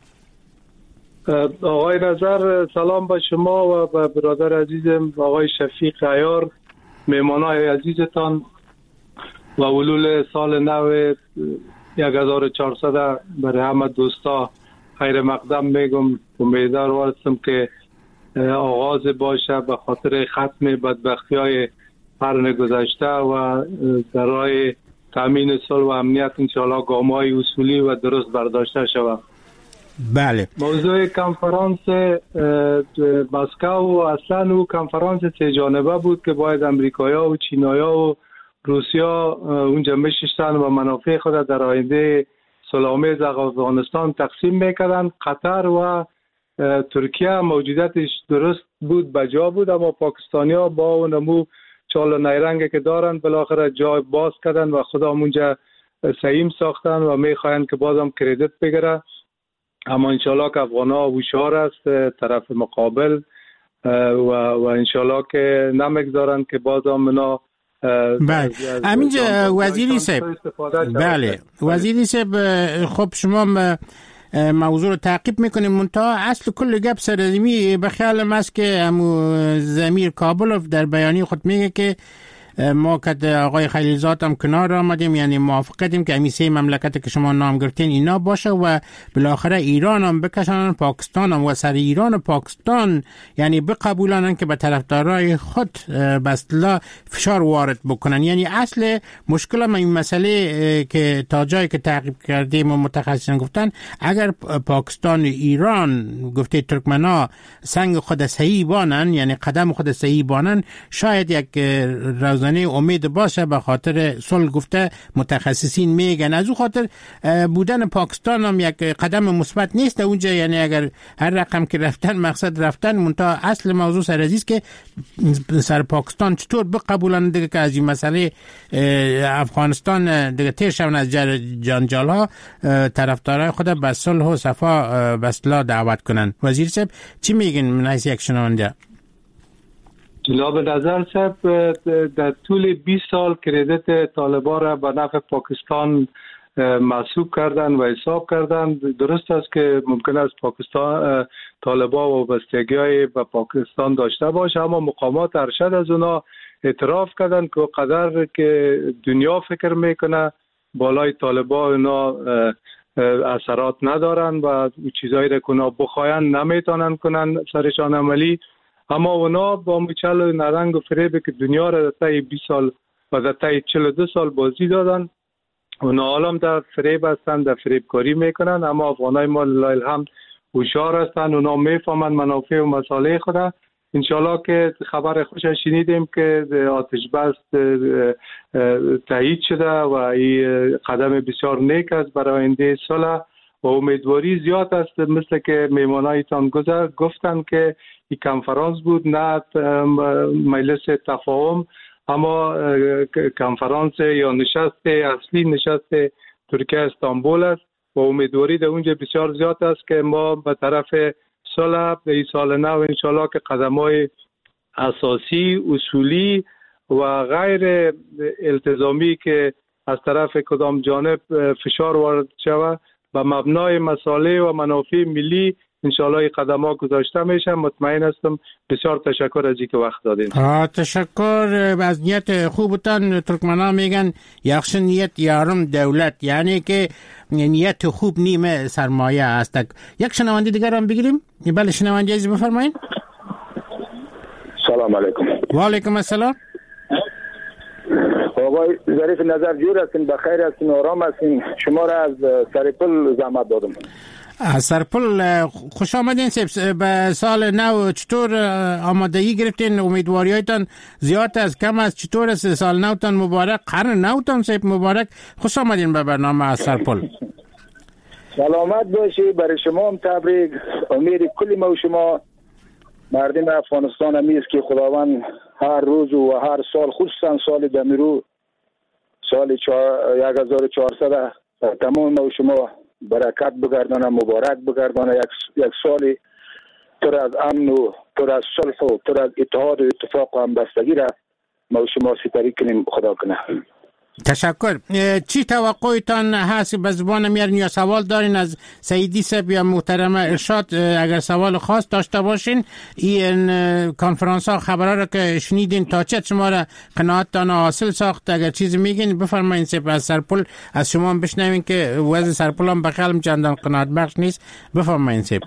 آقای نظر سلام با شما و به برادر عزیزم آقای شفیق عیار، مهمانای عزیزتان و ولول سال نو 1400 برای همه دوستا خیر مقدم میگم. امیدوار هستم که آغاز باشه به خاطر ختم بدبختی های قرن گذشته و در راه تامین صلح و امنیت انشاءالله گام‌های اصولی و درست برداشته شود. بله. موضوع کنفرانس مسکو اصلا او کنفرانس 3 جانبه بود که باید امریکایا و چینایا و روسیا اونجا میشستن و منافع خود در آینده صلح‌آمیز افغانستان تقسیم میکردن. قطر و ترکیه موجودیتش درست بود، بجا بود، اما پاکستانیا با اون نمو چال و نیرنگ که دارن بالاخره جای باز کردن و خودم اونجا سعیم ساختن و میخواین که بازم کردیت بگیره. اما انشالله که افغان‌ها هوشیار است طرف مقابل و انشالله که نمیگذارن که بازم اونا بله. همینجا وزیری صاحب، بله وزیری صاحب، خب شما موضوع رو تعقیب میکنیم منتها اصل کل گپ سرزمی به خیال است که زمیر کابلوف در بیانیه خود میگه که ما که آقای خلیلزاد هم کنار آمدیم، یعنی موافقتیم که همیشه مملکت که شما نام گرفتین اینا باشه و بالاخره ایران هم بکشانن، پاکستان هم و سر ایران و پاکستان یعنی بقبولانن که به طرفدارای خود بسلا فشار وارد بکنن. یعنی اصل مشکل ما این مسئله که تا جایی که تعقیب کردیم و متخصصان گفتن اگر پاکستان و ایران گفته ترکمنا سنگ خود صحیح بانن، یعنی قدم خود صحیح بانن، شاید یک روزانه امید باشه. به خاطر صلح گفته متخصصین میگن از اون خاطر بودن پاکستان هم یک قدم مثبت نیست اونجا، یعنی اگر هر رقم که رفتن مقصد رفتن منتها اصل موضوع سر عزیز که سر پاکستان چطور بقبولن دیگه که از این مسئله افغانستان دیگه تیر شون از جنجال ها طرفدارای خود به صلح و صفا به اصطلاح دعوت کنن. وزیر صاحب چی میگین من از یک شنونده؟ جناب نظر صاحب در طول 20 سال کردیت طالبان را به نفع پاکستان محسوب کردن و حساب کردن. درست است که ممکن است پاکستان طالبان وابستگی به پاکستان داشته باشه، اما مقامات ارشد از اونا اعتراف کردن که قدر که دنیا فکر میکنه بالای طالبان اونا اثرات ندارن و چیزایی را که اونا بخواین نمیتونن کنن سرشان عملی. اما اونا با مچل و نرنگ و فریب که دنیا را در طی 20 سال و در طی 42 سال بازی دادن، اونا عالم در فریب هستن، در فریب کاری میکنن. اما افغانای ما لله الحمد هوشیار هستن، اونا میفهمن منافع و مصالح خود. انشالله که خبر خوش شنیدیم که آتش بس تایید شده و این قدم بسیار نیک است برای آینده صلح و امیدواری زیاد است. مثل که میمانایتان گفتن که این کنفرانس بود نه مجلس تفاهم، اما کنفرانس یا نشست اصلی نشست ترکیه استانبول است و امیدواری در اونجا بسیار زیاد است که ما به طرف صلح به این سال نو انشالله که قدم‌های اساسی اصولی و غیر التزامی که از طرف کدام جانب فشار وارد شود به مبنای مصالح و منافع ملی انشالله این قدم‌ها گذاشته میشن. مطمئن هستم. بسیار تشکر از اینکه وقت دادین. تشکر از نیت خوبتان. ترکمن‌ها میگن یخش نیت یارم دولت، یعنی که نیت خوب نیمه سرمایه است. یک شنونده دیگر هم بگیریم. بله شنونده عزیز بفرمایید. سلام علیکم. و علیکم السلام. آقای ظریف نظر جور هستین، بخیر هستین، آرام هستین. شما را از سرپل زحمت دادم. از سرپل خوش آمدین. به سال نو چطور آمادگی گرفتین؟ امیدواریایتان زیاد از کم از چطور است؟ سال نوتان مبارک، قرن نوتان سیب مبارک. خوش آمدین به برنامه از سرپل. سلامت باشی. برای شما هم تبریک. امید کلی ما و شما مردم افغانستان همی است که خداوند هر روز و هر سال، خصوصا سال دمیرو سال 1400 تمام ما و شما برکت بگردانه، مبارک بگردانه. یک سال پر از امن و پر از صلح و پر از اتحاد و اتفاق و همبستگی را ما و شما سپری کنیم. خدا کنه. تشکر. چی توقعتان هست به زبان میارین یا سوال دارین از سیدی صاحب یا محترم ارشاد؟ اگر سوال خاص داشته باشین این کنفرانس ها خبرها را که شنیدین تا چه شما را قناعتان حاصل ساخت؟ اگر چیزی میگین بفرمایین صاحب. از سرپل از شما هم بشنوین که وضع سرپل هم بخیالم چندان قناعت بخش نیست. بفرمایین صاحب.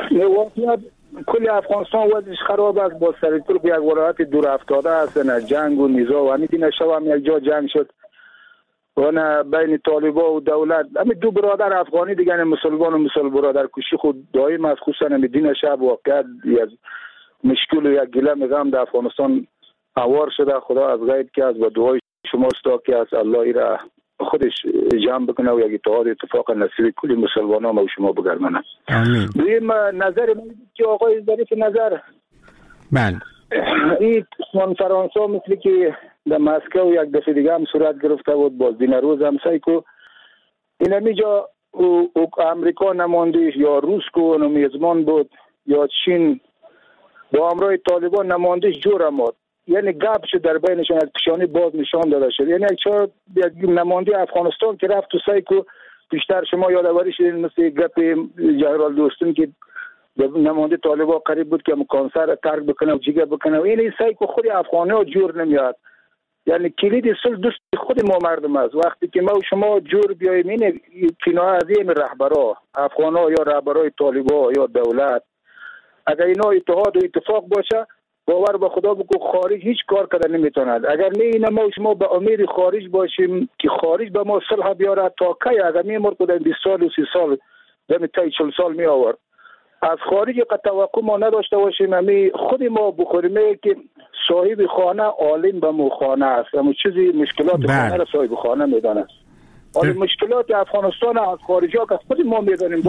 کل افغانستان وضعش خراب است. با سرپل یک ولایت دور افتاده است، نه جنگ و نزاع و همین شب هم یک جا جنگ شد و نه بین طالبان و دولت. همین دو برادر افغانی دیگه، نه مسلمان و مسلمان برادر کشی خود دائم است. خصوصا همین دین شب واقعا یک مشکل و یک گله میگم در افغانستان اوار شده. خدا از غیب که از و دعای شما است که از الله ایرا خودش جمع بکنه و یک اتحاد اتفاق نصیب کلی مسلمانان و شما بگردانه. آمین. دویم نظر من که آقای ظریف نظر بله این کنفرانس ها مثل که در مسکو یک دفعه دیگه هم صورت گرفته بود، باز دین روز هم سایکو این همیجا امریکا نماندیش یا روس کو میزبان بود یا چین با همراه طالبان نماندیش جور آمد. یعنی گپ شد در بینشون، از پیشانی باز نشان داده شد. یعنی یک نماینده افغانستان که رفت تو سایکو بیشتر شما یادآوری شدین مثل گپ جهرال دوستون که نماینده طالبان قریب بود که کانسر ترک بکنه و جیگر بکنه و این سایکو خود افغانی ها جور نمیاد. یعنی کلید صلح دست خود ما مردم است. وقتی که ما و شما جور بیاییم این کنایه از این رهبرا افغانا یا رهبرای طالبا یا دولت، اگر اینا اتحاد و اتفاق باشه باور به خدا بگو خارج هیچ کار کرده نمیتوند. اگر نه اینا ما و شما به امید خارج باشیم که خارج به ما صلح بیاره تا کی؟ اگر میمرد کدن 20 سال و 30 سال دم تا 40 سال می آورد. از خارج قد توقع ما نداشته باشیم. همی خود ما بخوریم که صاحب خانه عالم به مو خانه است. اما چیزی مشکلات خانه را صاحب خانه میدانه. حالا مشکلات افغانستان از خارجی ها که خود ما میدانیم.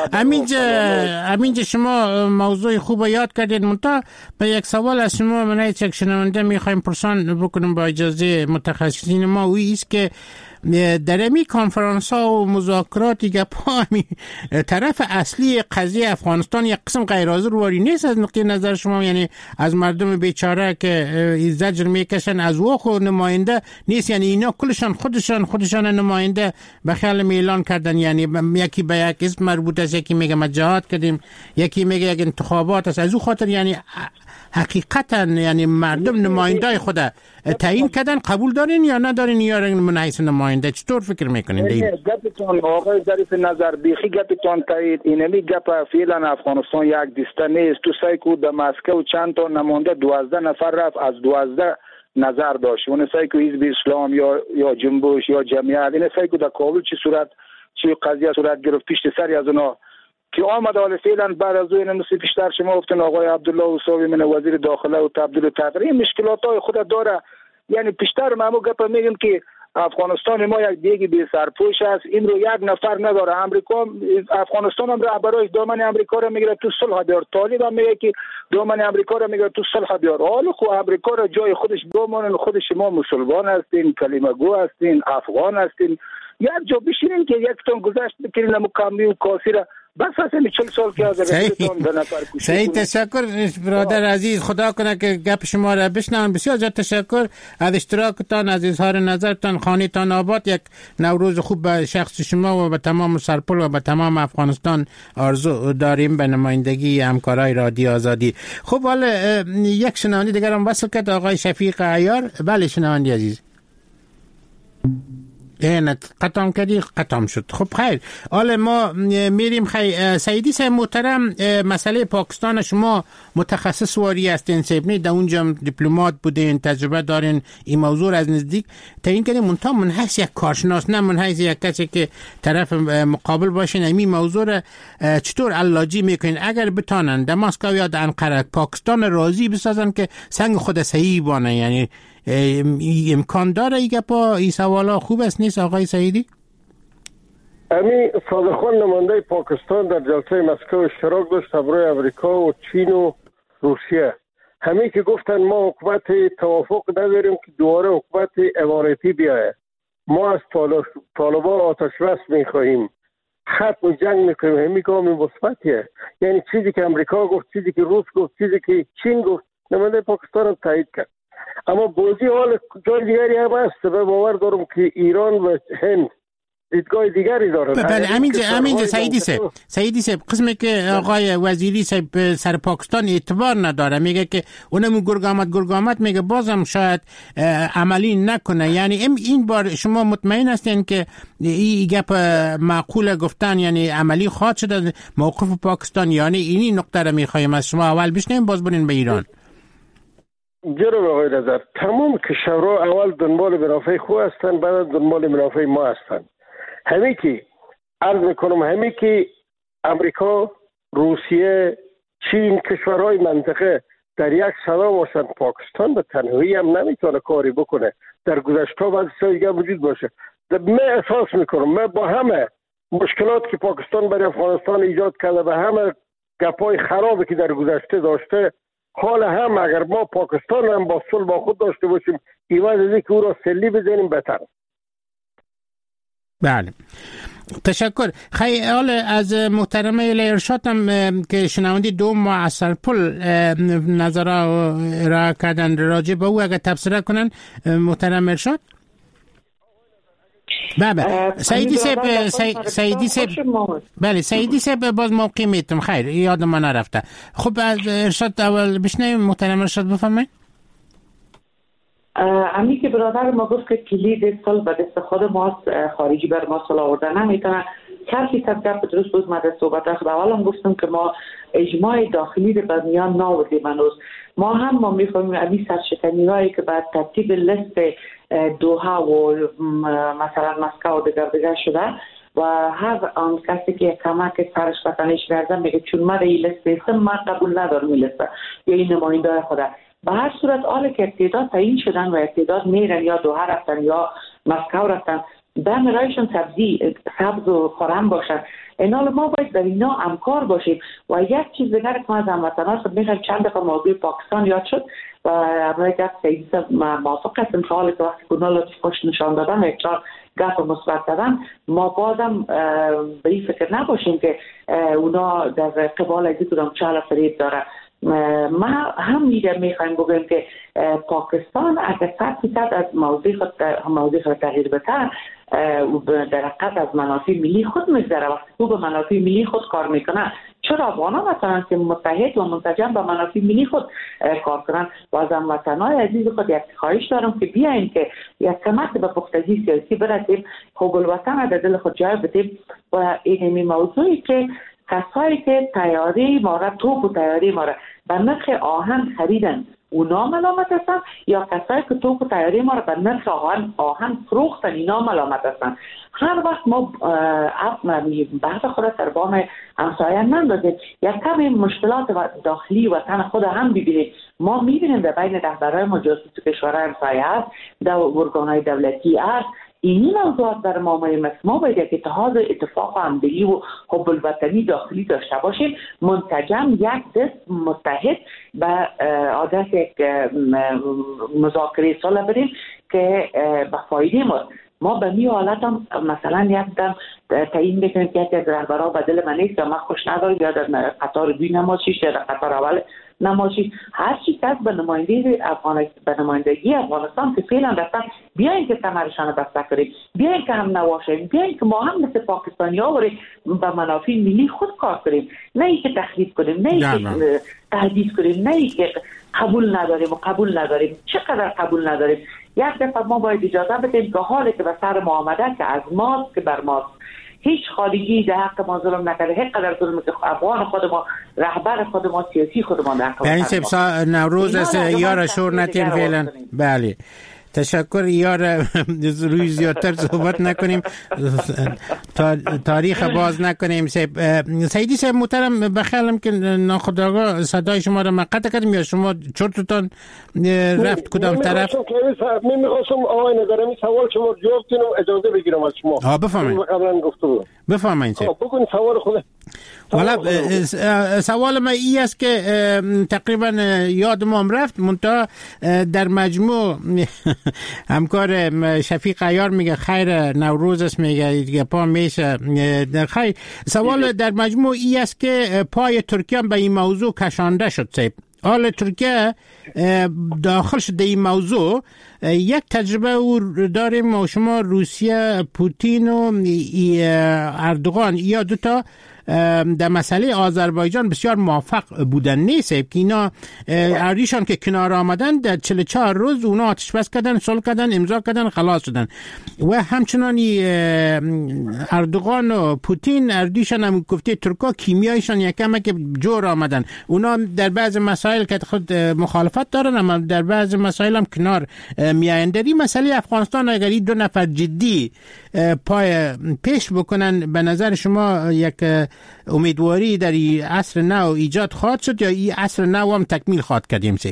امینجا شما موضوع خوب یاد کردید. منتها به یک سوال از شما من یک شنونده میخوایم پرسان بکنم با اجازه متخصصین ما. اوی است که در امی کنفرانس ها و مذاکراتی که طرف اصلی قضیه افغانستان یک قسم غیر حاضر واری نیست از نقطه نظر شما؟ یعنی از مردم بیچاره که زجر میکشن از وخ و نماینده نیست، یعنی اینا کلشان خودشان نماینده به خیال اعلان کردن. یعنی یکی به یک اسم مربوط است، یکی میگه ما جهاد کردیم، یکی میگه یک انتخابات است. از او خاطر یعنی حقیقتا یعنی مردم نماینده خود تعیین کردن، قبول دارین یا ندارین یا من حیث نماینده چطور فکر میکنین؟ گپتون آقای ظریف نظر بیخی گپتون تایید اینمی گپ فعلا افغانستان یک دسته نیست. تو سایکو در مسکو چند تا نماینده 12 نفر رفت، از 12 نظر داشت. اون سایکو حزب اسلام یا جنبش یا جمعیت، این سایکو در کابل چی قضیه صورت گرفت پیش سری از اونا که آمد. حال فعلا بعد از این مثل پیشتر شما گفتن آقای عبدالله اوصاوی من وزیر داخله و تبدیل و تغییر مشکلات های خود داره. یعنی پیشتر ما گپ میگیم که افغانستان ما یک دیگه بی سرپوش است، این رو یک نفر نداره. افغانستان هم رهبرای دامن امریکا رو میگیره تو صلح بیار. طالب هم میگه که دامن امریکا رو میگیره تو صلح بیار. حالا خب امریکا رو جای خودش بمانن، خود شما مسلمان هستین، کلمه گو هستین، افغان هستین، یک جا بشینین که یک تون گذشت بکنین مکمی و کاسی را بس هستین 40 سال که از رفتون به نفر کشید. صحیح، تشکر برادر عزیز، خدا کنه که گپ شما را بشنون. بسیار زیاد تشکر از اشتراکتان، از اظهار نظرتان. خانه‌تان آباد. یک نوروز خوب به شخص شما و به تمام سرپل و به تمام افغانستان آرزو داریم به نمایندگی همکارای رادیو آزادی. خب حالا یک شنونده دیگر هم وصل کرد، آقای شفیق عیار. بله شنونده عزیز. قطعام کردی قطعام شد. خب خیر، حالا ما میریم. سیدی صاحب محترم، مسئله پاکستان شما متخصص واری هستین، سیبنی در اونجا دیپلمات بودین، تجربه دارین، این موضوع از نزدیک تعیین کردین. منتها من حیث یک کارشناس، نه من حیث یک کسی که طرف مقابل باشین، این موضوع را چطور علاجی میکنین؟ اگر بتانن در مسکو یا در انقره پاکستان راضی بسازن که سنگ خود صحیح بانه، یعنی امکان داره ایگه پا این سوالا خوب است نیست آقای سعیدی؟ امی صادقان نماینده پاکستان در جلسه مسکو اشتراک داشت برای امریکا و چین و روسیه. همه که گفتن ما حکومت توافق نداریم که دوباره حکومت اماراتی بیایه، ما از طالبان آتش بس میخواهیم، ختم جنگ میکنیم. همه گام مثبتیه. یعنی چیزی که امریکا گفت، چیزی که روس گفت، چیزی که چین گفت، نماینده پاکستان هم تایید کرد. اما بازی حال جای دیگری هم هست. به باور دارم که ایران و هند دیدگاه دیگری دارن. بله امینجا سعیدی صاحب قسمی که آقای وزیری صاحب سر پاکستان اعتبار نداره، میگه که اونم گرگامت میگه بازم شاید عملی نکنه. یعنی این بار شما مطمئن هستین که این گپ معقول گفتن یعنی عملی خواهد شد موقف پاکستان؟ یعنی اینی نقطه رو میخوایم از شما اول بشنیم باز برین به ایران. جناب آقای نظر، تمام کشورها اول دنبال منافع خود هستند، بعد دنبال منافع ما هستند. همین که عرض میکنم، همین که امریکا، روسیه، چین، کشورهای منطقه در یک صدا باشند، پاکستان به تنهایی هم نمیتونه کاری بکنه. در گذشته بعضی چیزا وجود باشه. من احساس میکنم من با همه مشکلات که پاکستان برای افغانستان ایجاد کرده و همه گپای خرابی که در گذشته داشته، حال هم اگر ما پاکستان هم با صلح با خود داشته باشیم، ایواز از اینکه او را سلی بزنیم بهتر. بله تشکر. حالا از محترمه ارشاد هم که شنوندی دو ماه از سرپل نظرها را کردن راجع به او اگر تبصره کنن محترم ارشاد. بله سعیدی صاحب باز موقع میتم خیر یاد ما نرفته. خب از ارشاد اول بشنویم. محترم ارشاد بفرمایید. امی که برادر ما گفت که کلید صلح به دست خود ماست، خارجی بر ما صلح آوردن نمیتونه. 4% گپ درست بود. من در صحبت اولم گفتم که ما اجماع داخلی رو بر میان ناوردیم هنوز. ما میفهمیم امی سرشکنی هایی که بعد ترتیب لیست دوحه و مثلا مسکو دیگر شده و هر آن کسی که کمک سرش بطنش گردن میگه چون من این لیست هستم من قبول ندارم این لیست یا این نماینده خدا. به هر صورت آله که تعداد تعیین شدن و تعداد میرن یا دوحه رفتن یا مسکو رفتن دم رایشون سبز و خورم باشن. اینال ما باید در اینا همکار باشیم. و یک چیز دیگر که ما از هموطنان خود میگم چند دفعه موضوع پاکستان یاد شد و برای گفت سیدی موافق هستم که حالی که وقتی گناه لطفی خوش نشان دادن یک چار گفت مثبت دادن ما بازم به این فکر نباشیم که اونا در قبال ازی کدام چال فریب داره. ما هم میخوایم بگویم که پاکستان اگر 100% از موضوع خود تغییر بده در حقیقت از منافع ملی خود میگذره. وقتی تو به منافع ملی خود کار میکنه چرا افغانا مثلا که متحد و منسجم به منافع ملی خود کار کنن؟ و از هموطنان عزیز خود یک خواهش دارم که بیاین که یک کمک به پختگی سیاسی برسیم، حب الوطن در دل خود جای بدیم و این موضوعی که کسایی که تیاری ما را توپ و تیاری ما را به نرخ آهن خریدن اونا ملامت هستن یا کسایی که توپ و تیاری ما را به نرخ آهن فروختن اینا ملامت هستن. هر وقت ما بحث خود در بام همسایه نندازیم یک کمی مشکلات داخلی وطن خود هم ببینیم. ما میبینیم در بین رهبران ما جاسوس کشورهای همسایه هست، در ارگانهای دولتی هست. این موضوعات در ما مهم است. ما باید یک اتحاد اتفاق و همدلی و حب الوطنی داخلی داشته باشیم، منسجم یک دست متحد به عادت یک مذاکره صلح بریم که به فایده ما به می حالت هم مثلا یک دم تعیین بکنیم که یک از رهبرها بدل من نیست یا من خوش ندارم یا در قطار دوی نماشیش یا در قطار اول نماشیش. هر چی کس به نمایندگی افغانستان که فعلا رفتن بیاین که کمرشان بسته کنیم، بیاین که هم نواشیم، بیاین که ما هم مثل پاکستانی ها به منافع ملی خود کار کنیم، نه ای که تخریب کنیم، نه ای که تهدید کنیم، نه ای که قبول نداریم. چقدر قبول نداریم؟ یک دفعه ما باید اجازه بدیم که حالی که به سر ما آمده که از ماست که بر ماست، هیچ خارجی در حق ما ظلم نکرده، هیچ قدر ظلم که افغان خود ما، رهبر خود ما، سیاسی خود ما در حق یعنی سبسا نوروز است یار شور نتیم فعلا. بله تشکر یار روی زیادتر صحبت نکنیم تاریخ باز نکنیم. سیدی صاحب محترم بخیالم که ناخودآگاه صدای شما را مقطع کردیم یا شما چرتتان رفت کدام طرف؟ میخواستم آقای نگارمی سوال شما جواب کنم اجازه بگیرم از شما. بفرمایید. قبلا گفته بودم. بفرمایید. بگین سوال خود. والا سوال من این است که تقریبا یادم رفت منتها در مجموع همکار شفیق عیار میگه خیر نوروز است، میگه دیگه پا میشه خیر. سوال در مجموع این است که پای ترکیه به این موضوع کشانده شد صاحب. حال ترکیه داخل شده این موضوع. یک تجربه داریم و شما روسیه پوتین و اردوغان یا دوتا در مسئله آذربایجان بسیار موفق بودن نیست که اینا اردیشان که کنار آمدن در 44 روز اونا آتش بس کردن، صلح کردن، امضا کردن، خلاص شدن. و همچنان اردوغان و پوتین اردیشان هم گفته ترکا کیمیایشان یکم که جور آمدن. اونا در بعض مسائل که خود مخالفت دارن اما در بعض مسائل هم کنار میایند. در این مسئله افغانستان اگر این دو نفر جدی پای پیش بکنن به نظر شما یک امیدواری در این عصر نو ایجاد خواهد شد یا این عصر نو هم تکمیل خواهد کردیم سیب؟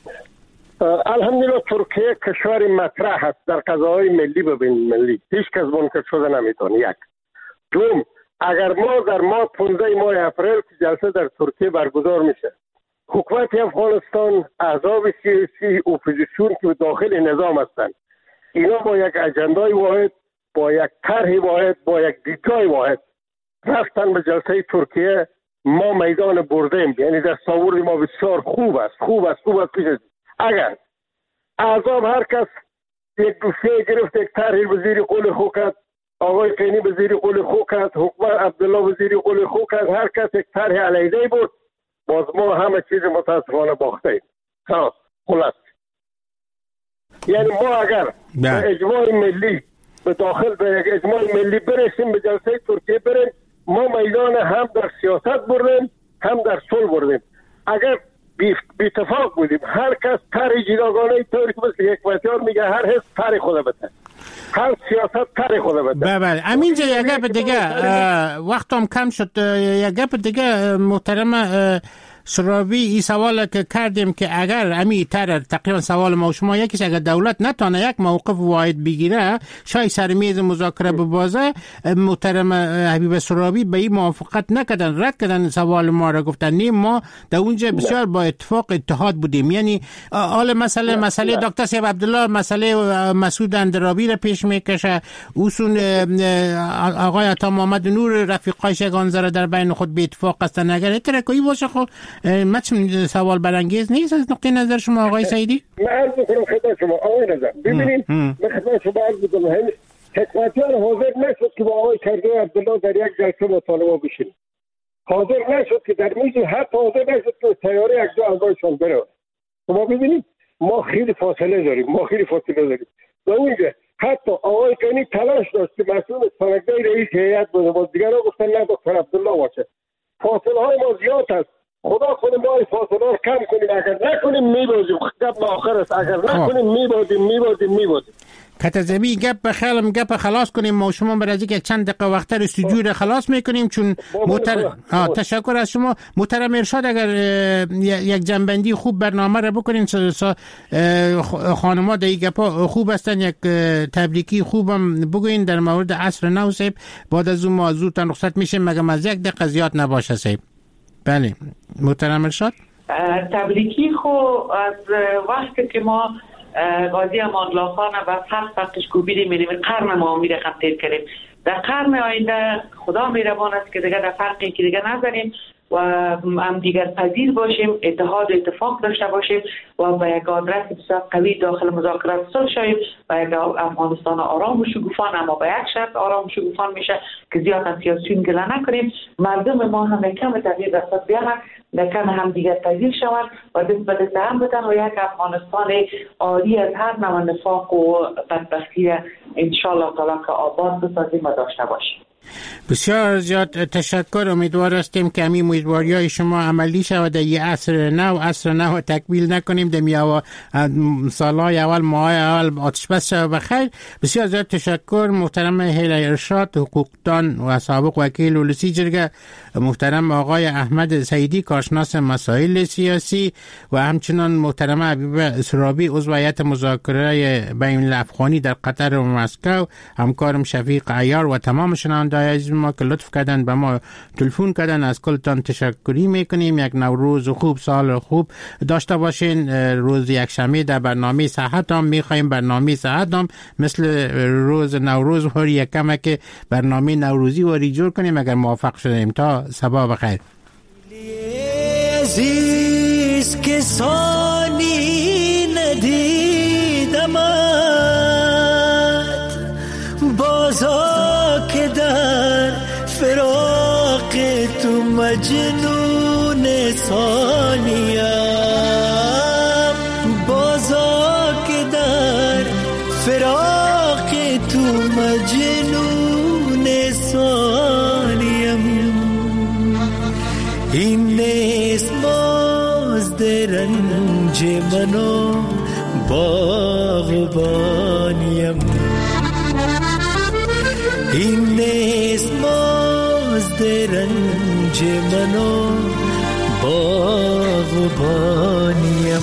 الحمدلله ترکیه کشور مطرح است در قضاهای ملی و بین ملی، هیچ کس منکر شده نمیتونه. یک دوم، اگر ما در ماه 15 ماه اپریل که جلسه در ترکیه برگزار میشه، حکومت افغانستان، احزاب سیاسی، اپوزیسیون که داخل نظام هستند، اینا با یک اجندای واحد، با یک طرح واحد، با یک دیدگاه واحد رفتن به جلسه ترکیه، ما میدان بردیم. یعنی دستاورد ما بسیار خوب است پیش است. اگر احزاب هر کس یک دوسیه گرفت، یک طرح به زیر قول خو کرد، آقای قینی به زیر قول خو کرد، حکومت عبدالله به زیر قول خو کرد، هر کس یک طرح علیحده بود، باز ما همه چیز متاسفانه باختیم. خلاص یعنی ما اگر به اجماع ملی به داخل به اجماع ملی برسیم، به جلسه ترکیه بریم، ما میدان هم در سیاست بردیم هم در صلح بردیم. اگر بی اتفاق بودیم، هر کس طرح جداگانه طوری که مثل حکمتیار میگه هر حزب طرح خود بده، هر سیاست طرح خود بده. بله امینجا یک گپ دیگه وقتم کم شد، یک گپ دیگه محترم سرابی، این سوال که کردیم که اگر امی تر تقریبا سوال ما و شما یکیش، اگر دولت نتانه یک موقف واحد بگیره شاید سر میز مذاکره ببازه، محترم حبیب سرابی به این موافقت نکردن، رد کردن سوال ما را، گفتن نیم ما در اونجا بسیار با اتحاد بودیم. یعنی حال مسئله دکتر سیب عبدالله مسئله مسعود اندرابی را پیش میکشه، اوسون آقای عطا محمد نور رفیقایش یگان ذره در بین خود به اتفاق هستن. اگر اترکویی باشه خود سوال برانگیز نیست از نقطه نظر شما آقای سعیدی؟ من عرض میکنم خدمت شما آقای نظر، ببینید من خدمت شما عرض میکنم حکمتیار حاضر نشد که با آقای کرده عبدالله در یک جلسه مطالبه بشین، حاضر نشد که در میز، حتی حاضر نشد که تیاره یک دو انگاهشان بره. شما ببینید ما خیلی فاصله داریم، و اونجا حتی آقای کنی تلاش داشت که مسئول سرکدهی رئیس هیئت بوده، باز دیگر ها گفتن نه دکتر عبدالله باشه. فاصله های ما زیاد است، خدا کنه ما این فاصله رو کم کنیم، اگر نکنیم میبازیم. گپ آخر است، اگر نکنیم میبازیم. کتازمی گپ خیالم گپ خلاص کنیم، ما شما برای از یک چند دقیقه وقتر استودیو خلاص میکنیم، چون تشکر از شما محترم ارشاد. اگر یک جنبندی خوب برنامه را بکنین، خانم‌ها در این گپا خوب هستن، یک تبریکی خوبم بگوین در مورد عصر نو صاحب. بعد از اون ما زودتان رخصت میشیم، مگه از یک دقیقه زیاد نباشه صاحب. بله محترم ارشاد. تبریکی خو از وقتی که ما قاضی امان‌الله خان و فرقش کوبیدیم، میریم قرن ما میره خطیر کردیم. در قرن آینده خدا مهربان است که دیگه در فرقی که دیگه نذاریم و هم دیگر پذیر باشیم، اتحاد و اتفاق داشته باشیم و با یک آدرس بسیار قوی داخل مذاکرات صلح شویم و یک افغانستان آرام و شکوفان، اما با یک شرط آرام و شکوفان میشه که زیاد از سیاسیون گله نکنیم، مردم ما هم کم تغییر رسد بیارن، کم هم دیگر پذیر شوند و دست به دست هم بدن و یک افغانستان عاری از هر نوع نفاق و بدبختی انشاءالله تعالی که آباد بسازیم و داشته باشیم. بسیار زیاد تشکر. امیدوار هستیم که همین امیدواری‌های شما عملی شود. در یه عصر نو تکمیل نکنیم، در سالهای اول ماهای اول آتش بس شود بخیر. بسیار زیاد تشکر محترم هیئت ارشاد حقوقدان و سابق وکیل ولسی جرگه، محترم آقای احمد سعیدی کارشناس مسائل سیاسی و همچنان محترم حبیب سرابی عضو هیئت مذاکره بین الافغانی در قطر و مسکو، همکارم شفیق عیار و تمام شنوندگان عزیز ما که لطف کردن به ما تلفن کردن، از کلتان تشکری میکنیم. یک نوروز خوب، سال خوب داشته باشین. روز یکشنبه در برنامه صحت هم میخوایم، برنامه صحت هم مثل روز نوروز واری یکم که برنامه نوروزی واری جور کنیم اگر موافق شدیم. تا صباح بخیر. عزیز کسانی ندیدم بازا که در فراق تو مجنون ثانیم، بازا که در فراق تو مجنون ثانیم. این نیست باز رنج منو باغبانیم، این نیست باز رنج منو باغبانیم.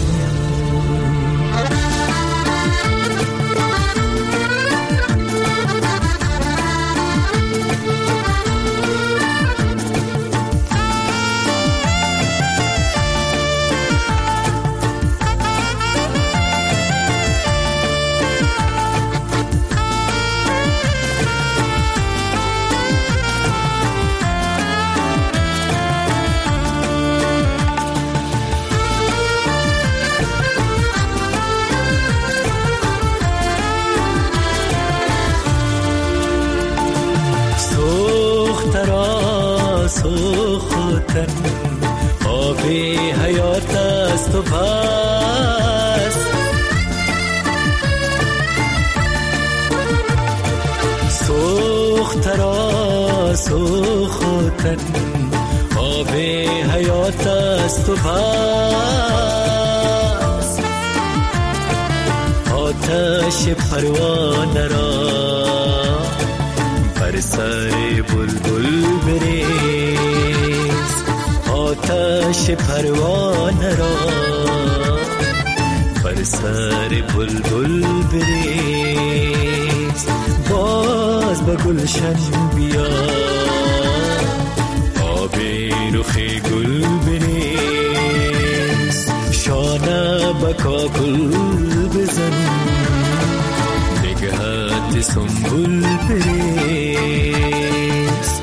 سوختن آب حیات است و بس، دخترا سوختن آب حیات است و بس آتش پروانه را بر سر بلبل بریز آتش پروانه را بر سر بلبل بریز باز به گلشن بیا آب رخ گل بریز شانه به کاکل بزن نگهت سنبول بریز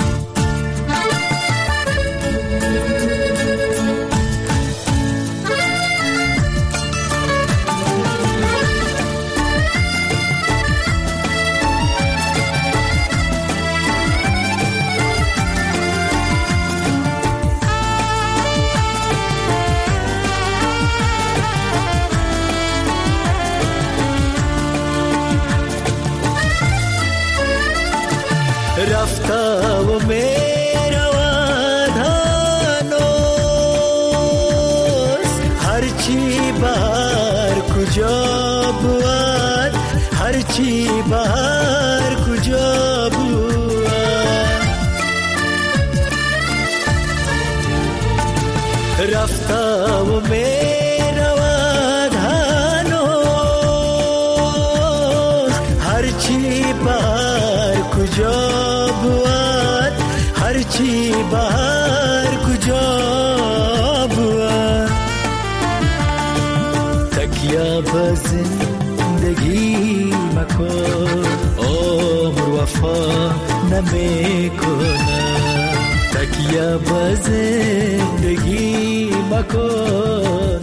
رفته و میرود هنوز هرچی بهر کجا بود هرچی بهر کجا بود رفته و میرود هنوز هرچی بهر کجا هرچی بهر کجا بود تکیه به زندگی مکن عمر وفا نمیکنه تکیه به زندگی مکن